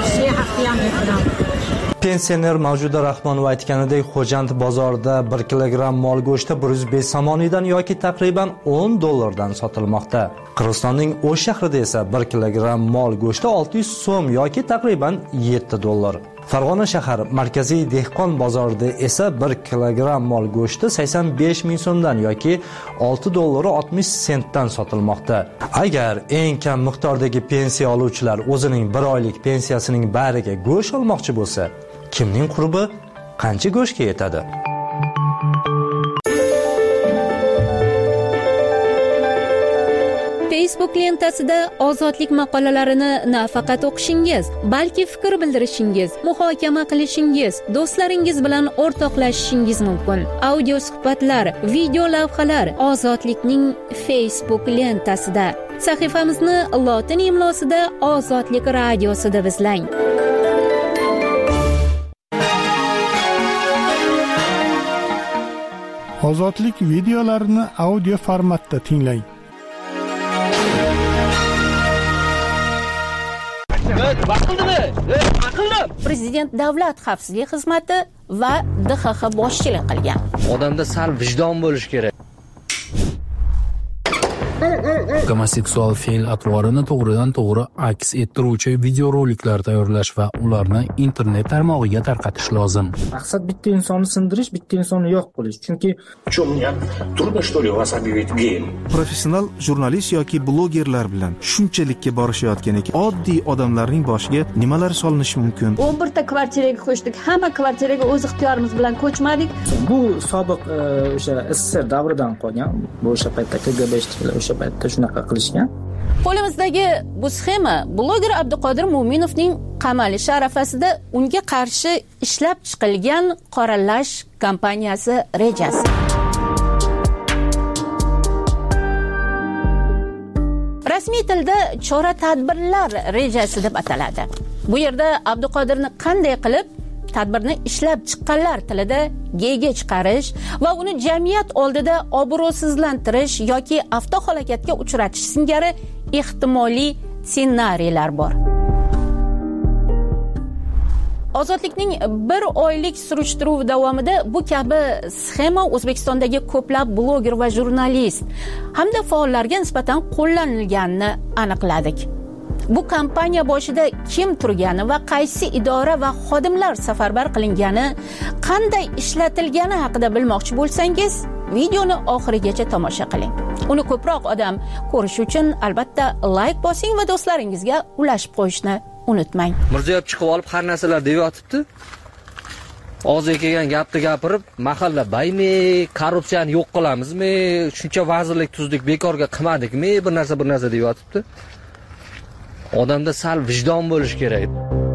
Speaker 4: Pensioner Mavjuda Rahmonova aytganidek, Xo'jand bozorida bir kilogramm mol go'shti bir yuz besh somonidan yoki taqriban o'n dollardan sotilmoqda. Qirg'izistonning O'sh shahrida esa bir kilogramm mol go'shti olti yuz so'm yoki taqriban yetti dollar. Farg'ona shahar markaziy dehqon bozorida esa bir kilogramm mol go'shti sakson besh ming so'mdan yoki olti dollar oltmish sentdan sotilmoqda. Agar eng kam miqdordagi pensiya oluvchilar o'zining bir oylik pensiyasining bariga go'sht olmoqchi bo'lsa, kimning qurbi qancha go'shtga yetadi?
Speaker 21: Facebook lentasida ozodlik maqolalarini nafaqat o'qishingiz, balki fikr bildirishingiz, muhokama qilishingiz, do'stlaringiz bilan o'rtoqlashishingiz mumkin. Audio suhbatlar, video lavhalar Ozodlikning Facebook lentasida. Sahifamizni lotin imlosida Ozodlik radiosida izlang.
Speaker 2: Ozodlik videolarini audio formatda tinglang.
Speaker 21: Prezident davlat xavfsizlik xizmati va D X X boshchilik qilgan.
Speaker 22: Odamda sal vijdon bo'lish kerak.
Speaker 23: Gomoseksual fe'l atvorini to'g'ridan to'g'ri aks ettiruvchi videoroliklar tayyorlash va ularni internet tarmog'iga tarqatish lozim.
Speaker 24: Maqsad bitta insonni sindirish, bitta insonni yo'q qilish. Chunki
Speaker 25: Что, мне трудно, что ли, вас объявить геем?
Speaker 17: Professional jurnalist yoki blogerlar bilan shunchalikka borishayotgan ekan, oddiy odamlarning boshiga nimalar solinishi mumkin?
Speaker 26: o'n bir ta kvartiraga ko'chdik. Hamma kvartiraga o'z ixtiyorimiz bilan ko'chmadik.
Speaker 24: Bu sobiq o'sha S S R davridan qolgan. Bu o'sha paytda K G B ishchilar o'sha paytda shunaqa qilishgan.
Speaker 21: Qo'limizdagi bu sxema bloger Abduqodir Mo'minovning qamalishi arafasida unga qarshi ishlab chiqilgan qoralash kampaniyasi rejasi. Rasmiy tilda chora-tadbirlar rejasi deb ataladi. Bu yerda Abduqodirni qanday qilib tadbirni ishlab chiqqanlar tilida g'ga chiqarish va uni jamiyat oldida obro'sizlantirish yoki avtohalokatga uchratish singari ehtimoliy ssenariylar bor. Ozodlikning bir oylik surishtiruv davomida bu kabi sxema O'zbekistondagi ko'plab bloger va jurnalist hamda faollarga nisbatan qo'llanilganini aniqladik. Bu kampaniya boshida kim turgani va qaysi idora va xodimlar safarbar qilingani, qanday ishlatilgani haqida bilmoqchi bo'lsangiz, videoni oxirigacha tomosha qiling. Uni ko'proq odam ko'rish uchun albatta like bosing va do'stlaringizga ulashib qo'yishni unutmang.
Speaker 22: Mirziyoyev chiqib olib har narsalar deyotibdi. Og'ziga kelgan gapni gapirib, mahalla baymi, korrupsiyani yo'q qilamizmi, shuncha vazirlik tuzdik, bekorga qilmadikmi, bir narsa bir narsa deyotibdi. Odamda sal vijdon bo'lish kerak.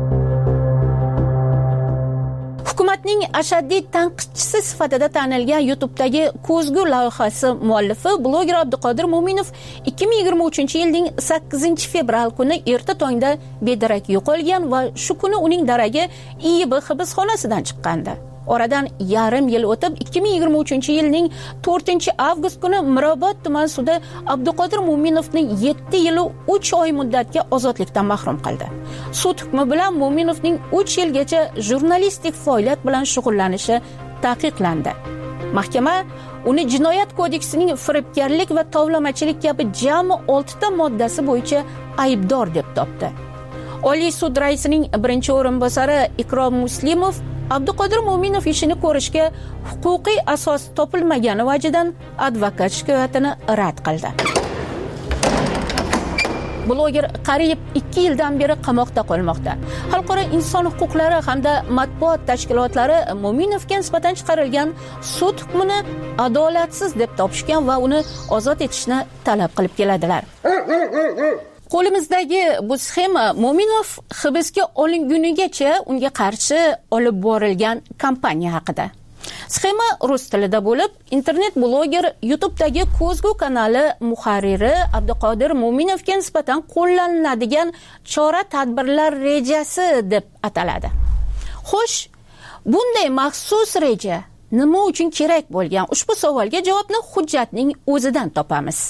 Speaker 21: Hukumatning ashaddiy tanqidchisi sifatida tanilgan YouTube'dagi Ko'zgu loyihasi muallifi bloger Abduqodir Mo'minov ikki ming yigirma uchinchi yilning sakkizinchi fevral kuni erta tongda bedarak yo'qolgan va shu kuni uning daragi I Y B hibsxonasidan chiqqandi. Oradan yarim yil o'tib ikki ming yigirma uchinchi yilning to'rtinchi avgust kuni Mirobod tuman sudi Abduqodir Mo'minovning yetti yil uch oy muddatga ozodlikdan mahrum qildi. Sud hukmi bilan Mo'minovning uch yilgacha jurnalistik faoliyat bilan shug'ullanishi taqiqlandi. Mahkama uni Jinoyat kodeksining firibgarlik va tovlamachilik kabi jami olti ta moddasi bo'yicha aybdor deb topdi. Oliy sud raisining birinchi o'rinbosari Ikrom Muslimov Abduqodir Mo'minov ishini ko'rishga huquqiy asos topilmagani vajidan advokat shikoyatini rad qildi. bloger qariyb ikki yildan beri qamoqda qolmoqda. Xalqaro inson huquqlari hamda matbuot tashkilotlari Mo'minovga nisbatan chiqarilgan sud hukmini adolatsiz deb topishgan va uni ozod etishni talab qilib keladilar. Qo'limizdagi bu sxema Mo'minov hibsga olingunigacha unga qarshi olib borilgan kampaniya haqida. Sxema rus tilida bo'lib, internet bloger YouTube'dagi Ko'zgu kanali muharriri Abduqodir Mo'minovga nisbatan qo'llaniladigan chora-tadbirlar rejasi deb ataladi. Xo'sh, bunday maxsus reja nima uchun kerak bo'lgan? Ushbu savolga javobni hujjatning o'zidan topamiz.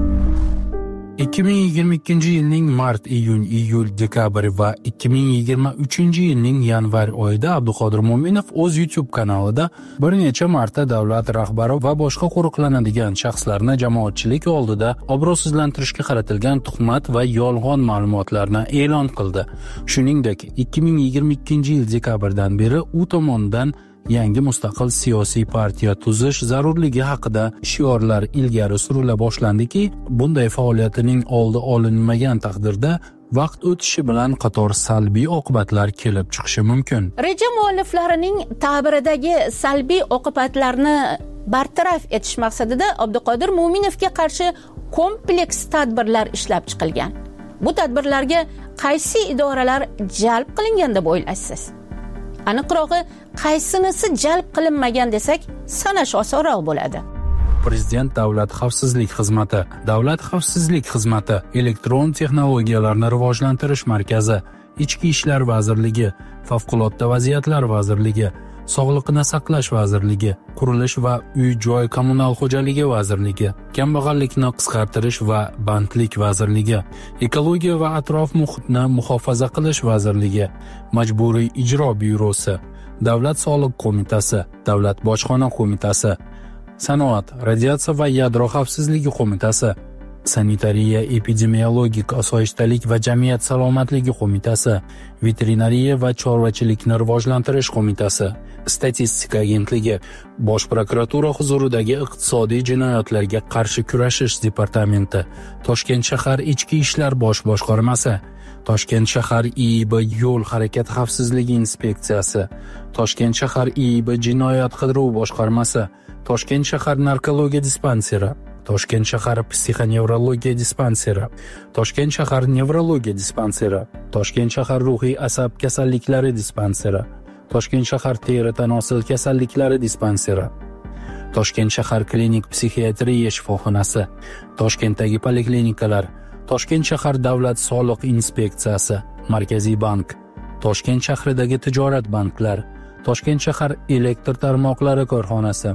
Speaker 23: ikki ming yigirma ikkinchi yilning mart, iyun, iyul, dekabr va ikki ming yigirma uchinchi yilning yanvar oyida Abduqodir Mo'minov o'z YouTube kanalida bir necha marta davlat rahbari va boshqa qo'riqlanadigan shaxslarni jamoatchilik oldida obro'sizlantirishga qaratilgan tuhmat va yolg'on ma'lumotlarni e'lon qildi. Shuningdek, ikki ming yigirma ikkinchi yil dekabrdan beri u tomonidan yangi mustaqil siyosiy partiya tuzish zarurligi haqida shiorlar ilgari surila boshlandiki, bunday faoliyatining oldi olinmagan taqdirda vaqt o'tishi bilan qator salbiy oqibatlar kelib chiqishi mumkin.
Speaker 21: Reja mualliflarining ta'biridagi salbiy oqibatlarni bartaraf etish maqsadida Abduqodir Mo'minovga qarshi kompleks tadbirlar ishlab chiqilgan. Bu tadbirlarga qaysi idoralar jalb qilingan deb o'ylaysiz? Aniqrog'i, qaysinisi jalb qilinmagan desak, sanash osonroq bo'ladi.
Speaker 23: Prezident Davlat xavfsizlik xizmati, Davlat xavfsizlik xizmati, Elektron texnologiyalarni rivojlantirish markazi, Ichki ishlar vazirligi, Favqulodda vaziyatlar vazirligi, Sog'liqni saqlash vazirligi, Qurilish va uy-joy kommunal xo'jaligi vazirligi, Kambag'allikni qisqartirish va bandlik vazirligi, Ekologiya va atrof muhitni muhofaza qilish vazirligi, Majburiy ijro byurosi, Davlat soliq qo'mitasi, Davlat bojxona qo'mitasi, Sanoat, radiatsiya va yadro xavfsizligi qo'mitasi, Sanitariya, epidemiologik osoyishtalik va jamiyat salomatligi qo'mitasi, Veterinariya va chorvachilikni rivojlantirish qo'mitasi, Statistika agentligi, Bosh prokuratura huzuridagi iqtisodiy jinoyatlarga qarshi kurashish departamenti, Toshkent shahar ichki ishlar bosh boshqarmasi, Toshkent shahar I I B yo'l harakati xavfsizligi inspeksiyasi, Toshkent shahar I I B jinoyat qidiruv boshqarmasi, Toshkent shahar narkologiya dispanseri, Toshkent shahar psixonevrologiya dispanseri, Toshkent shahar nevrologiya dispanseri, Toshkent shahar ruhiy asab kasalliklari dispanseri, Toshkent shahar teri tanosil kasalliklari dispanseri, Toshkent shahar klinik psixiatriya shifoxonasi, Toshkentdagi poliklinikalar, Toshkent shahar davlat soliq inspeksiyasi, Markaziy bank, Toshkent shahridagi tijorat banklar, Toshkent shahar elektr tarmoqlari korxonasi,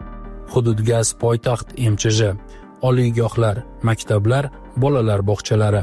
Speaker 23: Hududgaz poytaxt M Ch J, oliygohlar, maktablar, bolalar bog'chalari.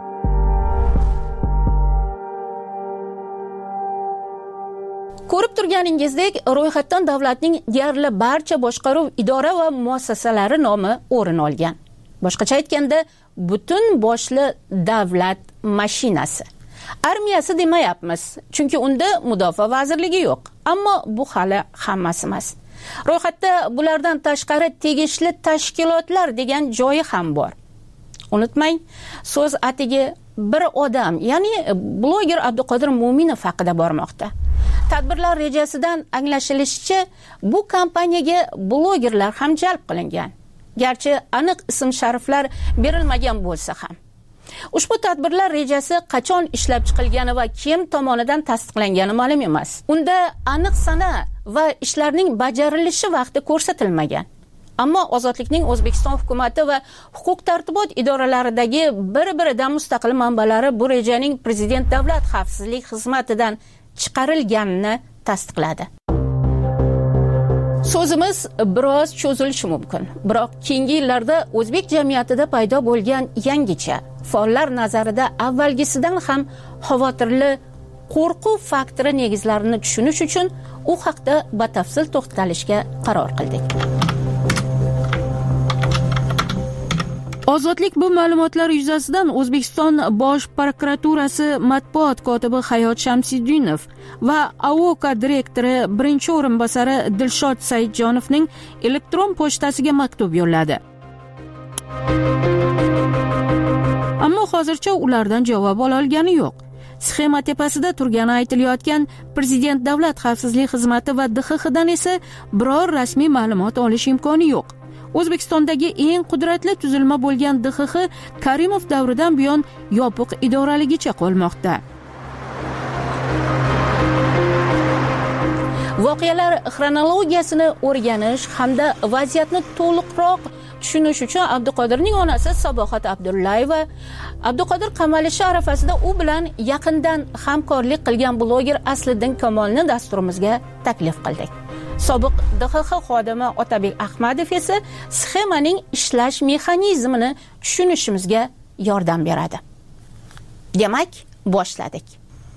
Speaker 21: Ko'rib turganingizdek, ro'yxatdan davlatning deyarli barcha boshqaruv idora va muassasalari nomi o'rin olgan. Boshqacha aytganda, butun boshli davlat mashinasi. Armiyasi demayapmiz, chunki unda mudofaa vazirligi yo'q. Ammo bu hali hammasi emas. Ro'yxatda bulardan tashqari tegishli tashkilotlar degan joyi ham bor. Unutmang, so'z atigi bir odam, ya'ni bloger Abduqodir Mo'minov haqida bormoqda. Tadbirlar rejasidan anglashilishicha, bu kompaniyaga blogerlar ham jalb qilingan. Garchi aniq ism-shariflar berilmagan bo'lsa ham. Ushbu tadbirlar rejasi qachon ishlab chiqilgani va kim tomonidan tasdiqlangani ma'lum emas. Unda aniq sana va ishlarning bajarilishi vaqti ko'rsatilmagan. Ammo Ozodlikning O'zbekiston hukumatı va huquq tartibot idoralaridagi bir-biridan mustaqil manbalari bu rejaning Prezident Davlat xavfsizlik xizmatidan chiqarilganini tasdiqladi. So'zimiz biroz cho'zilishi mumkin, biroq keyingi yillarda o'zbek jamiyatida paydo bo'lgan yangicha, faollar nazarida avvalgisidan ham xavotirli qo'rquv faktori negizlarini tushunish uchun u haqda batafsil to'xtalishga qaror qildik. Ozodlik bu ma'lumotlar yuzasidan O'zbekiston Bosh prokuraturasi matbuot kotibi Hayot Shamsiddinov va A O K direktori birinchi o'rinbosari Dilshod Saidjonovning elektron pochtasiga maktub yo'lladi. ammo hozircha ulardan javob ola olgani yo'q. Sxema tepasida turgani aytilayotgan Prezident Davlat xavfsizlik xizmati va D X X dan esa biror rasmiy ma'lumot olish imkoni yo'q. O'zbekistondagi eng qudratli tuzilma bo'lgan D X X Karimov davridan buyon yopiq idoraligicha qolmoqda. Voqealar xronologiyasini o'rganish hamda vaziyatni to'liqroq tushunish uchun Abduqodirning onasi Sabohat Abdullayeva Abduqodir qamalishi arafasida u bilan yaqindan hamkorlik qilgan bloger Asliddin Kamolni dasturimizga taklif qildik. Sobiq D X X xodimi Otabek Ahmadov esa sxemaning ishlash mexanizmini tushunishimizga yordam beradi. Demak, boshladik.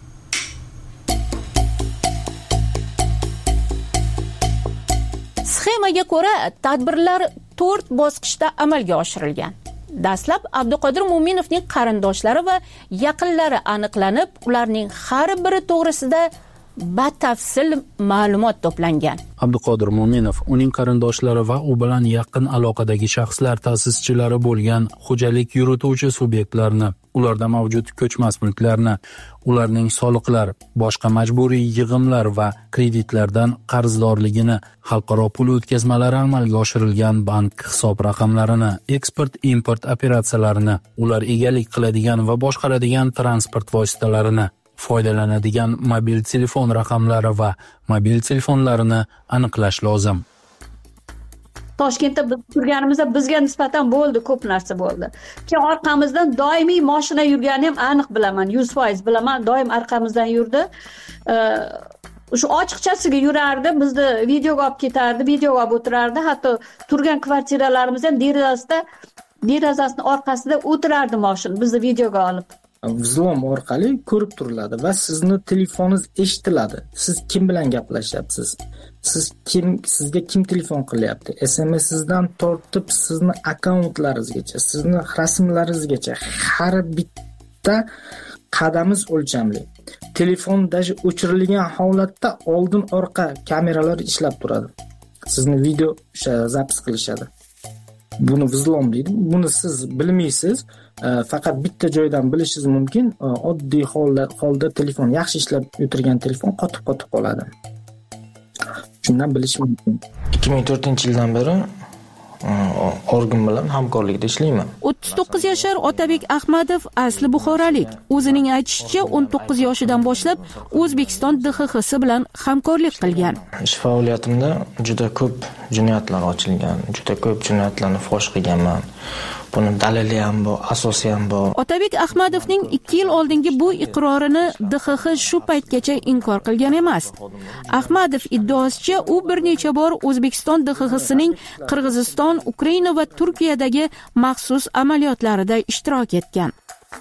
Speaker 21: Sxemaga ko'ra tadbirlar to'rt bosqichda amalga oshirilgan. Dastlab Abduqodir Mo'minovning qarindoshlari va yaqinlari aniqlanib, ularning har biri to'g'risida batafsil ma'lumot to'plangan.
Speaker 23: Abduqodir Mo'minov, uning qarindoshlari va u bilan yaqin aloqadagi shaxslar ta'sischilari bo'lgan xo'jalik yurituvchi subyektlarni, ularda mavjud ko'chmas mulklarni, ularning soliqlar, boshqa majburiy yig'imlar va kreditlardan qarzdorligini, xalqaro pul o'tkazmalari amalga oshirilgan bank hisob raqamlarini, eksport-import operatsiyalarini, ular egalik qiladigan va boshqaradigan transport vositalarini, foydalanadigan mobil telefon raqamlari va mobil telefonlarini aniqlash lozim.
Speaker 26: Toshkentda biz turganimizda bizga nisbatan bo'ldi, ko'p narsa bo'ldi. Keyin orqamizdan doimiy mashina yurgani ham aniq bilaman, yuz foiz bilaman, doim orqamizdan yurdi. O'sha ochiqchasiga yurardi, bizni videoga olib ketardi, videoga olib o'tirardi, hatto turgan kvartiralarimiz ham derazasida, derazasining orqasida o'tirardi mashina, bizni videoga olib.
Speaker 24: Vzlom orqali ko'rib turiladi va sizni telefoningiz eshitiladi. Siz kim bilan gaplashyapsiz? Siz kim, sizga kim telefon qilyapti? S M S sizdan tortib sizni akkauntlaringizgacha, sizni rasmlaringizgacha har bitta qadamingiz o'lchamli. Telefon даже o'chirilgan holatda oldin orqa kameralar ishlab turadi. Sizni video o'sha zapis qilishadi. Buni vzlom deydi. Buni siz bilmaysiz. Faqat bitta joydan bilishingiz mumkin. Oddiy holda holda telefon yaxshi ishlab o'tirgan telefon qotib-qotib qoladi. Shundan bilish mumkin. ikki ming to'rtinchi yildan beri organ bilan hamkorlikda ishlayman.
Speaker 21: o'ttiz to'qqiz yashar Otabek Ahmadov asli buxorolik. O'zining aytishicha, o'n to'qqiz yoshidan boshlab O'zbekiston D X X bilan hamkorlik qilgan.
Speaker 24: Ish faoliyatimda juda ko'p jinoyatlar ochilgan, juda ko'p jinoyatlarni fosh qilganman. Buni dalili ham bor, asosi ham bor.
Speaker 21: Otabek Ahmadovning ikki yil oldingi bu iqrorini D X X shu paytgacha inkor qilgan emas. Ahmadov iddaosicha, u bir necha bor O'zbekiston D X X'ning Qirg'iziston, Ukraina va Turkiyadagi maxsus amaliyotlarida ishtirok etgan.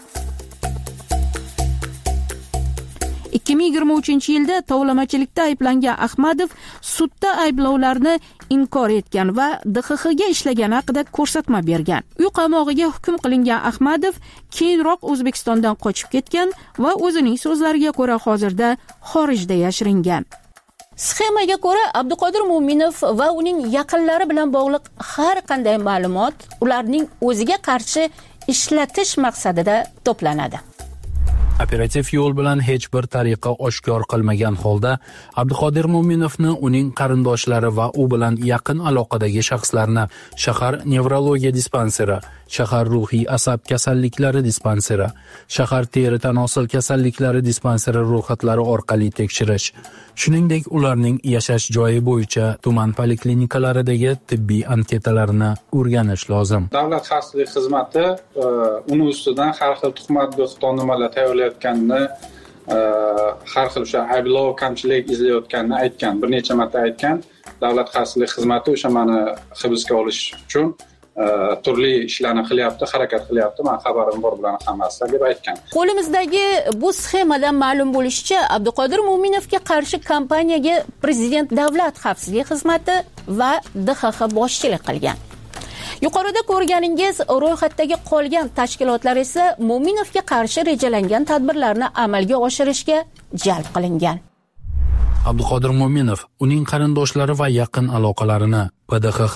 Speaker 21: ikki ming yigirma uchinchi yilda tovlamachilikda ayblangan Ahmadov sudda ayblovlarni inkor etgan va D X X ga ishlagani haqida ko'rsatma bergan. Uy qamog'iga hukm qilingan Ahmadov keyinroq O'zbekistondan qochib ketgan va o'zining so'zlariga ko'ra hozirda xorijda yashiringan. Sxemaga ko'ra Abduqodir Mo'minov va uning yaqinlari bilan bog'liq har qanday ma'lumot ularning o'ziga qarshi ishlatish maqsadida to'planadi.
Speaker 23: Operativ yo'l bilan hech bir tariqa oshkor qilmagan holda Abduqodir Mo'minovni, uning qarindoshlari va u bilan yaqin aloqadagi shaxslarni shahar nevrologiya dispanseri, shahar ruhiy asab kasalliklari dispanseri, shahar teri tanosil kasalliklari dispanseri ro'yxatlari orqali tekshirish, shuningdek ularning yashash joyi bo'yicha tuman poliklinikalaridagi tibbiy anketalarini o'rganish lozim.
Speaker 8: Davlat xavfsizlik xizmati uni ustidan har xil tuhmat bo'xton nimalar tayyorlayotganini, har xil o'sha ayblov, kamchilik izlayotganini aytgan, bir necha marta aytgan. Davlat xavfsizlik xizmati o'sha meni hibsga olish uchun turli ishlarni qilyapti, harakat qilyapti. Men xabarim bor bilan hammasi deb aytgan.
Speaker 21: Qo'limizdagi bu sxemadan ma'lum bo'lishicha, Abduqodir Mo'minovga qarshi kompaniyaga Prezident Davlat xavfsizlik xizmati va D X X boshchilik qilgan. Yuqorida ko'rganingiz ro'yxatdagi qolgan tashkilotlar esa Mo'minovga qarshi rejalangan tadbirlarni amalga oshirishga jalb qilingan.
Speaker 23: Abduqodir Mo'minov uning qarindoshlari va yaqin aloqalarini P D X X,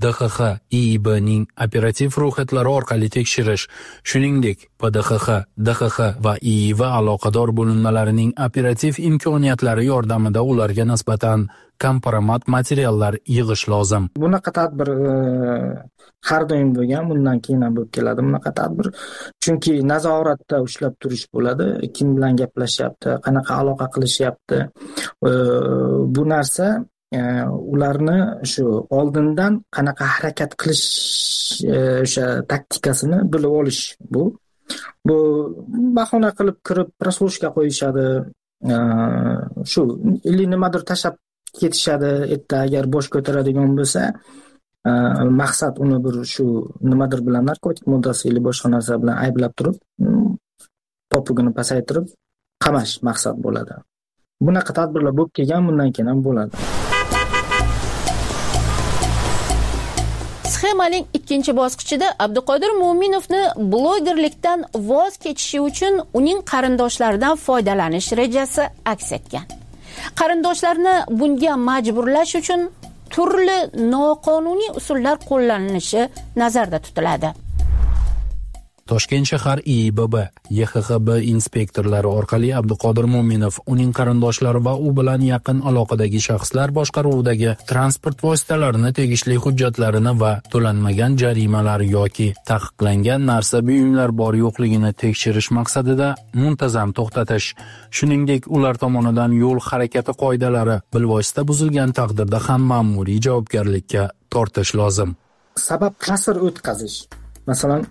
Speaker 23: D X X, I I B ning operativ ro'yxatlari orqali tekshirish, shuningdek P D X X, D X X va I I V aloqador bo'linmalarining operativ imkoniyatlari yordamida ularga nisbatan kompromat materiallar yig'ish lozim.
Speaker 24: Bunaqa tadbir har doim bo'lgan, bundan keyin ham bo'lib keladi bunaqa tadbir. Chunki nazoratda ushlab turish bo'ladi, kim bilan gaplashyapti, qanaqa aloqa qilishyapti. Bu narsa ularni shu oldindan qanaqa harakat qilish o'sha taktikasini bilib olish bu. Bu bahona qilib kirib proslушка qo'yishadi. Shu illi nimadir tashab ketishadi. Erta agar bosh ko'taradigan bo'lsa, maqsad uni bir shu nimadir bilan narkotik moddasi yoki boshqa narsa bilan ayblab turib, popugini pasaytirib qamash maqsad bo'ladi. Bunaqa tadbirlar bo'lib kelgan, bundan keyin ham bo'ladi.
Speaker 21: Sxemaning ikkinchi bosqichida Abduqodir Mo'minovni blogerlikdan voz kechishi uchun uning qarindoshlaridan foydalanish rejasi aks etgan. Qarindoshlarni bunga majburlash uchun turli noqonuniy usullar qo'llanilishi nazarda tutiladi.
Speaker 23: Toshkent shahar I I B B, Y X X B inspektorlari orqali Abduqodir Mo'minov, uning qarindoshlari va u bilan yaqin aloqadagi shaxslar boshqaruvidagi transport vositalarini tegishli hujjatlarini va to'lanmagan jarimalar yoki taqiqlangan narsa buyumlar bor yo'qligini tekshirish maqsadida muntazam to'xtatish, shuningdek ular tomonidan yo'l harakati qoidalari bilvosita buzilgan taqdirda ham ma'muriy javobgarlikka tortish lozim.
Speaker 24: Sabab qasr o'tkazish. Masalan,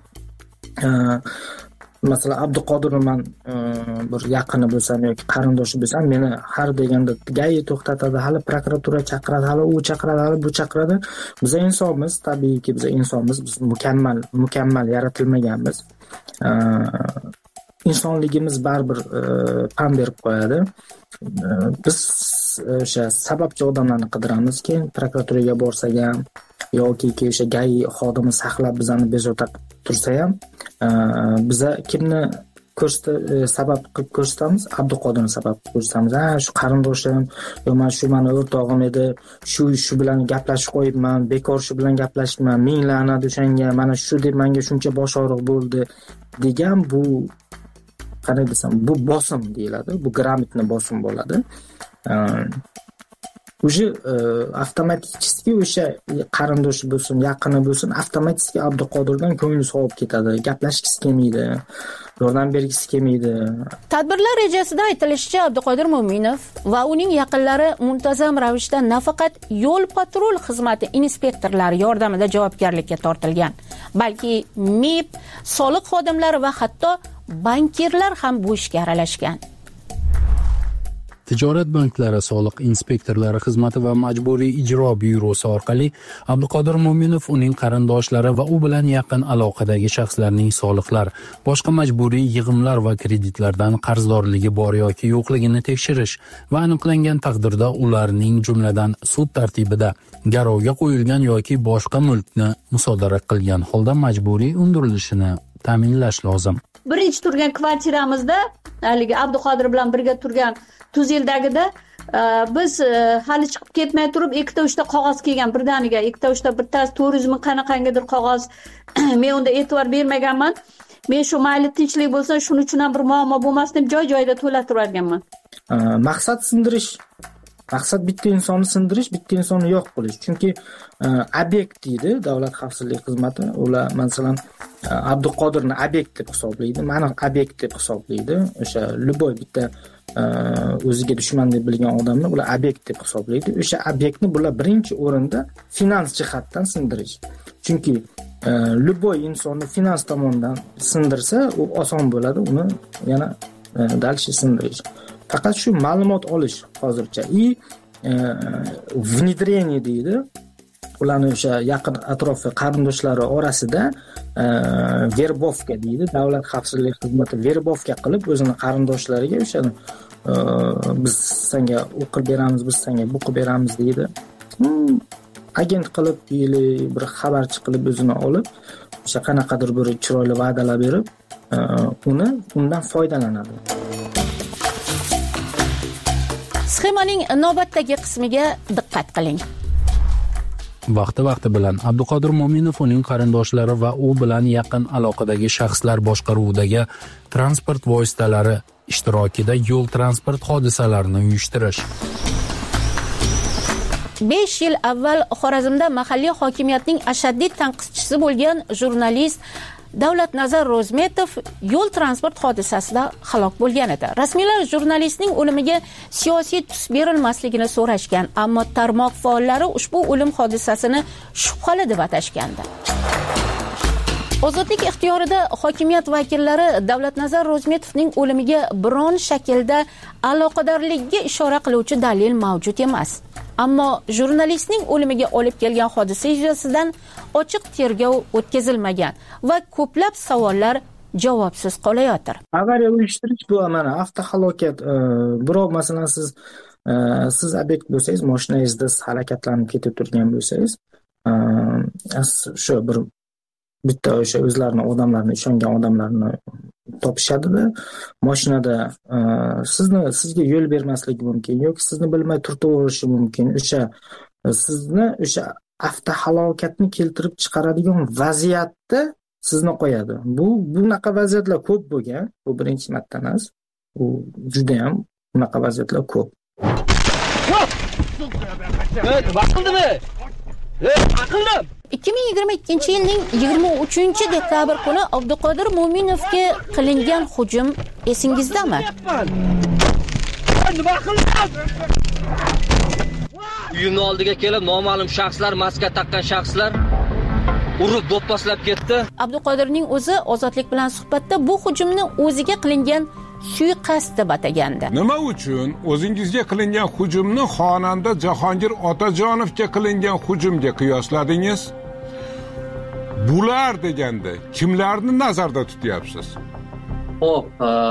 Speaker 24: masalan Abduqodir man bir yaqini bo'lsam yoki qarindoshi bo'lsam, meni har deganda gai to'xtatadi, hali prokuratura chaqiradi, hali u chaqiradi, hali bu chaqiradi. Biz insonmiz, tabiiyki biz insonmiz, biz mukammal mukammal yaratilmaganmiz. Insonligimiz baribir pam berib qo'yadi. Biz o'sha sababchi odamlarni qidiramiz, keyin prokuraturaga borsak ham yoki o'sha gai xodimi saqlab bizani bezovta tursa ham, biza kimni ko'rsatib sabab qilib ko'rsatamiz? Abduqodirni sabab qilib ko'rsatamiz. Ha, shu qarindoshim, yo men shu meni o'rtog'im edi, shu shu bilan gaplashib qo'yibman, bekor shu bilan gaplashibman, ming la'nat o'shanga, mana shu deb menga shuncha bosh og'riq bo'ldi degan, bu qanday desam, bu bosim deyiladi, bu gрамотный bosim bo'ladi. Уже avtomatik o'sha qarindoshi bo'lsin, yaqini bo'lsin, avtomatik Abduqodirdan ko'ngli sovib ketadi, gaplashgisi kelmaydi, yordam bergisi kelmaydi.
Speaker 21: Tadbirlar rejasida aytilishicha, Abduqodir Mo'minov va uning yaqinlari muntazam ravishda nafaqat yo'l patrul xizmati inspektorlari yordamida javobgarlikka tortilgan, balki M I B, soliq xodimlari va hatto bankirlar ham bu ishga aralashgan.
Speaker 23: Tijorat banklari soliq inspektorlari xizmati va majburiy ijro byurosi orqali Abduqodir Mo'minov, uning qarindoshlari va u bilan yaqin aloqadagi shaxslarning soliqlar, boshqa majburiy yig'imlar va kreditlardan qarzdorligi bor yoki yo'qligini tekshirish va aniqlangan taqdirda ularning jumladan sud tartibida garovga qo'yilgan yoki boshqa mulkni musodara qilgan holda majburiy undirilishini ta'minlash lozim.
Speaker 26: Birinchi turgan kvartiramizda, haligi Abduqodir bilan birga turgan Tuzeldagida biz hali chiqib ketmay turib ikkita uchta qog'oz kelgan birdaniga, ikkita uchta bittasi to'rt yuz ming qanaqangidir qog'oz. Men unda e'tibor bermaganman. Men shu mayli tinchlik bo'lsa, shuning uchun ham bir muammo bo'lmasin deb joy-joyida to'latib yuborganman.
Speaker 24: Maqsad sindirish. Maqsad bitta insonni sindirish, bitta insonni yo'q qilish. Chunki obyekt deydi Davlat xavfsizlik xizmati. Ular masalan Abduqodirni obyekt deb hisoblaydi, meni obyekt deb hisoblaydi. O'sha любой bitta o'ziga dushman deb bilgan odamni ular obyekt deb hisoblaydi. O'sha obyektni bular birinchi o'rinda finans jihatdan sindirish. Chunki любой insonni finans tomonidan sindirsa, u oson bo'ladi uni yana dalshi sindirish. Faqat shu ma'lumot olish hozircha i внедрение deydi. Ularni o'sha yaqin atrofi qarindoshlari orasida verbovka deydi. Davlat xavfsizlik xizmati verbovka qilib o'zini qarindoshlariga o'sha biz senga o'qib beramiz, biz senga bu qilib beramiz deydi. Agent qilib yili bir xabarchi qilib o'zini olib, o'sha qanaqadir bir chiroyli va'dalar berib, uni undan foydalanadi.
Speaker 21: Sxemaning navbatdagi qismiga diqqat qiling.
Speaker 23: Vaqti-vaqti bilan Abduqodir Mo'minov, uning qarindoshlari va u bilan yaqin aloqadagi shaxslar boshqaruvidagi transport vositalari ishtirokida yo'l transport hodisalarini uyushtirish.
Speaker 21: besh yil avval Xorazmda mahalliy hokimiyatning ashaddiy tanqidchisi bo'lgan jurnalist Davlatnazar Ro'zmetov yo'l transport hodisasida halok bo'lgan edi. Rasmiylar jurnalistning o'limiga siyosiy tus berilmasligini so'rashgan, ammo tarmoq faollari ushbu o'lim hodisasini shubhali deb atashgandi. Ozodlik ixtiyorida hokimiyat vakillari Davlatnazar Ro'zmetovning o'limiga biron shaklda aloqadorligiga ishora qiluvchi dalil mavjud emas. Ammo jurnalistning o'limiga olib kelgan hodisa yuzasidan ochiq tergov o'tkazilmagan va ko'plab savollar javobsiz qolayotir.
Speaker 24: Avariya uyushtirish bu mana avtohalokat. Birov masalan siz siz obyekt bo'lsangiz, mashinangizda harakatlanib ketib turgan bo'lsangiz, shu bir bitta o'sha o'zlarini odamlarni, ishongan odamlarni topishadi-da, mashinada sizni sizga yo'l bermasligi mumkin yoki sizni bilmay turtaverishi mumkin. O'sha sizni o'sha avtohalokatni keltirib chiqaradigan vaziyatda sizni qo'yadi. Bu bunaqa vaziyatlar ko'p bo'lgan. Bu birinchi marta emas. U juda ham bunaqa vaziyatlar ko'p.
Speaker 22: Vaqtimi? Aqllim.
Speaker 21: ikki ming yigirma ikkinchi yilning yigirma uchinchi dekabr kuni Abduqodir Mo'minovga qilingan hujum esingizdami?
Speaker 22: Uyimning oldiga kelib noma'lum shaxslar, maska taqqan shaxslar urib do'pposlab ketdi.
Speaker 21: Abduqodirning o'zi Ozodlik bilan suhbatda bu hujumni o'ziga qilingan suiqasd deb atagandi.
Speaker 9: Nima uchun o'zingizga qilingan hujumni xonanda Jahongir Otajonovga qilingan hujumga qiyosladingiz? Bular deganda kimlarni nazarda tutyapsiz?
Speaker 22: Xo'p,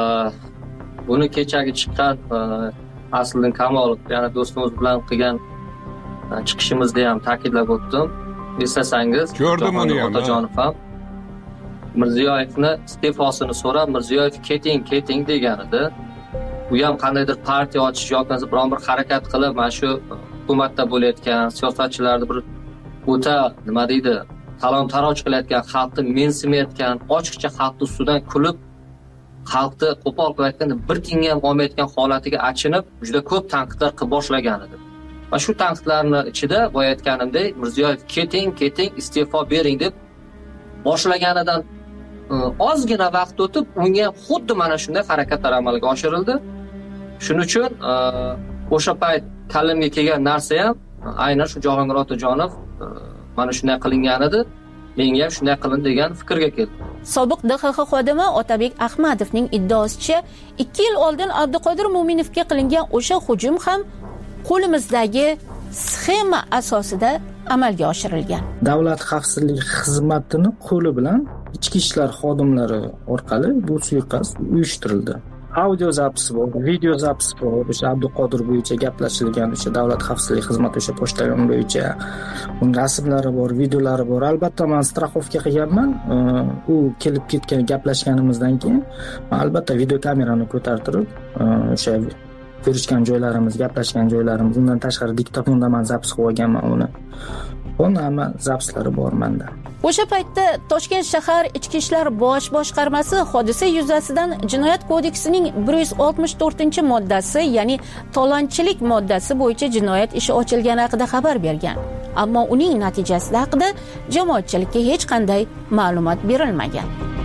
Speaker 22: buni kechagi chiqqan Asliddin Kamolov, ya'ni do'stimiz bilan qilgan chiqishimizda ham ta'kidlab o'tdim. Eslasangiz,
Speaker 9: ko'rdim uni ham.
Speaker 22: Otajonov ham Mirziyoyevni iste'fosini so'rab, Mirziyoyev keting, keting degan edi. U ham qandaydir partiya ochish yoki biron bir harakat qilib, mana shu hukumatda bo'layotgan siyosatchilarni bir o'ta nima deydi, talon-taroj qilayotgan, xalqni mensimayotgan, ochiqcha xalqning ustidan kulib, xalqni qo'pol qilayotganda bir tiyinga ham olmayotgan holatiga achinib, juda ko'p tanqidlar qilib boshlagan edi. Va shu tanqidlarning ichida boya aytganimdek, Mirziyoyev keting, keting, iste'fo bering deb boshlaganidan ozgina vaqt o'tib, unga xuddi mana shunday harakatlar amalga oshirildi. Shuning uchun o'sha payt kallimga kelgan narsa ham aynan shu Jahongir Otajonov mana shunday qilingan edi, menga ham shunday qilin degan fikrga keldi.
Speaker 21: Sobiq D X X xodimi Otabek Ahmadovning iddaosicha, ikki yil oldin Abduqodir Mo'minovga qilingan o'sha hujum ham qo'limizdagi sxema asosida amalga oshirilgan.
Speaker 24: Davlat xavfsizlik xizmatining qo'li bilan ichki ishlar xodimlari orqali bu suiqasd uyushtirildi. Audio zapis bor, video zapis bor. O'sha Abduqodir bo'yicha gaplashilgan, o'sha davlat xavfsizlik xizmati o'sha pochtagon bo'yicha uning rasmlari bor, videolari bor. Albatta men strafovka qilganman. U kelib ketgan gaplashganimizdan keyin albatta video kamerani ko'tartirib o'sha ko'rishgan joylarimiz, gaplashgan joylarimiz, undan tashqari diktofonda men zapis qilib olganman uni. Buni hamma zapislari bor menda.
Speaker 21: O'sha paytda Toshkent shahar Ichki ishlar bosh boshqarmasi hodisa yuzasidan Jinoyat kodeksining bir yuz oltmish to'rtinchi moddasi, ya'ni talonchilik moddasi bo'yicha jinoyat ishi ochilgani haqida xabar bergan. Ammo uning natijasi haqida jamoatchilikka hech qanday ma'lumot berilmagan.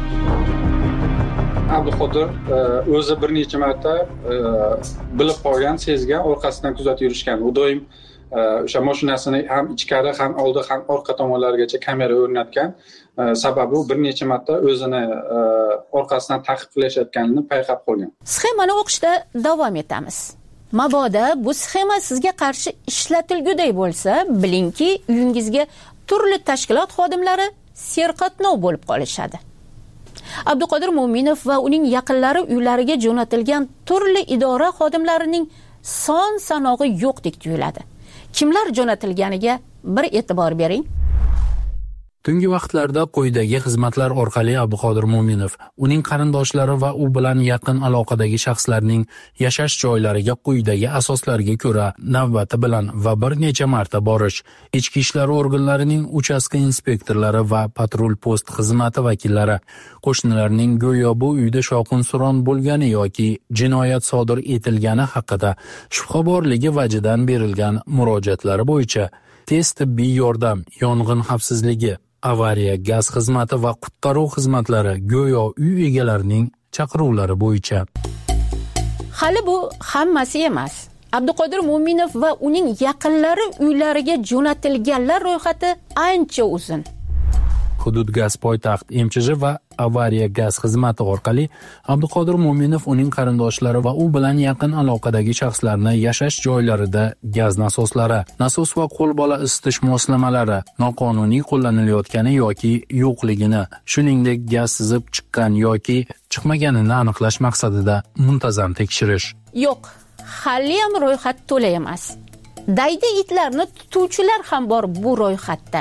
Speaker 8: Abduqodir o'zi bir necha marta bilib qolgan, sezgan, orqasidan kuzatib yurishgan. U doim o'sha mashinasini ham ichkari, ham oldi, ham orqa tomonlarigacha kamera o'rnatgan. Sababi u bir necha marta o'zini orqasidan ta'qib qilayotganini payqab qolgan.
Speaker 21: Sxemani o'qishda davom etamiz. Mabodo bu sxema sizga qarshi ishlatilguday bo'lsa, bilingki, uyingizga turli tashkilot xodimlari serqatnov bo'lib qolishadi. Abduqodir Mo'minov va uning yaqinlari uylariga jo'natilgan turli idora xodimlarining son sanog'i yo'qdek tuyuladi. Kimlar jo'natilganiga bir e'tibor bering.
Speaker 23: Tungi vaqtlarda quyidagi xizmatlar orqali Abduqodir Mo'minov uning qarindoshlari va u bilan yaqin aloqadagi shaxslarning yashash joylariga quyidagi asoslarga ko'ra navbati bilan va bir necha marta borish, ichki ishlar organlarining uchastka inspektorlari va patrul post xizmati vakillari, qo'shnilarning go'yo bu uyda shovqin-suron bo'lgani yoki jinoyat sodir etilgani haqida shubha borligi vajidan berilgan murojaatlari bo'yicha tez tibbiy yordam, yong'in xavfsizligi, avariya, gaz xizmati va qutqaruv xizmatlari go'yo uy egalarining chaqiruvlari bo'yicha.
Speaker 21: Hali bu hammasi emas. Abduqodir Mo'minov va uning yaqinlari uylariga jo'natilganlar ro'yxati ancha uzun.
Speaker 23: Hudud gaz poytaxt M Ch J va avariya gaz xizmati orqali Abduqodir Mo'minov uning qarindoshlari va u bilan yaqin aloqadagi shaxslarni yashash joylarida gaz nasoslari, nasos va qo'lbola isitish moslamalari noqonuniy qo'llanilayotgani yoki yo'qligini, shuningdek gaz sizib chiqqan yoki chiqmaganini aniqlash maqsadida muntazam tekshirish.
Speaker 21: Yo'q, hali ham ro'yxat to'la emas. Daydi itlarni tutuvchilar ham bor bu ro'yxatda.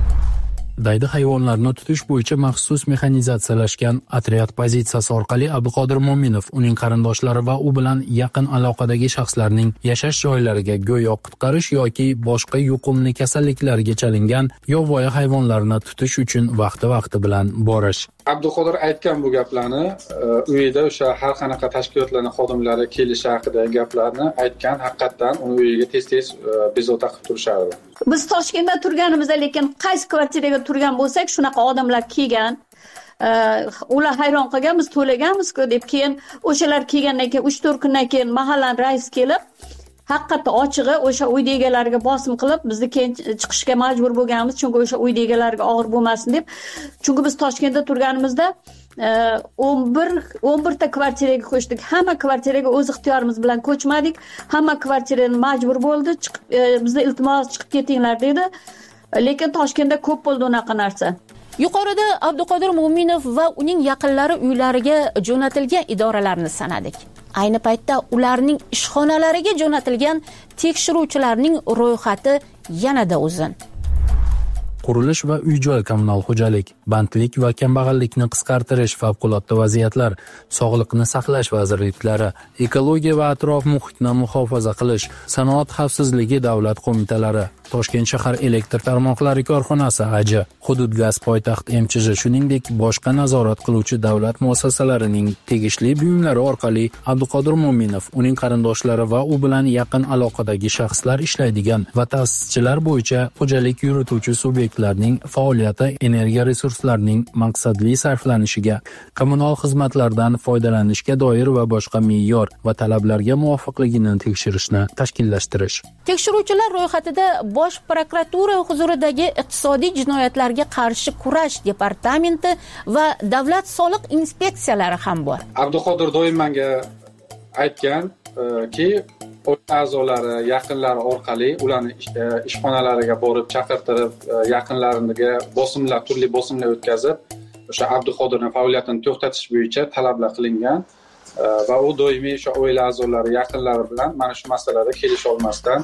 Speaker 23: Daydi hayvonlarni tutish bo'yicha maxsus mexanizatsiyalashgan otryad pozitsiyasi orqali Abduqodir Mo'minov uning qarindoshlari va u bilan yaqin aloqadagi shaxslarning yashash joylariga go'yo qutqarish yoki boshqa yuqumli kasalliklarga chalingan yovvoyi hayvonlarni tutish uchun vaqti-vaqti bilan borish.
Speaker 8: Abduqodir aytgan bu gaplarni, uyida o'sha har qanaqa tashkilotlarning xodimlari kelishi haqidagi gaplarni aytgan, haqiqatan uni uyiga tez-tez bezovta qilib turishardi.
Speaker 26: Biz Toshkentda turganimizda, lekin qaysi kvartiraga turgan bo'lsak, shunaqa odamlar kelgan. Ular hayron qolgan, biz to'laganmiz-ku deb, keyin o'shalar kelgandan keyin uch to'rt kundan keyin mahallaning raisi kelib, haqiqatda ochig'i o'sha uyda egalariga bosim qilib, bizni keyin chiqishga majbur bo'lganmiz, chunki o'sha uyda egalariga og'ir bo'lmasin deb. Chunki biz Toshkentda turganimizda o'n bir o'n bir ta kvartiraga ko'chdik. Hamma kvartiraga o'z ixtiyorimiz bilan ko'chmadik. Hamma kvartirani majbur bo'ldi, chiqib bizni iltimos chiqib ketinglar dedi. Lekin Toshkentda ko'p bo'ldi unaqa narsa.
Speaker 21: Yuqorida Abduqodir Mo'minov va uning yaqinlari uylariga jo'natilgan idoralarni sanadik. Ayni paytda ularning ishxonalariga jo'natilgan tekshiruvchilarning ro'yxati yanada uzun.
Speaker 23: Qurilish va uy-joy kommunal xo'jalik, bandlik va kambag'allikni qisqartirish favqulodda vaziyatlar, sog'liqni saqlash vazirliklari, ekologiya va atrof muhitni muhofaza qilish, sanoat xavfsizligi davlat qo'mitalari, Toshkent shahar elektr tarmoqlari korxonasi A J, hudud gaz poytaxt M Ch J, shuningdek boshqa nazorat qiluvchi davlat muassasalarining tegishli buyumlari orqali Abduqodir Mo'minov, uning qarindoshlari va u bilan yaqin aloqadagi shaxslar ishlaydigan va ta'sischilar bo'yicha xo'jalik yurituvchi subyektlarning faoliyati energiya resurslarining maqsadli sarflanishiga, kommunal xizmatlardan foydalanishga doir va boshqa me'yor va talablarga muvofiqligini tekshirishni tashkillashtirish.
Speaker 21: Tekshiruvchilar ro'yxatida Bosh prokuratura huzuridagi iqtisodiy jinoyatlarga qarshi kurash departamenti va davlat soliq inspeksiyalari ham bor.
Speaker 8: Abduqodir doim menga aytganki, a'zolari, yaqinlari orqali ularni ishxonalariga borib chaqirtirib, yaqinlariga bosimlar, turli bosimlar o'tkazib, o'sha Abduqodirning faoliyatini to'xtatish bo'yicha talablar qilingan va u doimiy o'sha oila a'zolari, yaqinlari bilan mana shu masalada kelisha olmasdan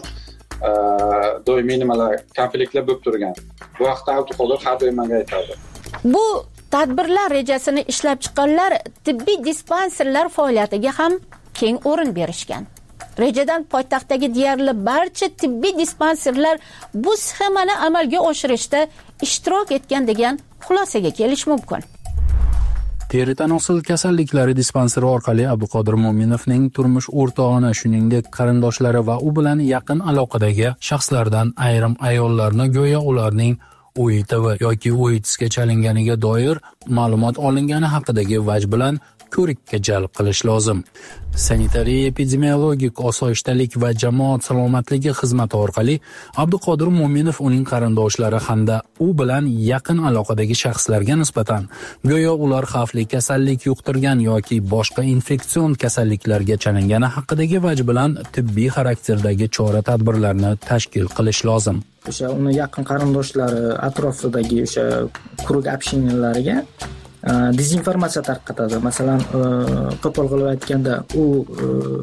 Speaker 8: doimiy nimalar konfliktlar bo'lib turgan. Bu haqda Abduqodir har doim menga aytadi.
Speaker 21: Bu tadbirlar rejasini ishlab chiqqanlar tibbiy dispanserlar faoliyatiga ham keng o'rin berishgan. Rejadan poytaxtdagi deyarli barcha tibbiy dispanserlar bu sxemani amalga oshirishda ishtirok etgan degan xulosaga kelish mumkin.
Speaker 23: Teri tanosil kasalliklari dispanseri orqali Abduqodir Mo'minovning turmush o'rtog'ini, shuningdek qarindoshlari va u bilan yaqin aloqadagi shaxslardan ayrim ayollarni go'yo ularning O I T V yoki O I T S ga chalinganiga doir ma'lumot olingani haqidagi vaj bilan ko'rikka jalb qilish lozim. Sanitariya epidemiologik osoyishtalik va jamoat salomatligi xizmati orqali Abduqodir Mo'minov, uning qarindoshlari hamda u bilan yaqin aloqadagi shaxslarga nisbatan go'yo ular xavfli kasallik yuqtirgan yoki boshqa infeksion kasalliklarga chalingani haqidagi vaj bilan tibbiy xarakterdagi chora-tadbirlarni tashkil qilish lozim.
Speaker 24: O'sha uni yaqin qarindoshlari atrofidagi o'sha krug общениялariga dezinformatsiya tarqatadi. Masalan, qo'pol qilib aytganda, u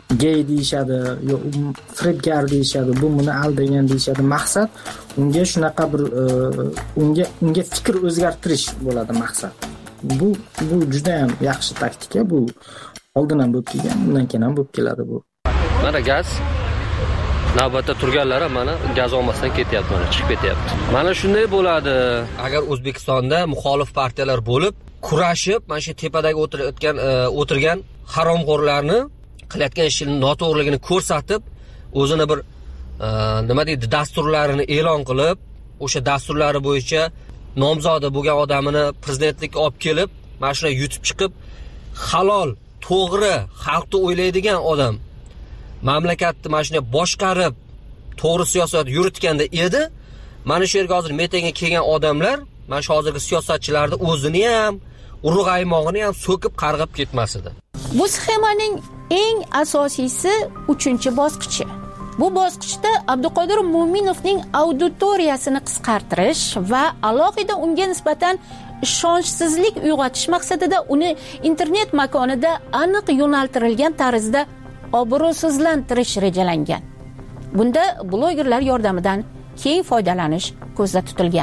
Speaker 24: gay deyishadi yo firibgar deyishadi, bu buni aldagan deyishadi. Maqsad unga shunaqa bir unga unga fikr o'zgartirish bo'ladi maqsad. Bu bu juda ham yaxshi taktika. Bu oldin ham bo'lib kelgan, bundan keyin ham bo'lib keladi bu.
Speaker 22: Mana gaz navbatda turganlar ham mana gaz olmasdan ketyapti, mana chiqib ketyapti. Mana shunday bo'ladi. Agar O'zbekistonda muxolif partiyalar bo'lib, kurashib, mana shu tepadagi o'tirayotgan o'tirgan haromxo'rlarni qilayotgan ishini noto'g'riligini ko'rsatib, o'zini bir nima deydi, dasturlarini e'lon qilib, o'sha dasturlari bo'yicha nomzodi bo'lgan odamini prezidentlikka olib kelib, mana shuni yutib chiqib, halol, to'g'ri, xalqni o'ylaydigan odam mamlakatni mana shunday boshqarib, to'g'ri siyosat yuritganda edi. Mana shu yerga hozir metinga kelgan odamlar, mana shu hozirgi siyosatchilarni o'zini ham, urug' aymog'ini ham so'kib qarg'ab ketmas edi.
Speaker 21: Bu sxemaning eng asosiysi uchinchi bosqichi. Bu bosqichda Abduqodir Mo'minovning auditoriyasini qisqartirish va alohida unga nisbatan ishonchsizlik uyg'otish maqsadida uni internet makonida aniq yo'naltirilgan tarzda obro'sizlantirish rejalangan. Bunda blogerlar yordamidan keng foydalanish ko'zda tutilgan.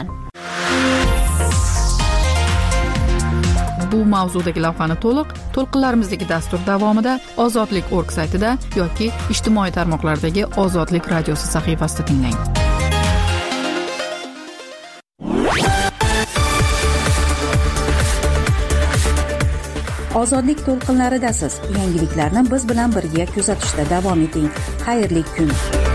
Speaker 1: Bu mavzudagi lavhani to'liq to'lqinlarimizdagi dastur davomida Ozodlik nokta org saytida yoki ijtimoiy tarmoqlardagi Ozodlik radiosi sahifasida tinglang.
Speaker 15: Ozodlik to'lqinlaridasiz. Yangiliklarni biz bilan birga kuzatishda davom eting. Xayrli kun.